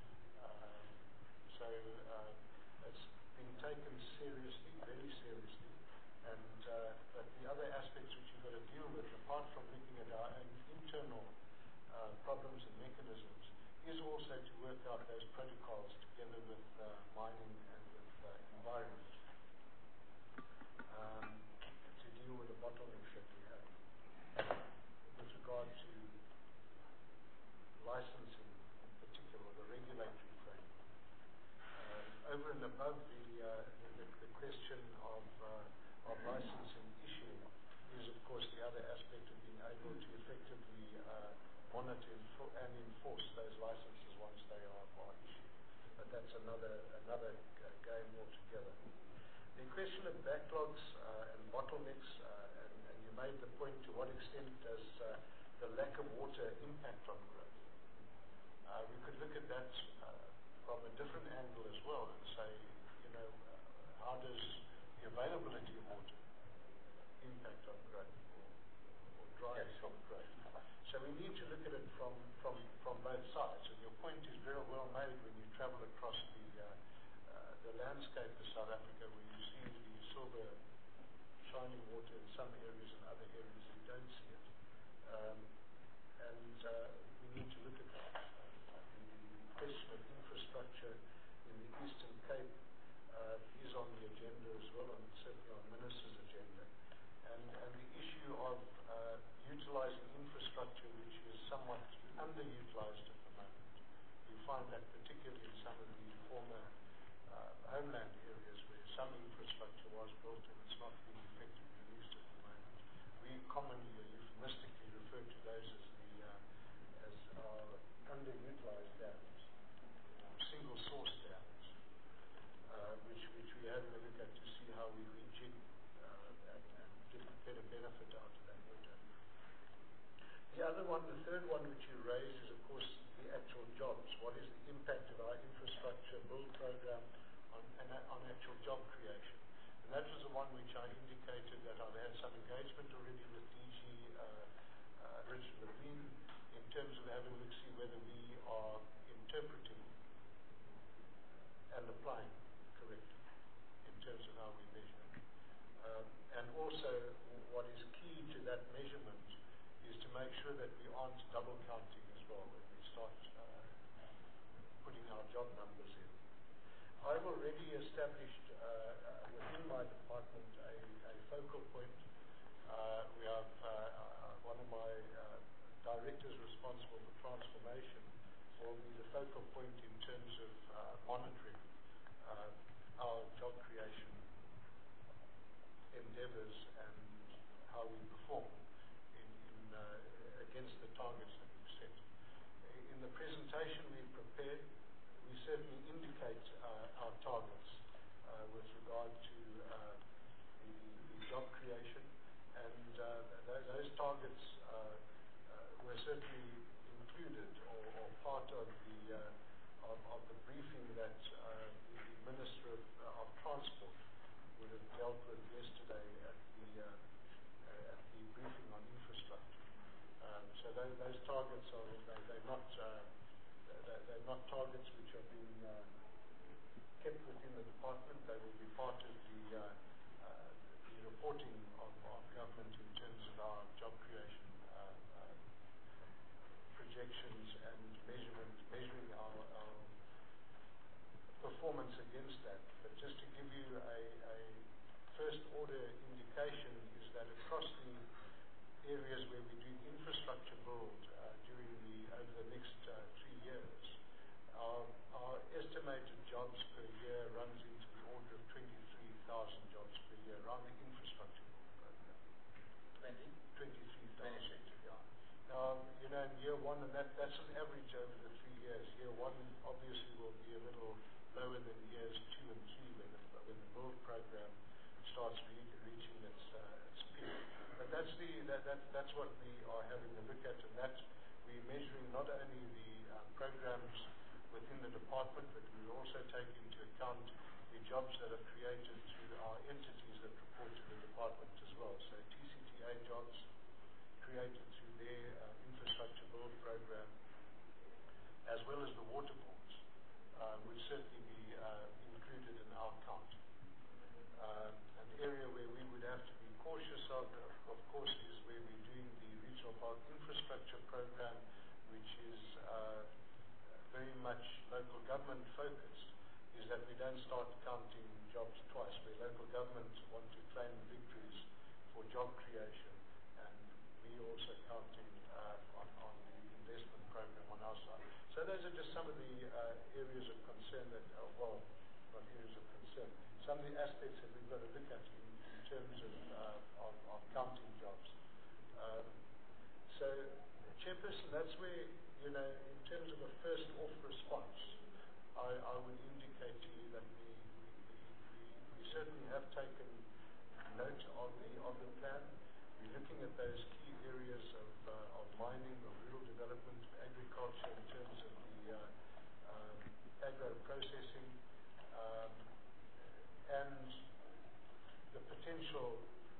Um, so uh, it's been taken seriously, very seriously. And uh, but the other aspects which you've got to deal with, apart from looking at our own internal Uh, problems and mechanisms, is also to work out those protocols together with uh, mining and with uh, environment um, to deal with the bottlenecks that we have. With regard to licensing in particular, the regulatory framework. Uh, over and above the, uh, the, the question of, uh, of licensing issuing is of course the other aspect of being able to effectively uh, monitor and enforce those licenses once they are, are issued. But that's another another game altogether. The question of backlogs uh, and bottlenecks, uh, and, and you made the point to what extent does uh, the lack of water impact on growth. Uh, we could look at that uh, from a different angle as well and say, you know, uh, how does the availability of water impact on growth or, or drive yes. some growth? So we need to look at it from, from, from both sides. And your point is very well made when you travel across the, uh, uh, the landscape of South Africa, where you see the silver shining water in some areas and other areas you don't see it. Um, and uh, we need to look at that. Uh, the question of infrastructure in the Eastern Cape uh, is on the agenda as well, and certainly on Minister's agenda. And, and the issue of uh, utilizing infrastructure which is somewhat underutilized at the moment. You find that particularly in some of the former uh, homeland areas where some infrastructure was built and it's not being effectively used at the moment. We commonly or euphemistically refer how we rejig uh, and, and get better benefit out of that window. The other one, the third one which you raised is, of course, the actual jobs. What is the impact of our infrastructure build program on, and, on actual job creation? And that was the one which I indicated that I've had some engagement already with D G uh, uh, Richard Levine in terms of having a look see whether we are interpreting and applying correctly in terms of how we measure. Um, and also, what is key to that measurement is to make sure that we aren't double counting as well when we start uh, putting our job numbers in. I've already established uh, uh, within my department a, a focal point. Uh, we have uh, uh, one of my uh, directors responsible for transformation will be the focal point in terms of uh, monitoring uh, our job creation endeavors and how we perform in, in, uh, against the targets that we've set. In the presentation we've prepared, we certainly indicate uh, our targets uh, with regard to uh, the, the job creation, and uh, th- those targets uh, uh, were certainly included or, or part of the uh, of, of the briefing that uh, the Minister of, uh, of Transport would have dealt with yesterday at the uh, uh, at the briefing on infrastructure. Um, so those, those targets are they, they're not uh, they're, they're not targets which are being uh, kept within the department. They will be part of the uh, uh, the reporting of, of government in terms of our job creation uh, uh, projections and measurement, measuring our, our performance against that. But just to give you a, a first order indication is that across the areas where we do infrastructure build uh, during the over the next uh, three years, our, our estimated jobs per year runs into the order of twenty-three thousand jobs per year around the infrastructure build program. twenty? twenty-three thousand. twenty-six. Yeah. Now, you know, in year one, and that, that's an average over the three years. Year one obviously will be a little lower than years two and three when the, when the build program starts re- reaching its, uh, its peak. But that's the that, that that's what we are having a look at, and that we're measuring not only the uh, programs within the department, but we also take into account the jobs that are created through our entities that report to the department as well. So T C T A jobs created through their uh, infrastructure build program, as well as the water boards, uh, would certainly be uh, included in our count. Uh, an area where we would have to be cautious of, of course, is where we're doing the regional park infrastructure program, which is uh, very much local government focused, is that we don't start counting jobs twice, where local governments want to claim victories for job creation, and we also counting uh, on, on the investment program on our side. So those are just some of the uh, areas of concern that, uh, well, not areas of concern, some of the aspects that we've got to look at in, in terms of, uh, of, of counting jobs. Um, so, Chairperson, that's where, you know, in terms of a first off response, I, I would indicate to you that we, we, we, we, we certainly have taken note of the, of the plan. We're looking at those key areas of, uh, of mining, of rural development, agriculture in terms of the uh, um, agro-processing, um, and the potential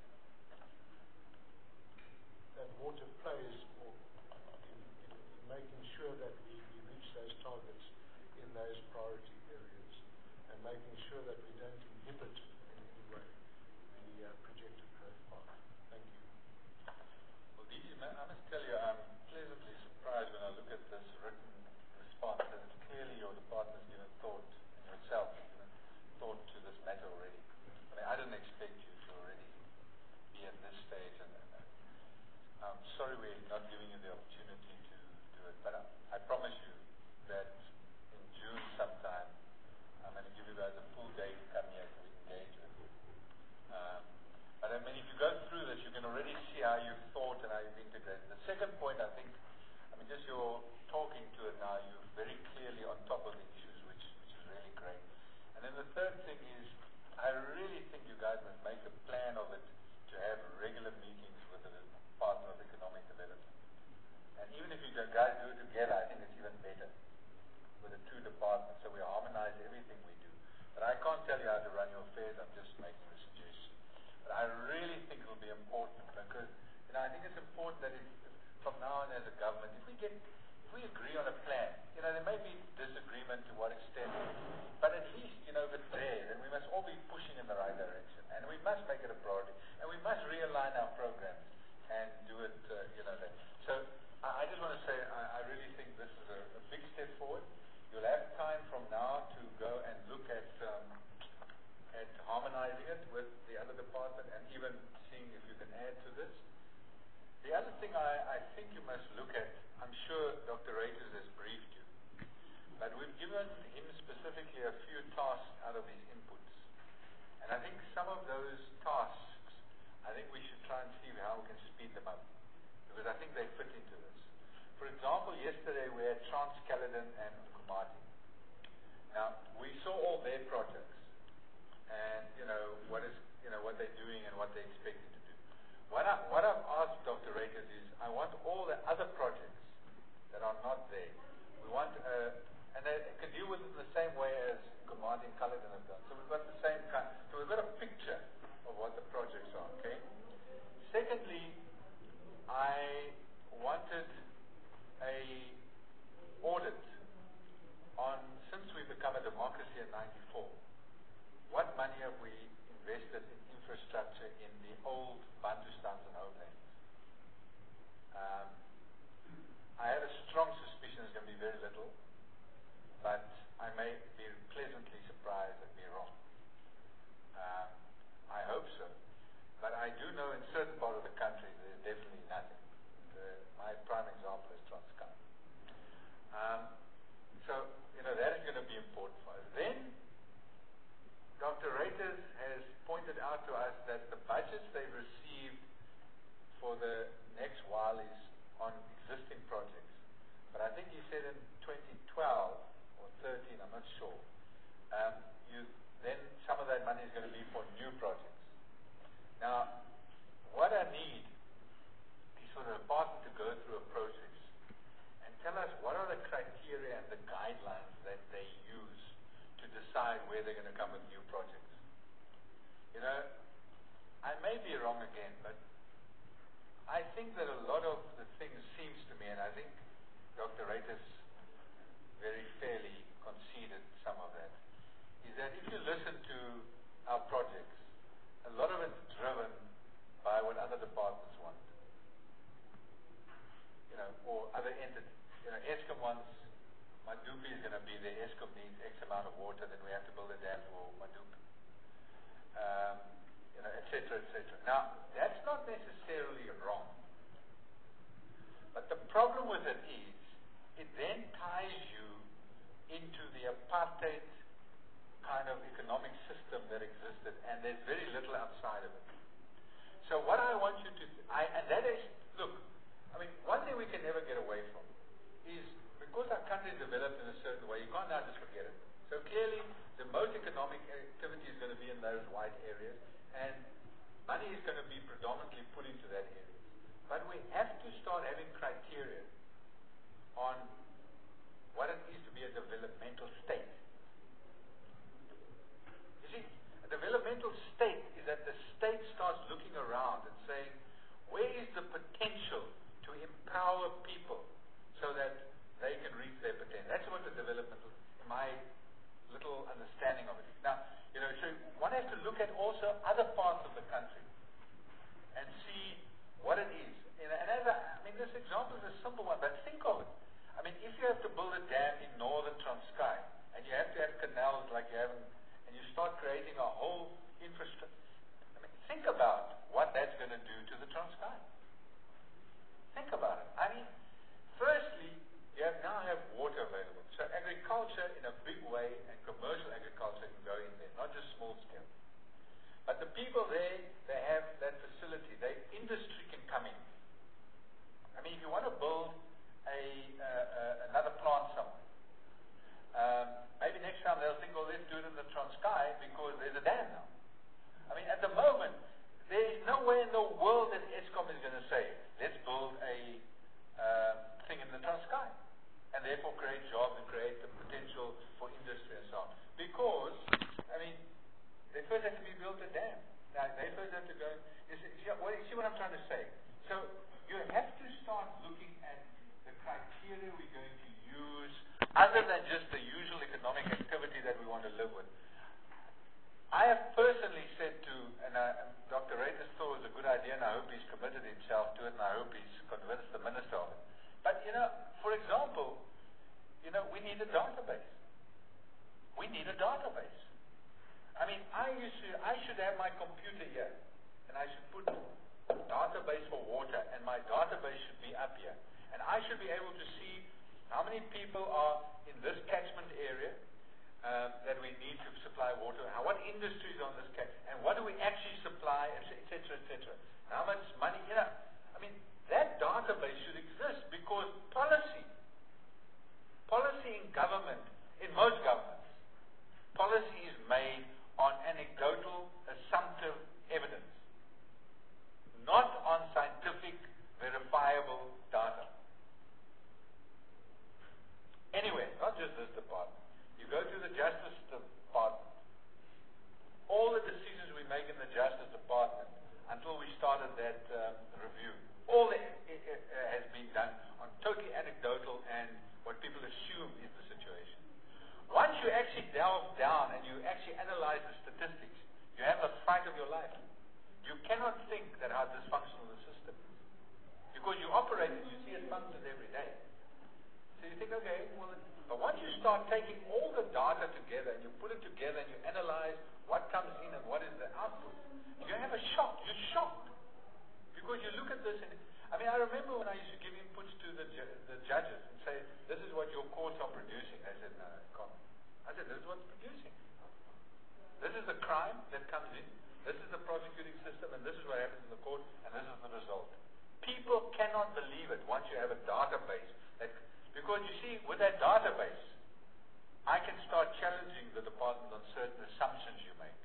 that water plays for in, in, in making sure that we, we reach those targets in those priority areas, and making sure that we don't inhibit in any way the uh, projected growth path. Thank you. Well, D G, I must tell you, I'm pleasantly surprised when I look at this written response that it's clearly your department's given thought, and yourself given thought to this matter already. I mean, I didn't expect you to already be at this stage, and, and I'm sorry we're not giving you the opportunity to do it, but I, I promise you that in June sometime, I'm going to give you guys a full day to come here to engage with you. Um, but I mean, if you go through this, you can already see how you've thought and how you've integrated. The second point, I think, I mean, just your talking to it now, you're very clearly on top of the issues, which, which is really great. And then the third thing is, I really think you guys side must make a plan of it to have regular meetings with the Department of Economic Development. And even if you guys do it together, I think it's even better with the two departments, so we harmonize everything we do. But I can't tell you how to run your affairs, I'm just making a suggestion. But I really think it will be important because, you know, I think it's important that if, from now on as a government, if we get, if we agree on a plan, you know, there may be disagreement to what extent, but at least, you know, if it's there, then we must all be pushing in the right direction. And we must make it a priority. And we must realign our programs and do it, uh, you know, that. So I, I just want to say, I, I really think this is a, a big step forward. You'll have time from now to go and look at um, at harmonizing it with the other department and even seeing if you can add to this. The other thing I, I think you must look at, I'm sure Doctor Reiters has briefed you, but we've given him specifically a few tasks out of his inputs. And I think some of those tasks, I think we should try and see how we can speed them up, because I think they fit into this. For example, yesterday we had Trans-Caledon and Nkomati. Now, we saw all their projects and, you know, what is, you know, what they're doing and what they're expecting to do. What, I, what I've asked Doctor Reiters is, I want all the other projects that are not there. We want, uh, and they can deal with it in the same way as Nkomati and Caledon have done. So we've got the same kind, so we've got a picture of what the projects are, okay? Secondly, I wanted a audit on, since we become a democracy in ninety-four, what money have we invested in infrastructure in the old Bantustans and homelands? Um, I have a strong suspicion it's going to be very little, but I may be pleasantly surprised and be wrong. Um, I hope so. But I do know in certain part of the country there's definitely nothing. The, my prime example is Transkei. Um, so, you know, that is going to be important for us. Then, Doctor Reiters has pointed out to us that the budgets they've received for the next while is on existing projects. But I think he said in twenty twelve or thirteen, I'm not sure, um, you, then some of that money is going to be for new projects. Now, what I need is for the department to go through a process and tell us what are the criteria and the guidelines that they use to decide where they're going to come with new projects. You know, I may be wrong again, but I think that a lot of the things seems to me, and I think Doctor Reiters very fairly conceded some of that, is that if you listen to our projects, a lot of it's driven by what other departments want. You know, or other entities. You know, Eskom wants, Madupi is going to be there, Eskom needs X amount of water, then we have to build a dam for Madupi. Um, you know, et cetera, et cetera. Now, that's not necessarily wrong. But the problem with it is, it then ties you into the apartheid kind of economic system that existed, and there's very little outside of it. So what I want you to, I, and that is, look, I mean, one thing we can never get away from is, because our country is developed in a certain way, you can't now just forget it. So clearly, the most economic activity is going to be in those white areas, and money is going to be predominantly put into that area. But we have to start having criteria on what it is to be a developmental state. You see, a developmental state is that the state starts looking around and saying, where is the potential to empower people so that they can reach their potential? That's what the developmental, in my little understanding of it. Now, you know, so one has to look at also other parts of the country and see what it is. You know, and as I, I mean, this example is a simple one, but think of it. I mean, if you have to build a dam in northern Transkei, and you have to have canals like you have in, and you start creating a whole infrastructure, no way in the world that Eskom is going to say, let's build a uh, thing in the Transkei, and therefore create jobs and create the potential for industry and so on. Because, I mean, they first have to be built a dam. Now, they first have to go, you see, you see what I'm trying to say? So, you have to start looking at the criteria we're going to use, other than just the usual economic activity that we want to live with. I have personally said to, and uh, Doctor Reuters thought it was a good idea, and I hope he's committed himself to it, and I hope he's convinced the minister of it. But, you know, for example, you know, we need a database. We need a database. I mean, I used to, I should have my computer here, and I should put database for water, and my database should be up here. And I should be able to see how many people are in this catchment area um, that we need to supply water, how, what industries are on this catchment, and what do we actually supply, et cetera, et cetera. How much money, you know, I mean, that database should exist because policy, policy in government, in most governments, policy is made on anecdotal, assumptive evidence, not on scientific, verifiable data. Anyway, not just this department. You go to the Justice Department. All the decisions we make in the Justice Department, until we started that um, review, all that it, it, uh, has been done on totally anecdotal and what people assume is the situation. Once you actually delve down and you actually analyze the statistics, you have the fight of your life. You cannot think that how dysfunctional the system is. Because you operate it, you see it functions every day. So you think, okay, well, but once you start taking all the data together and you put it together and you analyze what comes in and what is the output, you have a shock. You're shocked. Because you look at this and, I mean, I remember when I used to give inputs to the, ju the judges and say, this is what your courts are producing. They said, no, it can't. I said, this is what's producing. This is the crime that comes in. This is the prosecuting system, and this is what happens in the court, and this is the result. People cannot believe it once you have a database. That, because you see, with that database, I can start challenging the department on certain assumptions you make.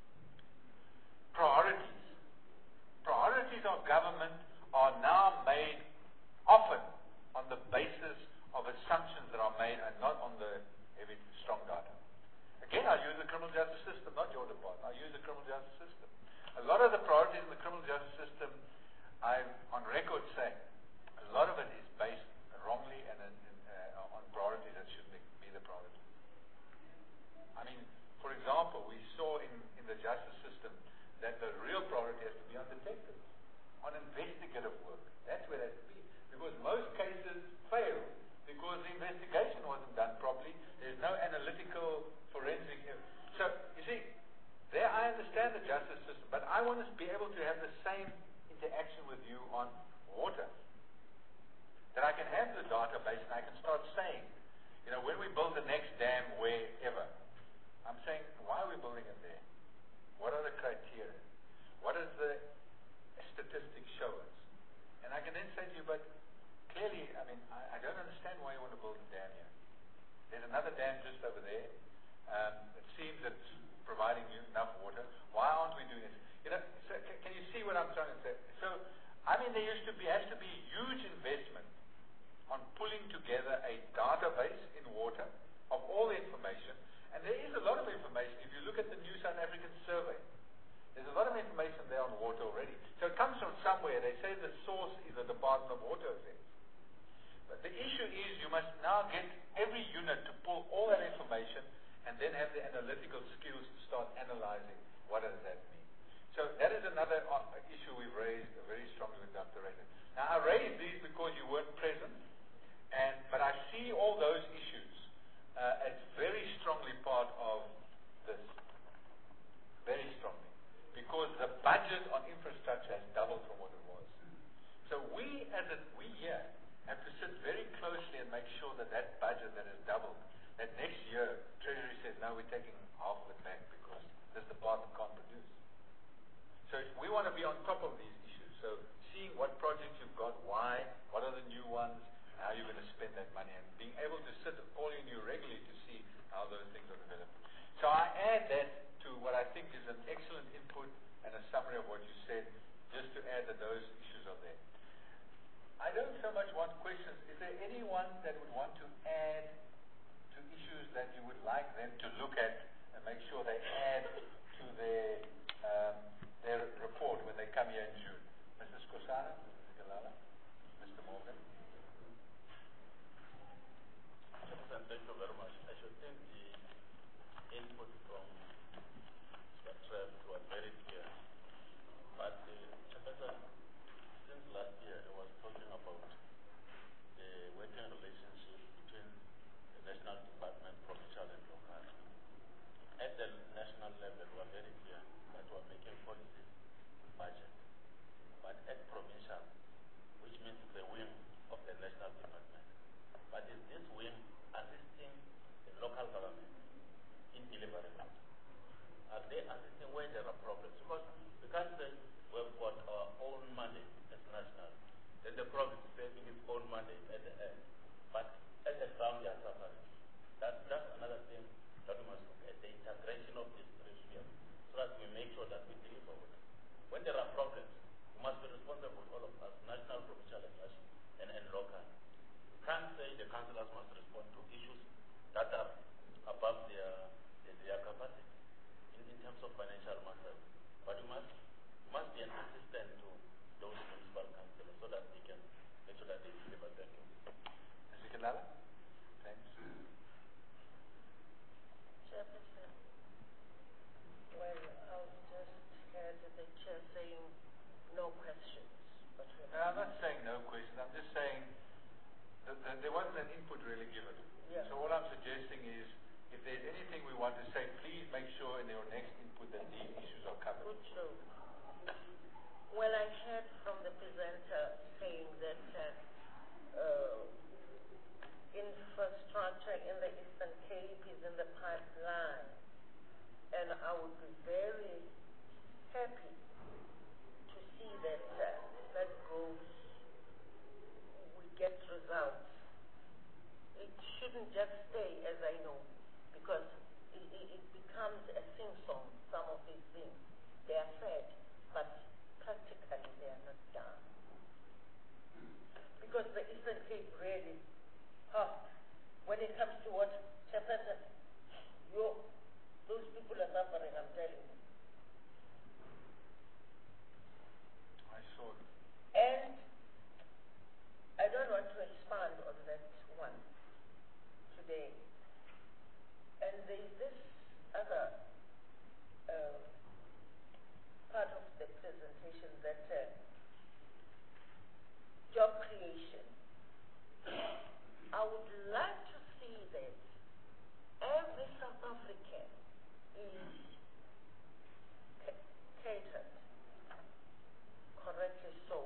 Priorities. Priorities of government are now made often on the basis of assumptions that are made and not on the heavy, strong data. Again, I use the criminal justice system, not your department. I use the criminal justice system. A lot of the priorities in the criminal justice system, I'm on record saying, a lot of it is based wrongly and in, in, uh, on priorities that shouldn't be the priority. I mean, for example, we saw in, in the justice system that the real priority has to be on detectives, on investigative work. That's where it has to be. Because most cases fail because the investigation wasn't done properly. There's no analytical forensic. So, you see, there I understand the justice system, but I want to be able to have the same interaction with you on water. That I can have the database and I can start saying, you know, when we build the next dam wherever, I'm saying, why are we building it there? What are the criteria? What does the statistics show us? And I can then say to you, but clearly, I mean, I, I don't understand why you want to build a dam here. There's another dam just over there. Um, it seems it's providing you enough water. Why aren't we doing this? You know, so can, can you see what I'm trying to say? So, I mean, there used to be, has to be huge investment on pulling together a database in water of all the information. And there is a lot of information. If you look at the New South African Survey, there's a lot of information there on water already. So it comes from somewhere. They say the source is the Department of Water Affairs. But the issue is you must now get every unit to pull all that information and then have the analytical skills to start analyzing what does that mean. So that is another issue we've raised very strongly with Doctor Reuters. Now I raised these because you weren't present, and but I see all those issues uh, as very strongly part of this. Very strongly. Because the budget on infrastructure has doubled from what it was. So we as a, we here have to sit very closely and make sure that that budget that has doubled, that next year Treasury says, no, we're taking half of it back because this department can't produce. So if we want to be on top of these issues. So seeing what projects you've got, why, what are the new ones, how you're going to spend that money, and being able to sit and call in you regularly to see how those things are developed. So I add that to what I think is an excellent input and a summary of what you said, just anyone that would want to add to issues that you would like them to look at and make sure they add to their um, their report when they come here in June? Missus Kosana, Missus Galala, Mister Morgan. Thank you very much. I should think the input from the Trev was very clear. But uh, Chairperson, since last year, I was talking about the working relationship between the National Department, provincial and local. At the national level, we are very clear that we are making policy budget. But at provincial, which means the wing of the national department, but is this wing assisting the local government in delivering it? Are they assisting where there are problems? Because we can't say we've got our own money as national, then the province is saving its own money at the end. But at the ground, they are suffering. That, that's another thing that we must look at, the integration of these three spheres, so that we make sure that we deliver with it. When there are problems, we must be responsible, all of us, national, provincial, and, national, and, and local. We can't say the councillors must respond to issues that are above their, their, their capacity in, in terms of financial matters. But we must, we must be an assistant to those municipal councillors so that they can make sure that they deliver. Thank you. Mister Galala? Thanks. Chairperson, well, I've just heard the chair saying no questions. But no, I'm not saying no questions. I'm just saying that, that there wasn't an input really given. Yeah. So all I'm suggesting is, if there's anything we want to say, please make sure in your next input that these issues are covered. Good to know. Well, I heard from the presenter saying that uh, uh, infrastructure in the Eastern Cape is in the pipeline, and I would be very happy to see that uh, that goes, we get results. It shouldn't just stay, as I know, because it, it, it becomes a sing-song, some of these things. They are said, but practically they are not done. Because the Eastern Cape really, huh, when it comes to what, Chairperson, you, those people are suffering, I'm telling you. I saw it. And I don't want to expand on that one today. And there is this other uh, part of the presentation that uh, job creation. I would like to see that every South African is ca- catered, correctly so,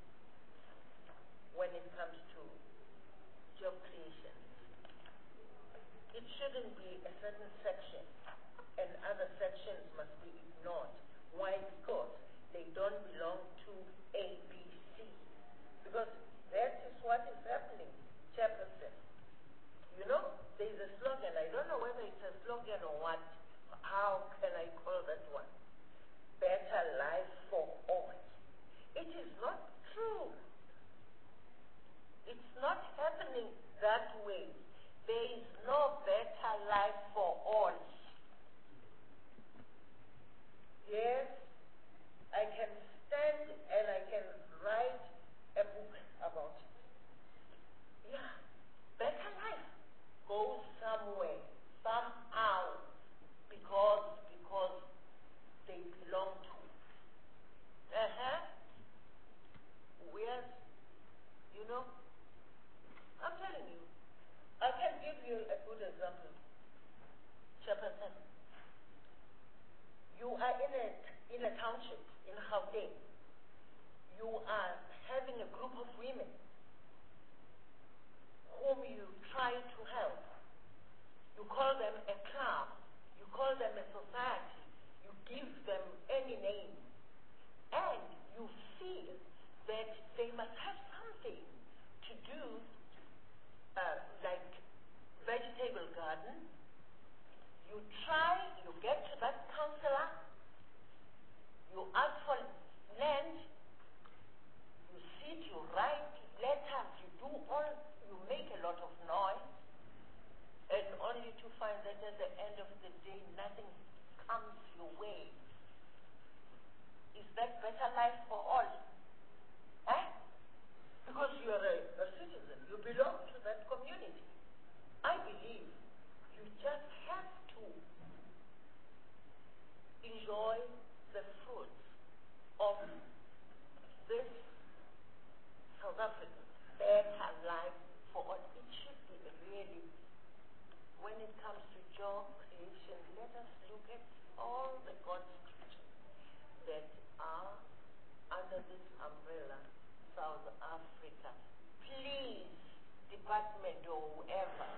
when it comes to job creation. It shouldn't be a certain section and other sections must be ignored. Why? Because they don't belong to A, B, C. Because that is what is happening, Chairperson. You know, there is a slogan, I don't know whether it's a slogan or what, how can I call that one? Better life for all. It is not true. It's not happening that way. There is no better life for all. Yes, I can stand and I can write a book about it. Yeah, better life goes somewhere, somehow, because because they belong to it. Uh-huh. Yes, you know, I'm telling you, I can give you a good example. Chairperson, you are in a in a township in Gauteng. You are having a group of women whom you try to help. You call them a club. You call them a society. You give them any name. And you feel that they must have something to do, uh, like vegetable garden. You try, you get to that councillor, you ask for land, you sit, you write letters, you do all, you make a lot department or whoever.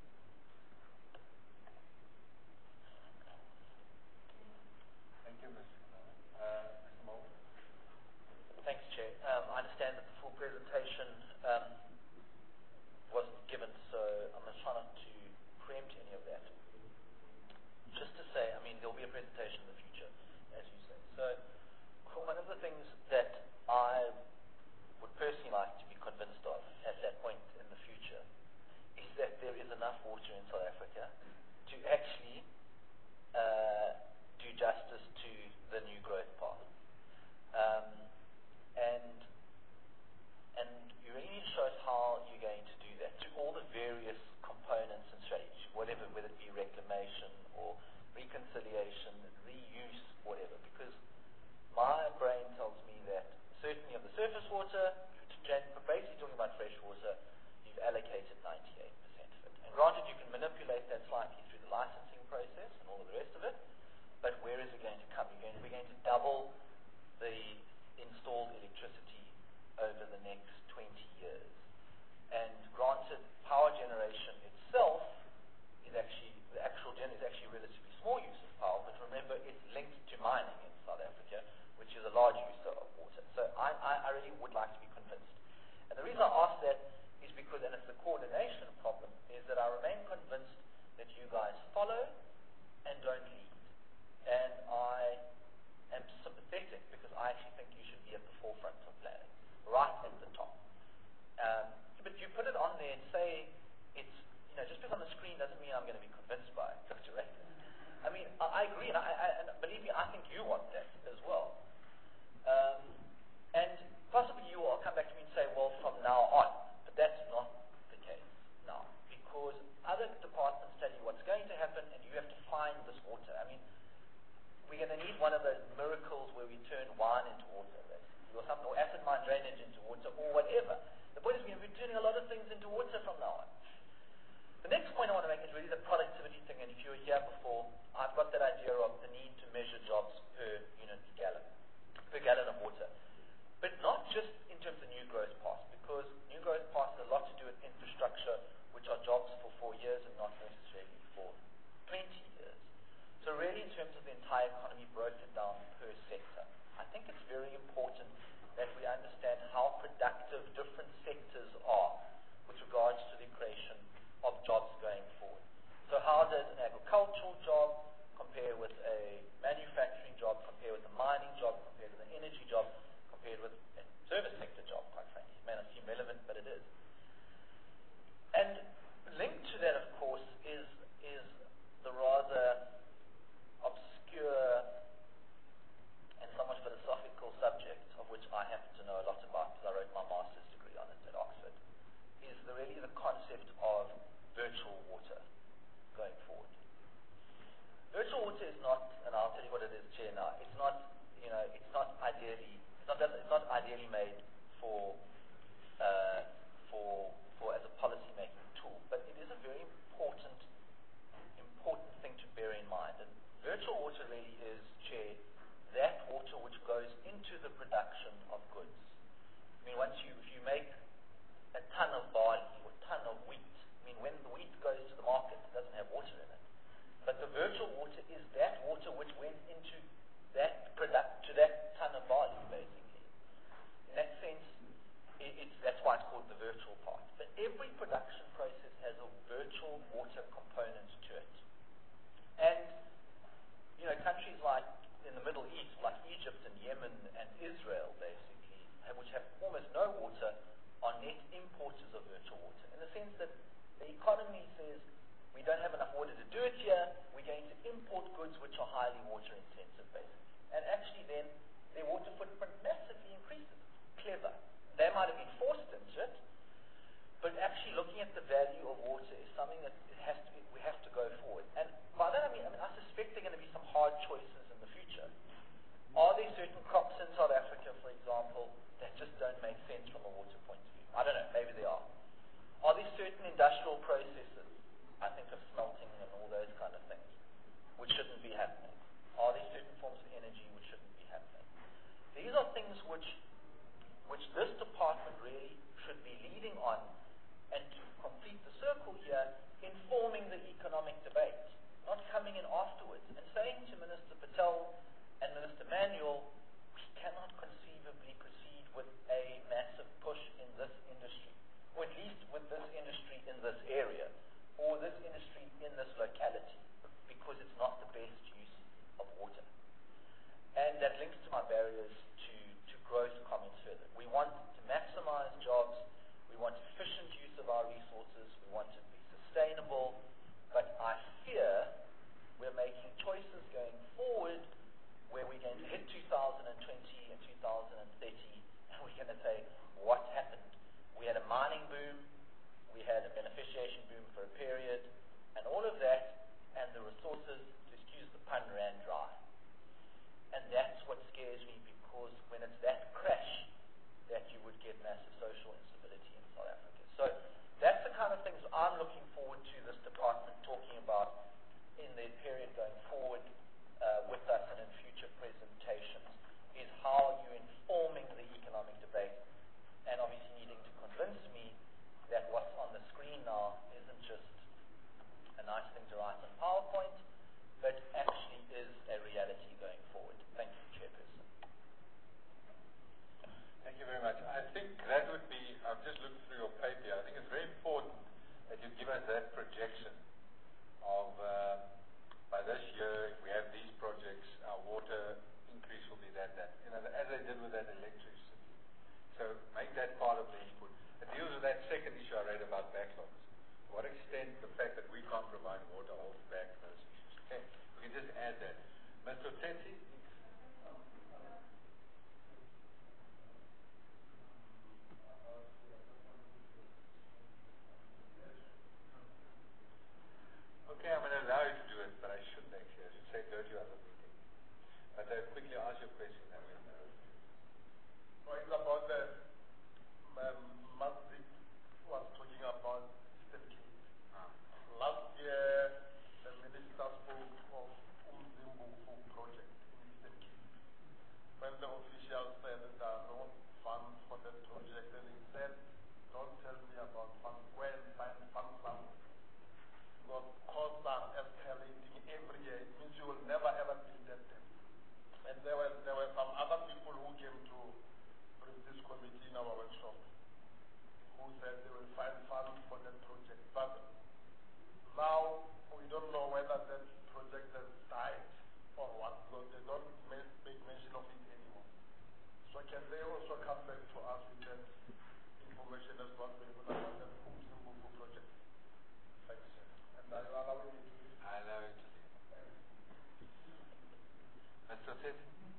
Thank you, Mister Kanala. Uh, Mister Moulton? Thanks, Chair. Um, I understand that the full presentation um, wasn't given, so I'm going to try not to preempt any of that. Just to say, I mean, there will be a presentation in the future, as you say. So, one of the things that I would personally like to be convinced of at that point in the future is that there is enough water in South Africa to actually uh, do justice to the new growth path. Um, and and you really need to show us how you're going to do that to all the various components and strategies, whatever, whether it be reclamation or reconciliation, reuse, whatever. Because my brain tells me that certainly of the surface water, basically talking about fresh water, you've allocated ninety-eight percent of it. And granted, you can manipulate that slightly through the licensing process and all of the rest of it, but where is it going to come? You're going, we're going to double the installed electricity over the next twenty years. And granted, power generation itself is actually, the actual gen is actually relatively small use of power, but remember, it's linked to mining in South Africa, which is a large user of water. So I, I, I really would like to be convinced. And the reason I ask that is because, and it's the coordination problem, is that I remain convinced that you guys follow and don't lead. And I am sympathetic because I actually think you should be at the forefront of planning, right at the top. Um, but you put it on there and say it's, you know, just because on the screen doesn't mean I'm going to be convinced by it, Doctor Ray. I mean, I, I agree, and, I, I, and believe me, I think you want that as well. Um, and possibly you will come back to me and say, well, from now on, but that's not the case now, because other departments tell you what's going to happen, and you have to find this water. I mean, we're going to need one of those miracles where we turn wine into water, basically, or something, or acid mine drainage into water, or whatever. The point is we're turning a lot of things into water from now on. The next point I want to make is really the productivity thing, and if you were here before, I've got that idea of the need to measure jobs per unit gallon, per gallon of water. But not just in terms of new growth paths, because new growth paths has a lot to do with infrastructure, which are jobs for four years and not necessarily for twenty years. So really in terms of the entire economy broken down per sector, I think it's very important that we understand how productive different sectors are with regards to the creation of jobs going forward. So how does an agricultural job compare with a manufacturing job, compare with a mining job, compare with an energy job, compared with a service sector job, quite frankly? It may not seem relevant, but it is. And linked to that, of course, is, is the rather obscure and somewhat philosophical subject of which I happen to know a lot about because I wrote my master's degree on it at Oxford, is the, really the concept of virtual water going forward. Virtual water is not, and I'll tell you what it is, Chair, now, it's not, you know, it's not ideally, it's not, it's not ideally made for, uh, for, for as a policy-making tool, but it is a very important, important thing to bear in mind. And virtual water really is, Chair, that water which goes into the production of goods. I mean, once you, if you make a ton of barley or a ton of wheat, I mean, when the wheat goes to the market, it doesn't have water in it. But the virtual water is that water which went into that product, to that ton of barley, basically. In that sense, Joseph?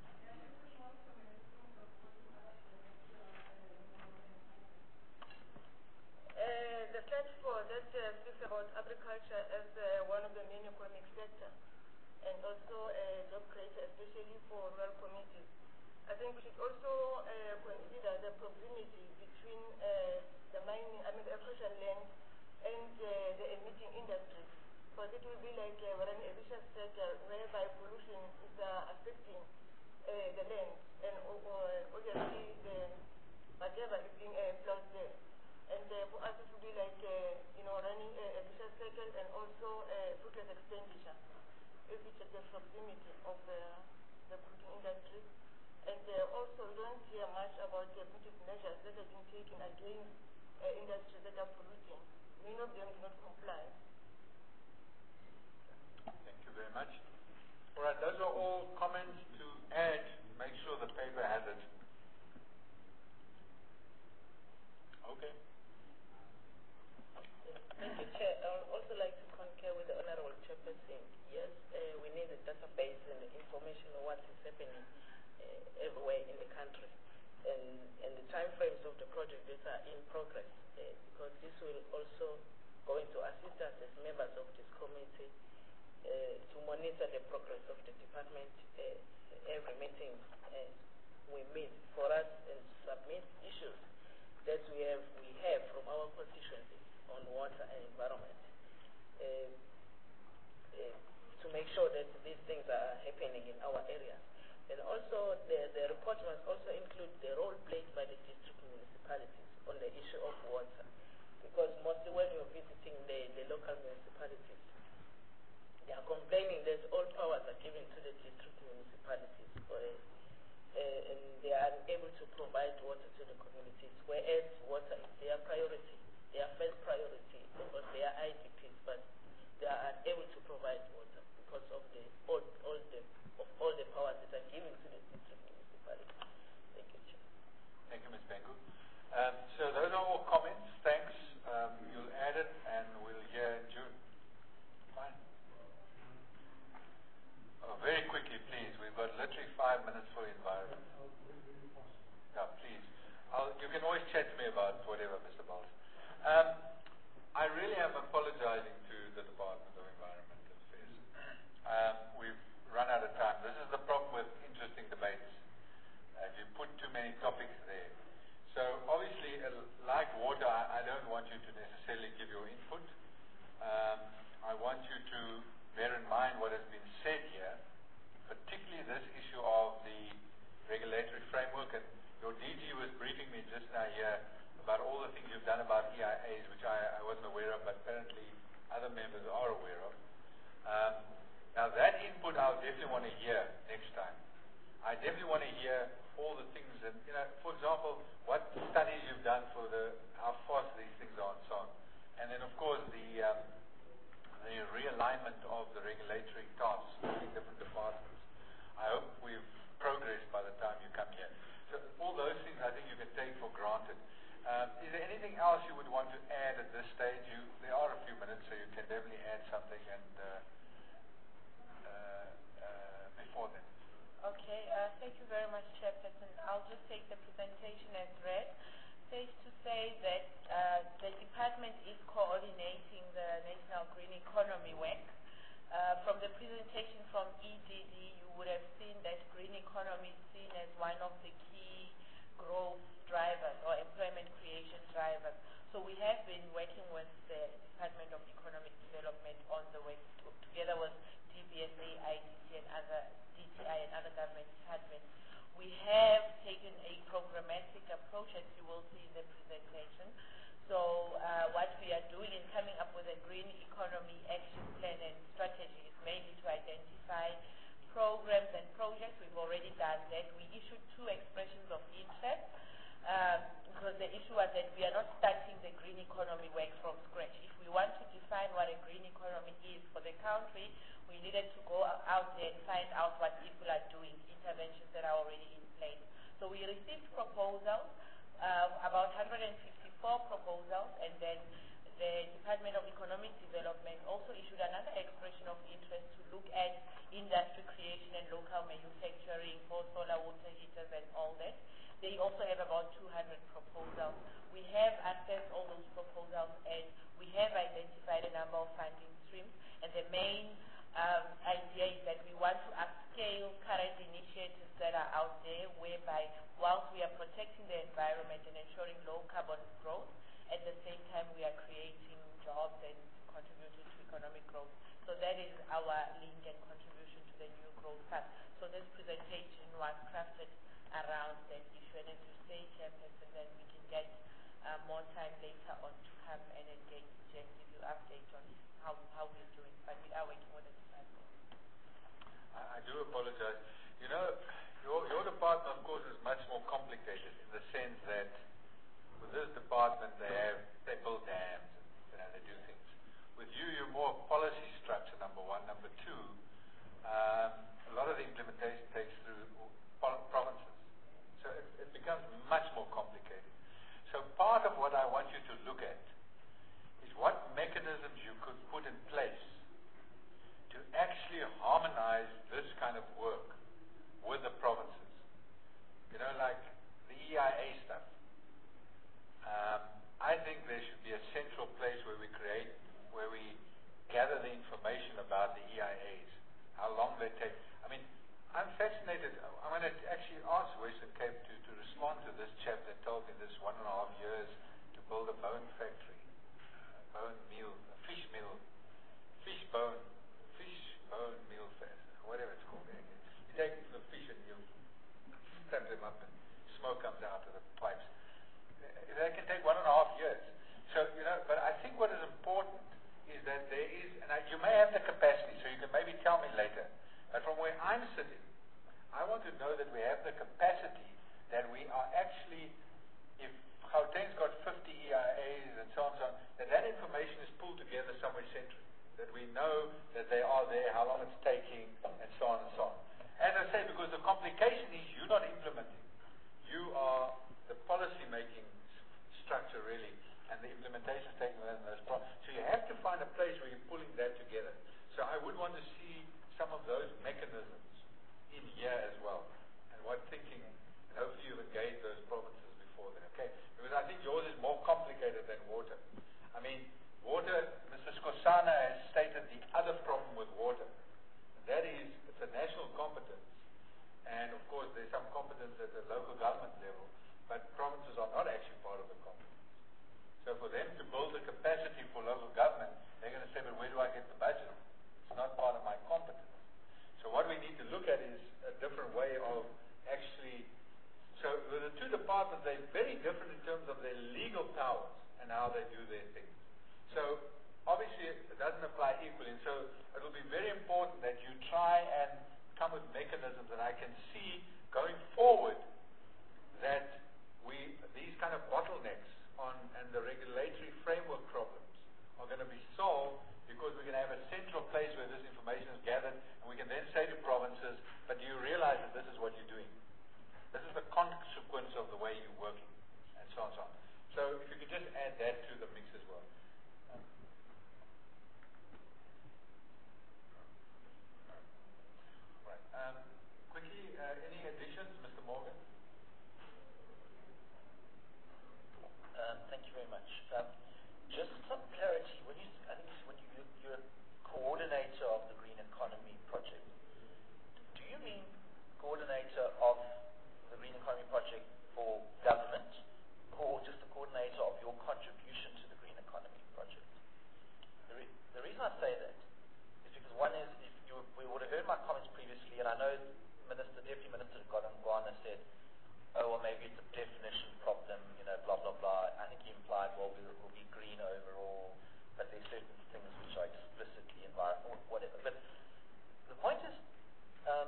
Uh, the slide four that uh, speaks about agriculture as uh, one of the main economic sector and also a job creator, especially for rural communities. I think we should also uh, consider the proximity between uh, the mining, I mean the agricultural land and uh, the emitting industries. Because it will be like uh, an vicious circle whereby pollution is uh, affecting uh, the land and uh, obviously the whatever is being uh, employed there. And uh, for us it would be like, uh, you know, running a, a vicious circle and also uh, fruitless expenditure if we check the proximity of uh, the polluting industry. And uh, also we don't hear much about the punitive measures that have been taken against uh, industries that are polluting. Many of them do not comply. Thank you very much. All right, those are all comments to add. Make sure the paper has it. Okay. Thank you, Chair. I would also like to concur with the Honorable Chairperson. Yes, uh, we need a database and information on what is happening uh, everywhere in the country and, and the time frames of the project that are in progress uh, because this will also going to assist us as members of this committee uh, to monitor the progress of the department uh, every meeting uh, we meet for us and submit issues that we have we have from our constituencies on water and environment uh, uh, to make sure that these things are happening in our area. And also the, the report must also include the role played by the district municipalities on the issue of water. Because mostly when you're visiting the, the local municipalities, they are complaining that all powers are given to the district municipalities for, uh, uh, and they are unable to provide water to the communities, whereas water is their priority, their first priority, because they are I D Ps, but they are unable to provide water because of the all, all the of all the powers that are given to the district municipalities. Thank you, Chair. Thank you, Miz Bengu. Um, so those are all comments. Thanks. Um, you'll add it and we'll hear in June. Fine. Oh, very quickly, please. We've got literally five minutes for the environment. Yeah, please. I'll, you can always chat to me about whatever, Mister Bowles. Um, I really am apologizing to the Department of Environmental Affairs. Um, we've run out of time. This is the problem with interesting debates. Uh, you put too many topics there. So obviously, uh, like water, I, I don't want you to necessarily give your input. Um, I want you to bear in mind what has been said here, particularly this issue of the regulatory framework. And your D G was briefing me just now here about all the things you've done about E I As, which I, I wasn't aware of, but apparently other members are aware of. Um, now that input I'll definitely want to hear next time. I definitely want to hear all the things, and you know, for example, what studies you've done for the how fast these things are and so on. And then of course the um, the realignment of the regulatory tasks in different departments. I hope we've progressed by the time you come here. So all those things I think you can take for granted. Um, is there anything else you would want to add at this stage? You, there are a few minutes, so you can definitely add something and uh, uh, uh, before then. Okay, uh, thank you very much, Chairperson. I'll just take the presentation as read. Safe to say that uh, the department is coordinating the National Green Economy work. Uh, from the presentation from E D D, you would have seen that green economy is seen as one of the key growth drivers or employment creation drivers. So we have been working with the Department of Economic Development on the work together with D B S A, I D T and other D T I and other government departments. We have taken a programmatic approach, as you will see in the presentation. So uh, what we are doing in coming up with a green economy action plan and strategy is mainly to identify programs and projects. We've already done that. We issued two expressions of interest um, because the issue was that we are not starting the green economy work from scratch. If we want to define what a green economy is for the country, we needed to go out there and find out what people are doing, interventions that are already in place. So we received proposals, uh, about one hundred fifty-four proposals, and then the Department of Economic Development also issued another expression of interest to look at industry creation and local manufacturing for solar water heaters and all that. They also have about two hundred proposals. We have assessed all those proposals and we have identified a number of funding streams, and the main um, idea is that we want to upscale current initiatives that are out there, whereby whilst we are protecting the environment and ensuring low carbon growth, at the same time we are creating jobs and contributing to economic growth. So that is our link and contribution to the new growth path. So this presentation was crafted around that issue, and as you say, Chairperson, then we can get uh, more time later on to come and engage and give you update on how, how we're doing, but we are working with the department. I, I do apologize. You know, your, your department, of course, is much more complicated in the sense that with this department, they have, they build dams, and, you know, they do things. With you, you're more policy structure, number one. Number two, um, a lot of the implementation takes through provinces. So it, it becomes much more complicated. So part of what I want you to look at is what mechanisms you could put in place to actually harmonize this kind of work with the provinces. You know, like the E I A stuff. Um, I think there should be a central place where we create, where we gather the information about the E I As, how long they take. I mean, I'm fascinated. I'm going to actually ask Western Cape to, to respond to this chap that told me this one and a half years to build a bone factory, uh, bone meal, a fish meal, fish bone, fish bone meal fest, whatever it's called. You take the fish and you stamp them up and smoke comes out of the pipes. That can take one and a half years. So, you know, but I think what is important is that there is, and I, you may have the capacity, so you can maybe tell me later, but from where I'm sitting, I want to know that we have the capacity that we are actually, if Gauteng's got fifty E I As and so on and so on, that that information is pulled together somewhere centrally, that we know that they are there, how long it's taking, and so on and so on. As I say, because the complication is you're not implementing. You are the policy-making structure, really, and the implementation is taking place in those problems. So you have to find a place where you're pulling that together. So I would want to see some of those mechanisms in here as well, and what thinking, and hopefully you've engaged those provinces before then, okay? Because I think yours is more complicated than water. I mean, water, Mister Skosana has stated the other problem with water. That is, it's a national competence, and of course there's some competence at the local government level, but provinces are not actually part of the competence. So for them to build the capacity for local government, they're going to say, but where do I get the budget? It's not part of my competence. So what we need to look at is a different way of actually, so the two departments, they're very different in terms of their legal powers and how they do their things. So obviously it doesn't apply equally, and so it will be very important that you try and come with mechanisms that I can see going forward that we, these kind of bottlenecks on, and the regulatory framework problems are going to be solved, because we're going to have a central place where this information is gathered, and we can then say to provinces, but do you realize that this is what you're doing? This is the consequence of the way you're working, and so on and so on. So if you could just add that to the mix as well. Um, right. Um, quickly, uh, any additions, Mister Morgan? Um, thank you very much. Um, just some clarity. When you, I think when you, you're a coordinator of the Green Economy Project, do you mean coordinator of the Green Economy Project for government, or just the coordinator of your contribution to the Green Economy Project? The, re- the reason I say that is because one is, if you we would have heard my comments previously, and I know Minister, Deputy Minister Godongwana said, oh, well, maybe it's a definition problem, you know, blah, blah, blah. I think he implied, well, we'll, we'll be green overall, but there's certain things which are explicitly environmental, whatever. But the point is, um,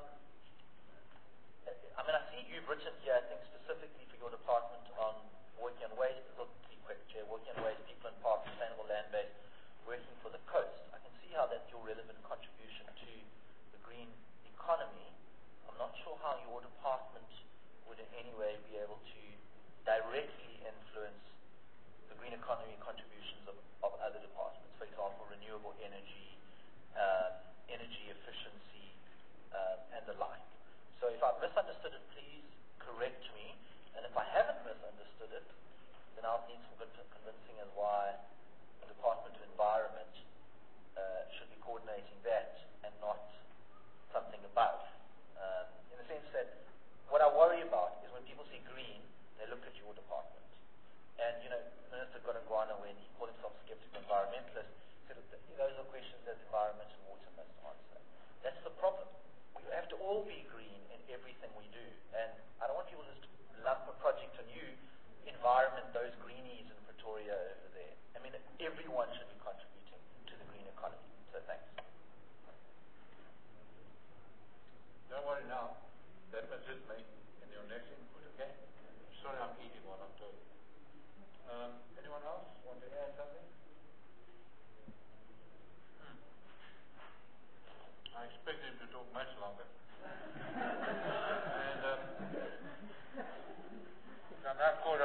I mean, I see you've written here, I think, specifically for your department on working on waste, look, keep quick, Chair, working on waste, people and parks, sustainable land base, working for the coast. I can see how that's your relevant contribution to the green economy. I'm not sure how your department would in any way be able to directly influence the green economy contributions of, of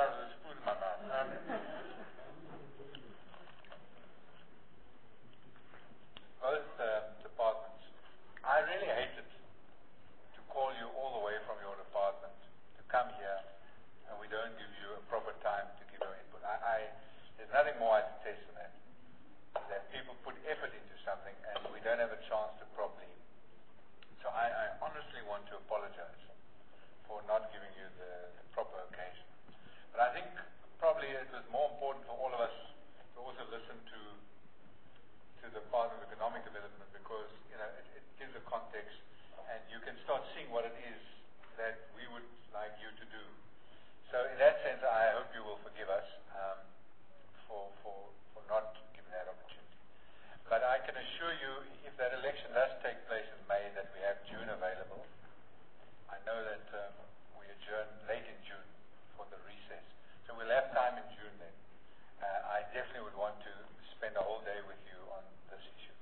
around with a spoon in my mouth. Um, both uh, departments. I really hated to call you all the way from your department to come here, and we don't give you a proper time to give your input. I, I there's nothing more I detest than that. That people put effort into something and we don't have a chance to properly. So I, I honestly want to apologize for not giving you the, the proper occasion. But I think probably it was more important for all of us to also listen to to the Department of Economic Development, because you know it, it gives a context and you can start seeing what it is that we would like you to do. So in that sense, I hope you will forgive us um, for, for, for not giving that opportunity. But I can assure you, if that election does take place in May, that we have June available. I know that um, we adjourn late in June for the recess. So we'll have time in June then. Uh, I definitely would want to spend a whole day with you on this issue.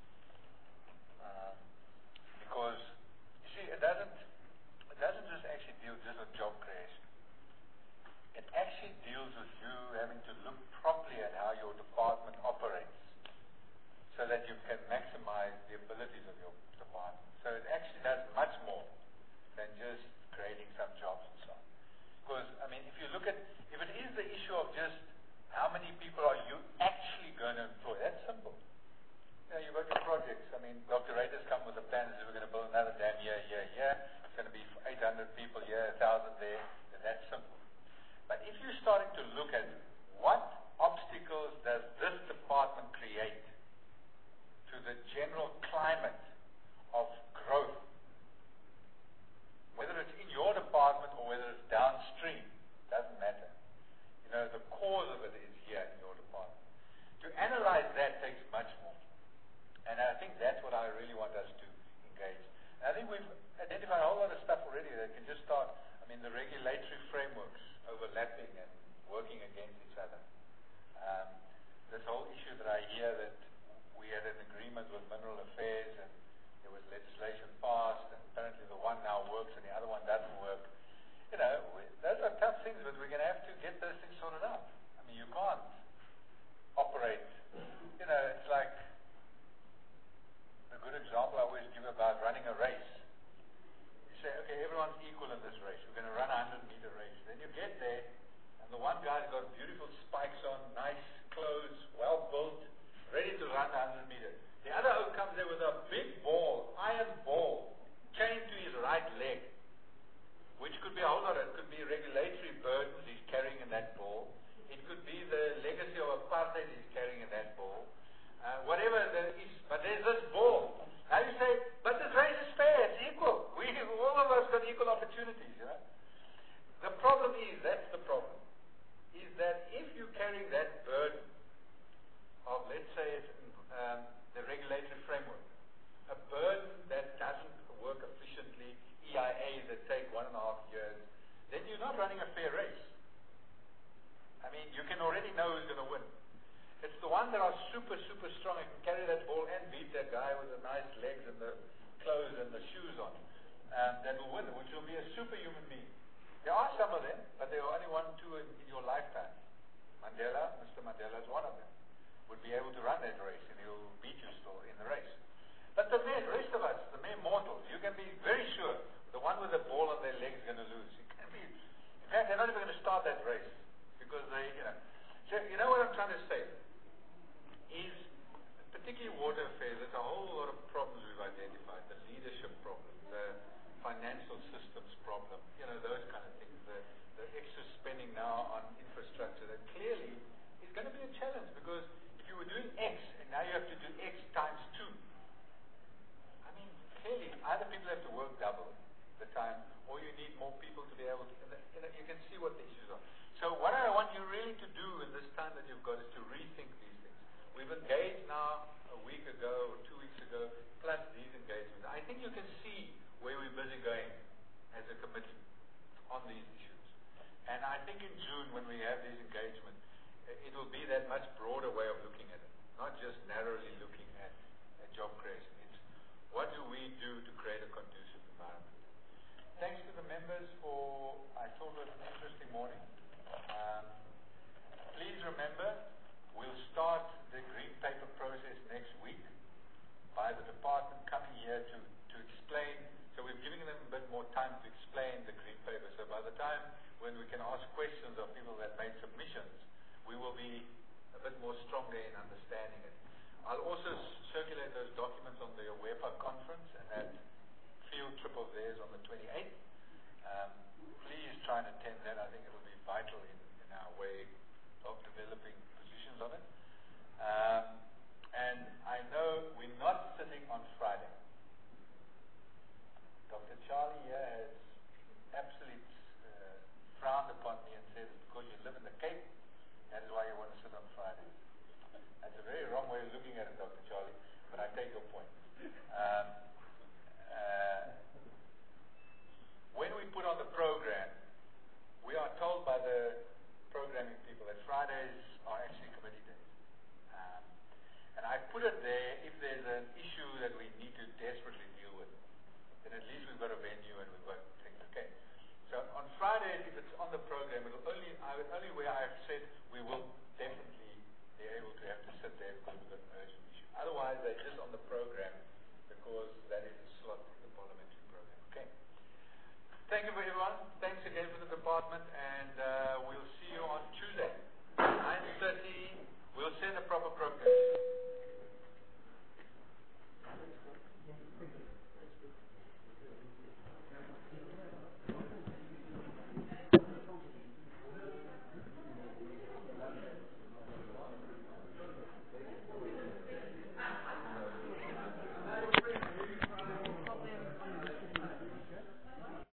Um, because, you see, it doesn't, it doesn't just actually deal just with job creation. It actually deals with you having to look properly at how your department operates so that you can maximize the abilities of your department. So it actually does much more than just creating some jobs and so on. Because, I mean, if you look at, if it is the issue of just how many people are you actually going to employ, that's simple. You know, you've got your projects. I mean, Doctor Rader's come with a plan that we're going to build another dam here, here, here. It's going to be eight hundred people here, one thousand there. And that's simple. But if you're starting to look at what obstacles does this department create to the general climate of growth, whether it's in your department or whether it's downstream, doesn't matter. You know, the cause of it is here in your department. To analyze that takes much more. And I think that's what I really want us to engage. And I think we've identified a whole lot of stuff already that can just start. I mean, the regulatory frameworks overlapping and working against each other. Um, this whole issue that I hear that we had an agreement with Mineral Affairs and there was legislation passed and apparently the one now works and the other one doesn't work. You know, we, those are tough things, but we're going to have to get those things sorted out. I mean, you can't operate. You know, it's like a good example I always give about running a race. You say, okay, everyone's equal in this race. We're going to run a hundred meter race. Then you get there, and the one guy's got beautiful spikes on, nice clothes, well built, ready to run a hundred meter. The other oak comes there with a big ball, iron ball, chained to his right leg, which could be a whole lot. It could be regulatory burdens he's carrying in that ball. It could be the legacy of apartheid he's carrying in that ball. Uh, whatever there is, but there's this ball. Now you say, but this race is fair, it's equal. We, all of us got equal opportunities, you know. The problem is, that's the problem, is that if you're carrying that burden of, let's say, it's, um, the regulatory framework, a burden that doesn't work efficiently, E I As that take one and a half years, then you're not running a fair race. I mean, you can already know who's going to win. It's the ones that are super, super strong and can carry that ball and beat that guy with the nice legs and the clothes and the shoes on um, that will win, which will be a superhuman being. There are some of them, but there are only one or two in, in your lifetime. Mandela, Mister Mandela is one of them. Would be able to run that race and he'll beat you still in the race. But the mere rest of us, the mere mortals, you can be very sure the one with the ball on their legs is going to lose. You can be, in fact, they're not even going to start that race because they, you know. So, you know what I'm trying to say? Is, particularly water affairs, there's a whole lot of problems we've identified. The leadership problem, the financial systems problem, you know, those kind of things. The, the extra spending now on infrastructure that clearly is going to be a challenge because if you were doing X and now you have to do X times two, I mean, clearly either people have to work double the time or you need more people to be able to, you know, you can see what the issues are. So what I want you really to do in this time that you've got is to rethink these things. We've engaged now a week ago or two weeks ago, plus these engagements. I think you can see where we're busy going as a committee on these issues. And I think in June when we have these engagements, it will be that much broader way of looking at it, not just narrowly looking at, at job creation. It's what do we do to create a conducive environment. Thanks to the members for, I thought it was an interesting morning. Um, please remember, we'll start the green paper process next week by the department coming here to, to explain. So we're giving them a bit more time to explain the green paper. So by the time when we can ask questions of people that made submissions, we will be a bit more stronger in understanding it. I'll also circulate those documents on the WEPA conference and that field trip of theirs on the twenty-eighth. Um, please try and attend that. I think it will be vital in, in our way of developing positions on it. Um, and I know we're not sitting on Friday. Doctor Charlie here has absolutely uh, frowned upon me and said it's because you live in the Cape, that is why you want to sit on Fridays. That's a very wrong way of looking at it, Doctor Charlie, but I take your point. Um, uh, when we put on the program, we are told by the programming people that Fridays are actually committee days. Um, and I put it there if there's an issue that we need to desperately deal with. Then at least we've got a venue and we've got things. Okay. So on Fridays, if it's on the program, it'll only I, only where I've said we will definitely be able to have to sit there because we've got an urgent issue. Otherwise, they're just on the program because that is a slot in the parliamentary program. Okay. Thank you for everyone. Thanks again for the department, and uh,